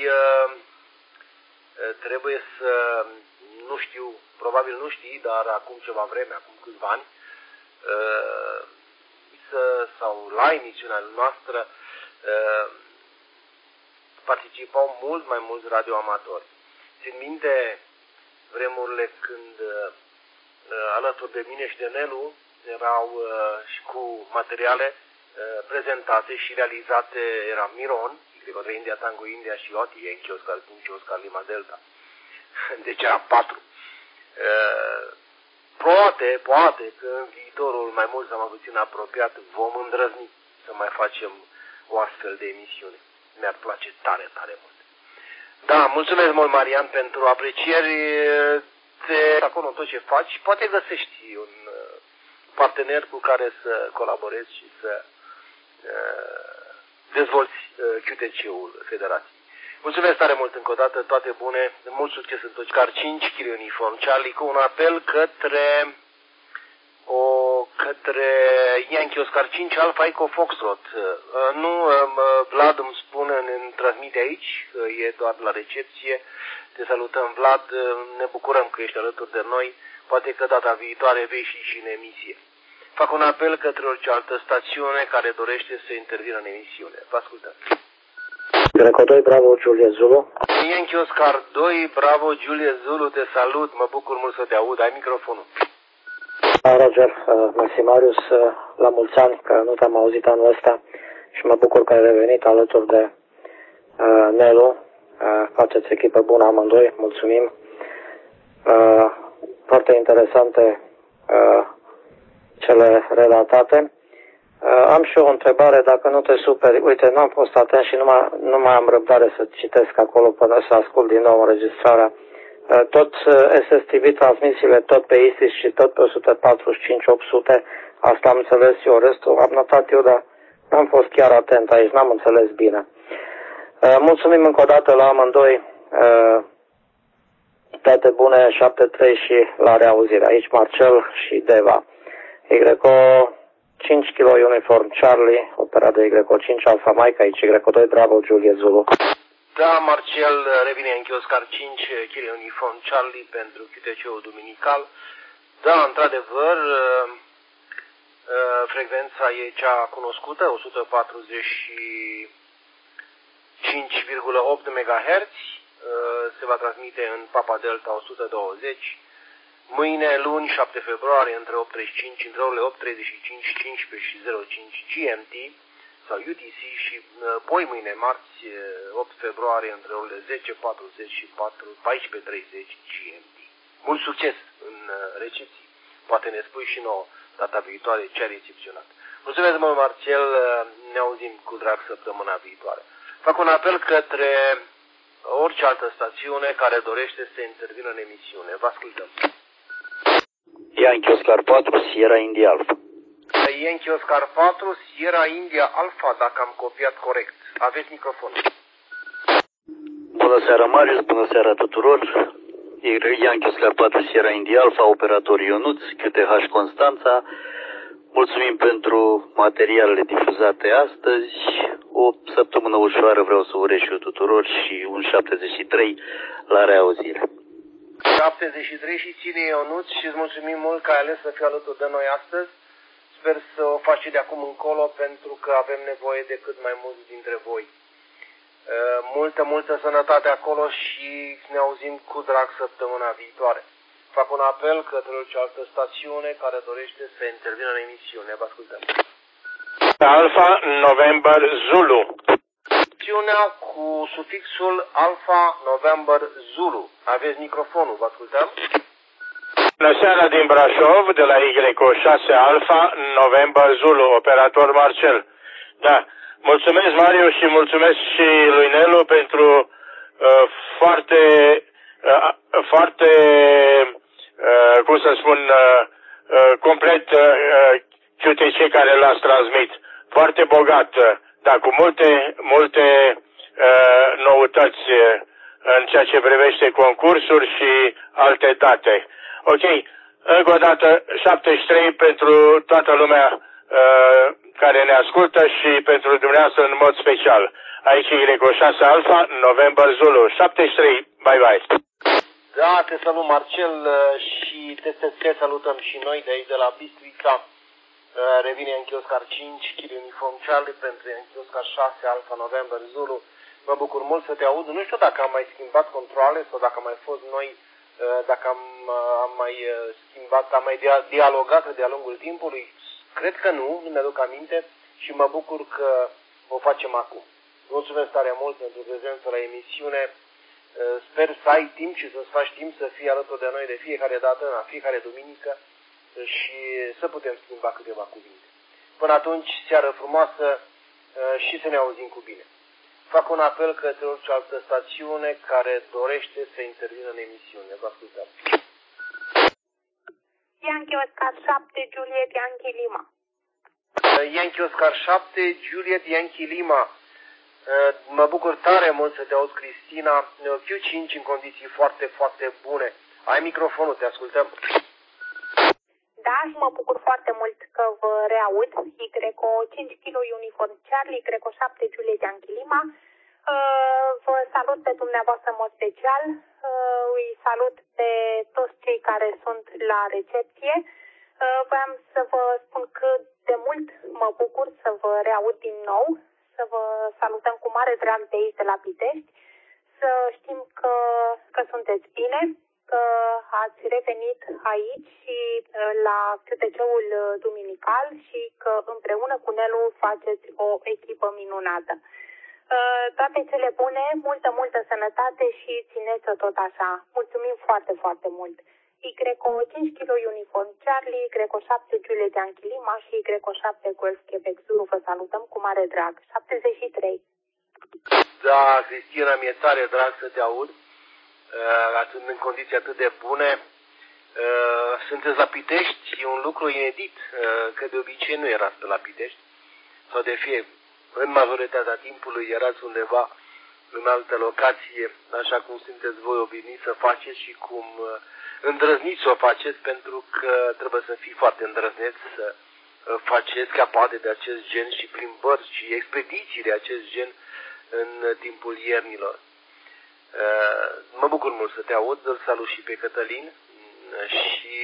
Speaker 1: trebuie să, nu știu, probabil nu știi, dar acum ceva vreme, acum câțiva ani, să, sau la emisiunea noastră participau mult mai mulți radioamatori. Țin minte vremurile când alături de mine și de Nelu erau uh, și cu materiale uh, prezentate și realizate, era Miron, cred că India, Tango India și Oti, Yankee Oscar, Yankee Oscar, Lima Delta. Deci era patru. Uh, poate, poate că în viitorul mai mult sau mai puțin apropiat vom îndrăzni să mai facem o astfel de emisiune. Mi-ar place tare, tare mult. Da, mulțumesc mult, Marian, pentru aprecieri. Te acolo tot ce faci, poate găsești un partener cu care să colaborezi și să uh, dezvolți uh, Q T C-ul Federației. Mulțumesc tare mult încă o dată, toate bune, mult succes în tot. Car cinci, Kilo Uniform Charlie, cu un apel către o către Yankee Oscar cinci, Alpha Echo Foxtrot. Uh, nu, uh, Vlad îmi spune, ne transmite aici, uh, e doar la recepție. Te salutăm, Vlad, uh, ne bucurăm că ești alături de noi. Poate că data viitoare vei și, și în emisie. Fac un apel către orice altă stațiune care dorește să intervină în emisiune. Vă ascultăm.
Speaker 3: Greco doi, Bravo, Julie Zulu.
Speaker 1: Yankee Oscar doi, Bravo, Julie Zulu, te salut. Mă bucur mult să te aud. Ai microfonul.
Speaker 3: Roger, uh, mersi Marius, uh, la mulți ani că nu te-am auzit anul ăsta și mă bucur că ai revenit alături de uh, Nelu. Uh, faceți echipă bună amândoi, mulțumim. Uh, Foarte interesante uh, cele relatate. Uh, am și eu o întrebare, dacă nu te superi. Uite, nu am fost atent și nu mai, nu mai am răbdare să citesc acolo până să ascult din nou înregistrarea. Uh, tot uh, S S T V transmisiile, tot pe ISIS și tot pe o sută patruzeci și cinci opt sute, asta am înțeles eu, restul am notat eu, dar n-am fost chiar atent aici, n-am înțeles bine. Uh, mulțumim încă o dată la amândoi. Uh, Toate bune, șapte trei și la reauzire. Aici Marcel și Deva. Y cinci Kilo Uniform Charlie, opera de Y cinci Alpha Mike, aici Y doi Bravo Julie Zulu.
Speaker 1: Da, Marcel, revine în Oscar cinci Kilo Uniform Charlie pentru Q T C-ul dominical. Da, într-adevăr, frecvența e cea cunoscută, o sută patruzeci și cinci virgulă opt megahertz. Se va transmite în Papa Delta o sută douăzeci. Mâine, luni, șapte februarie, între opt treizeci și cinci, între orele opt treizeci și cinci, cincisprezece și zero cinci G M T sau U T C și poi mâine, marți, opt februarie, între orele zece patruzeci și paisprezece treizeci G M T. Mult succes în recepții. Poate ne spui și nouă data viitoare ce ai recepționat. Mulțumesc mult, Marcel. Ne auzim cu drag săptămâna viitoare. Fac un apel către orice altă stațiune care dorește să intervină în emisiune. Vă ascultăm.
Speaker 6: Yankee Oscar patru, Sierra India Alpha.
Speaker 1: Yankee Oscar patru, Sierra India Alpha, dacă am copiat corect. Aveți microfonul.
Speaker 6: Bună seara, Marius, bună seara tuturor. Yankee Oscar patru, Sierra India Alpha, operator Ionuț, Q T H Constanța. Mulțumim pentru materialele difuzate astăzi. O săptămână ușoară vreau să urez și eu tuturor și un șaptezeci și trei la reauzire.
Speaker 1: șaptezeci și trei și ține Ionuț și îți mulțumim mult că ai ales să fii alături de noi astăzi. Sper să o faci de acum încolo pentru că avem nevoie de cât mai mulți dintre voi. Multă, multă sănătate acolo și ne auzim cu drag săptămâna viitoare. Fac un apel către cealaltă stațiune care dorește să intervină în emisiune. Vă ascultăm.
Speaker 2: Alfa November Zulu.
Speaker 1: Stațiunea cu sufixul Alfa November Zulu. Aveți microfonul, vă ascultăm.
Speaker 2: Bună seara din Brașov, de la Y șase Alfa November Zulu, operator Marcel. Da, mulțumesc Mariu și mulțumesc și lui Nelu pentru uh, foarte, uh, foarte, uh, cum să spun, uh, uh, complet uh, Q T C care l-ați transmit. Foarte bogat, uh, dar cu multe, multe uh, noutăți uh, în ceea ce privește concursuri și alte date. Ok, încă o dată șaptezeci și trei pentru toată lumea uh, care ne ascultă și pentru dumneavoastră în mod special. Aici Y șase Alfa, November Zulu, șaptezeci și trei, bye bye.
Speaker 1: Da, te salut Marcel și te, te, te salutăm și noi de aici de la Bistrița. Revine Yankee Oscar cinci, Kilo Uniform Charlie pentru Yankee Oscar șase Alfa, November Zulu. Mă bucur mult să te aud. Nu știu dacă am mai schimbat controle sau dacă am mai fost noi, dacă am, am mai schimbat, am mai dialogat de-a lungul timpului. Cred că nu, nu mi-aduc aminte și mă bucur că o facem acum. Mulțumesc tare mult pentru prezența la emisiune. Sper să ai timp și să-ți faci timp să fii alături de noi de fiecare dată, la fiecare duminică și să putem schimba câteva cuvinte. Până atunci, seară frumoasă și să ne auzim cu bine. Fac un apel către orice altă stațiune care dorește să intervină în emisiune. Vă ascultăm.
Speaker 22: Yankee Oscar șapte, Juliet Yankee Lima.
Speaker 1: Yankee Oscar șapte, Juliet Yankee Lima. Mă bucur tare mult să te aud, Cristina. Q cinci în condiții foarte, foarte bune. Ai microfonul, te ascultăm.
Speaker 22: Da, și mă bucur foarte mult că vă reaud. Y cinci Kilo Uniform Charlie, Y șapte Juliet Yankee Lima. Vă salut pe dumneavoastră în mod special. Îi salut pe toți cei care sunt la recepție. Vreau să vă spun cât de mult mă bucur să vă reaud din nou, să vă salutăm cu mare drag de aici de la Pitești, să știm că, că sunteți bine, că ați revenit aici și la Q T C-ul duminical și că împreună cu Nelu faceți o echipă minunată. Toate cele bune, multă, multă sănătate și țineți-o tot așa. Mulțumim foarte, foarte mult. Y cinci Kilo Uniform Charlie, Y șapte Juliet Yankee Lima și Y șapte Golf Quebec Zulu. Vă salutăm cu mare drag. șaptezeci și trei.
Speaker 1: Da, Cristina, mi-e tare drag să te aud. Uh, în condiții atât de bune. Uh, sunteți la Pitești, e un lucru inedit, uh, că de obicei nu erați la Pitești. Sau de fie, în majoritatea timpului erați undeva în altă locație, așa cum sunteți voi obișnuiți să faceți și cum uh, îndrăzniți să o faceți, pentru că trebuie să fii foarte îndrăzneți să uh, faceți capate de acest gen și plimbări și expediții de acest gen în uh, timpul iernilor. Uh, mă bucur mult să te aud, îl salut și pe Cătălin uh, și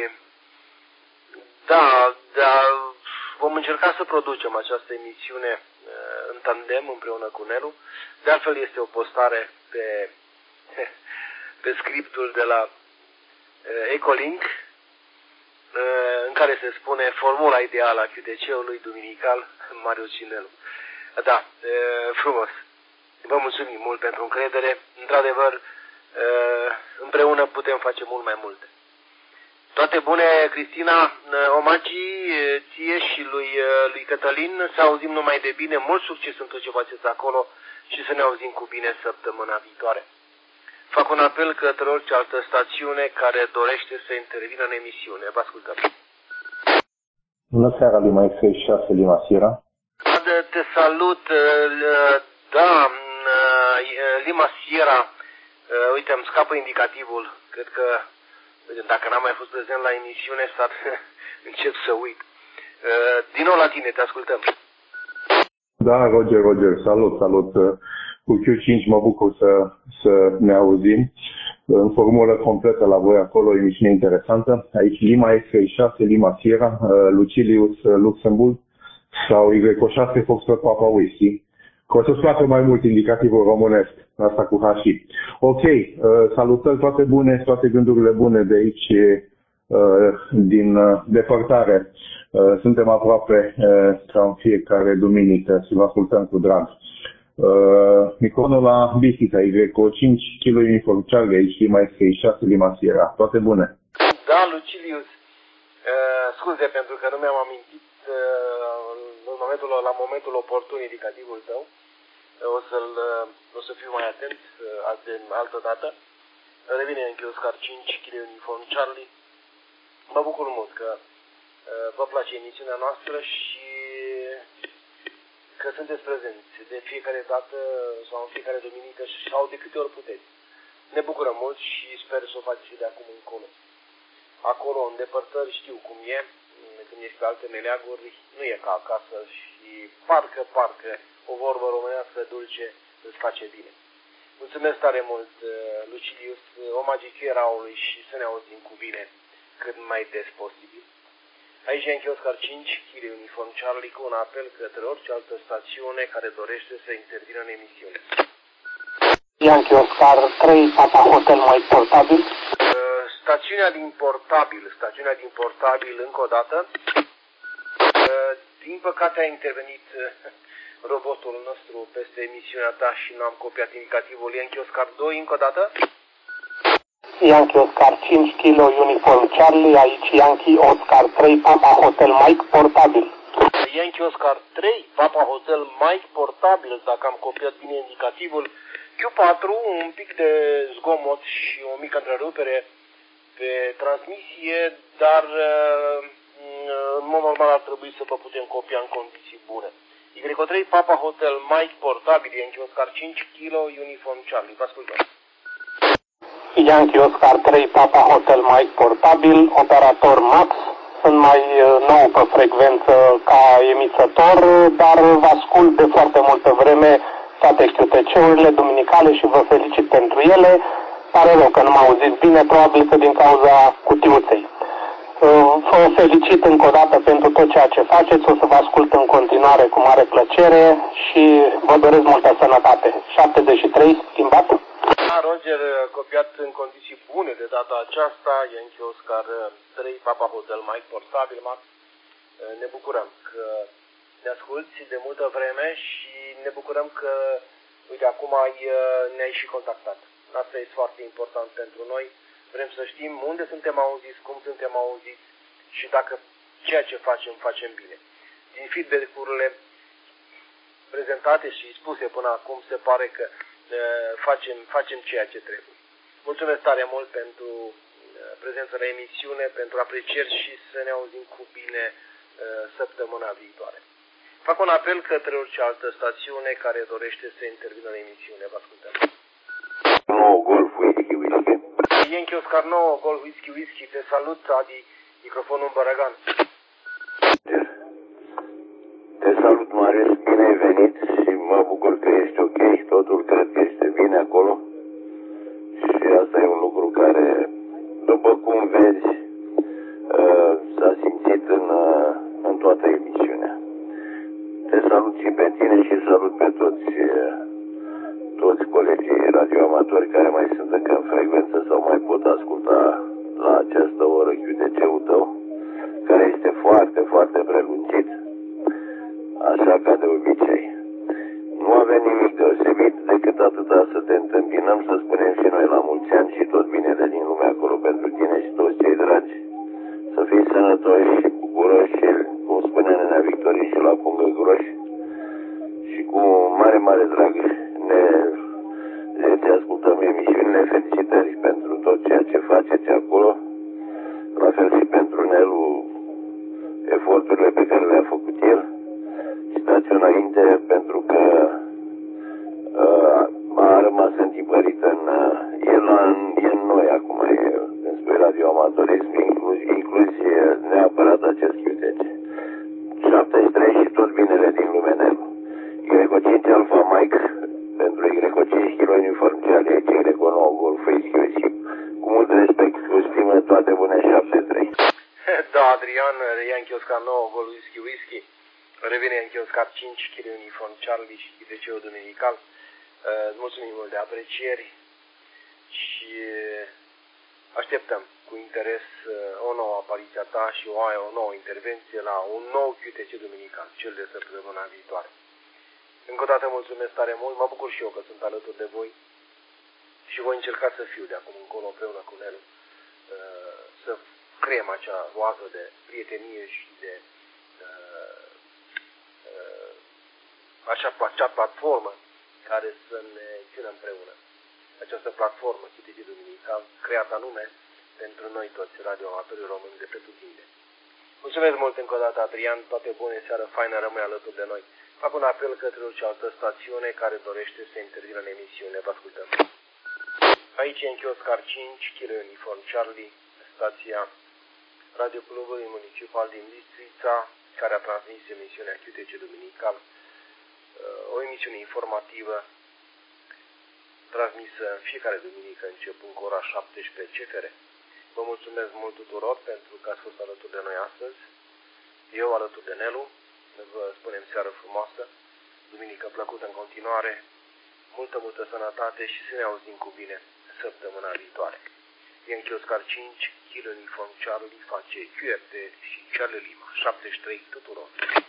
Speaker 1: da, da, vom încerca să producem această emisiune uh, în tandem împreună cu Nelu. De altfel este o postare pe, pe scriptul de la uh, Ecolink uh, în care se spune formula ideală a Q T C-ului duminical Marius și Nelu. Da, uh, frumos. Vă mulțumim mult pentru încredere. Într-adevăr, împreună putem face mult mai multe. Toate bune, Cristina, omagii ție și lui, lui Cătălin, să auzim numai de bine, mult succes în tot ce faceți acolo și să ne auzim cu bine săptămâna viitoare. Fac un apel către orice altă stațiune care dorește să intervină în emisiune. Vă ascultăm.
Speaker 23: Bună seara, Lima X șase, Lima Sierra.
Speaker 1: Te salut, da, Lima Sierra, uite, îmi scapă indicativul, cred că dacă n-am mai fost prezent la emisiune, s-ar încep să uit. Din nou la tine, te ascultăm.
Speaker 23: Da, Roger, Roger, salut, salut. Cu Q cinci mă bucur să, să ne auzim. În formulă completă la voi acolo, emisiune interesantă. Aici Lima X șase, Lima Sierra, Lucilius Luxemburg sau Y șase Foxtrot Papa Whisky. că o să scoată mai mult indicativul românesc, asta cu Hashi. Ok, uh, salutări toate bune, toate gândurile bune de aici, uh, din uh, depărtare. Uh, suntem aproape uh, ca în fiecare duminică și vă ascultăm cu drag. Uh, Micronul la Bistița, Y cinci, Kilo Uniform Charlie, aici Lima S K șase, Lima Sierra. Toate bune.
Speaker 1: Da, Lucilius, uh, scuze pentru că nu mi-am amintit uh, în momentul, la momentul oportun indicativul tău. O, să-l, o să fiu mai atent uh, de altă dată. Revine în Oscar cinci, Kilo Uniform Charlie. Mă bucur mult că uh, vă place emisiunea noastră și că sunteți prezenți de fiecare dată sau în fiecare duminică sau de câte ori puteți. Ne bucurăm mult și sper să o faceți și de acum încolo. Acolo, în depărtări, știu cum e, când ești pe alte meleaguri, nu e ca acasă și parcă, parcă, o vorbă românească dulce îți face bine. Mulțumesc tare mult, Lucilius, o magicie raului și să ne auzim cu bine cât mai des posibil. Aici Yankee Oscar cinci, Kilo Uniform Charlie, cu un apel către orice altă stațiune care dorește să intervină în emisiune.
Speaker 4: Yankee Oscar trei, Papa Hotel Mike Portabil.
Speaker 1: Uh, stațiunea din Portabil, stațiunea din Portabil încă o dată. Uh, din păcate a intervenit uh, robotul nostru peste emisiunea ta și n-am copiat indicativul. Yankee Oscar doi încă o dată.
Speaker 4: Yankee Oscar cinci, Kilo Uniform Charlie, aici Yankee Oscar trei, Papa Hotel Mike Portabil.
Speaker 1: Yankee Oscar trei, Papa Hotel Mike Portabil, dacă am copiat bine indicativul. Q patru, un pic de zgomot și o mică întrerupere pe transmisie, dar în mod normal ar trebui să vă putem copia în condiții bune. Y trei, Papa Hotel Mike Portabil, Yankee Oscar cinci, Kilo Uniform Charlie. Vă ascultăm.
Speaker 4: Yankee Oscar trei, Papa Hotel Mike Portabil, operator Max. Sunt mai nou pe frecvență ca emițător, dar vă ascult de foarte multă vreme toate Q T C-urile duminicale și vă felicit pentru ele. Pare rău că nu mă auziți bine, probabil că din cauza cutiuței. Vă felicit încă o dată pentru tot ceea ce faceți, o să vă ascult în continuare cu mare plăcere și vă doresc multă sănătate. șaptezeci și trei, schimbat?
Speaker 1: Da, Roger, copiat în condiții bune de data aceasta, Yankee Oscar trei, Papa Hotel Mike Portabil, Max. Ne bucurăm că ne asculti de multă vreme și ne bucurăm că, uite, acum ai, ne-ai și contactat. Asta este foarte important pentru noi. Vrem să știm unde suntem auziți, cum suntem auziți și dacă ceea ce facem, facem bine. Din feedback-urile prezentate și spuse până acum, se pare că uh, facem, facem ceea ce trebuie. Mulțumesc tare mult pentru uh, prezența la emisiune, pentru aprecieri și să ne auzim cu bine uh, săptămâna viitoare. Fac un apel către orice altă stațiune care dorește să intervină în emisiune. Vă ascultăm.
Speaker 21: nouă Golf Whisky Whisky.
Speaker 1: Yankee Oscar nouă Golf Whisky Whisky. Te salut, Adi, microfonul în Bărăgan.
Speaker 21: Te salut, Marius, bine ai venit și mă bucur că ești ok, totul cred că este bine acolo. Și asta e un lucru care, după cum vezi, s-a simțit în, în toată emisiunea. Te salut și pe tine și salut pe toți, toți colegii radioamatori care mai sunt încă în frecvență sau mai pot asculta la această oră Q T C-ul tău, care este foarte, foarte prelungit, așa ca de obicei. Nu avem nimic deosebit decât atâta să te întâmpinăm, să spunem și noi la mulți ani și tot binele din lume acolo pentru tine și toți cei dragi. Să fii sănătoși și bucuroși, cum spune Nenea Victorie, și la pungă groși. Și cu mare, mare drag ne, ne ascultăm emisiunile. Felicitări pentru tot ceea ce faceți acolo. La fel și pentru Nelu, eforturile pe care le-a făcut el. Și dați înainte pentru că uh, a rămas întipărit în... Uh, el în, e în noi acum, e despre radioamatorism, inclus, inclusiv neapărat acest Q T C. șaptezeci și trei și tot binele din lume Nelu. Y cinci Alpha Mike pentru Y cinci Kilo Uniform Charlie, Y nouă Golf Whisky Whisky. Cu mult respect, cu stimă, toate bune, șaptezeci și trei.
Speaker 1: Da, Adrian, Yankee Oscar nouă Golf Whisky Whisky. Revine Yankee Oscar cinci, Kilo Uniform Charlie și de ce duminical. Îți mulțumim mult de aprecieri și așteptăm cu interes o nouă apariție a ta și o, o nouă intervenție la un nou Q T C duminical, cel de săptămâna viitoare. Încă o dată mulțumesc tare mult, mă bucur și eu că sunt alături de voi și voi încerca să fiu de acum încolo împreună cu Nelu, să creăm acea oază de prietenie și de Așa, acea platformă care să ne țină împreună. Această platformă, Q T C Duminical, creată anume pentru noi toți radioamatorii români de pretutinde. Mulțumesc mult încă o dată, Adrian, toate bune, seară faină, rămâi alături de noi. Fac un apel către orice altă stațiune care dorește să intervină în emisiune. Vă ascultăm. Aici e în Oscar cinci, Kilo Uniform Charlie, stația Radio Clubului Municipal din Bistrița, care a transmis emisiunea Q T C Duminical, o emisiune informativă transmisă în fiecare duminică începând cu ora șaptesprezece C F R. Vă mulțumesc mult tuturor pentru că ați fost alături de noi astăzi. Eu alături de Nelu. Vă spunem seară frumoasă, duminică plăcută în continuare, multă, multă sănătate și să ne auzim cu bine săptămâna viitoare. Yankee Oscar cinci, Kilo Uniform Charlie face Q R T și Charlie Lima, șaptezeci și trei tuturor.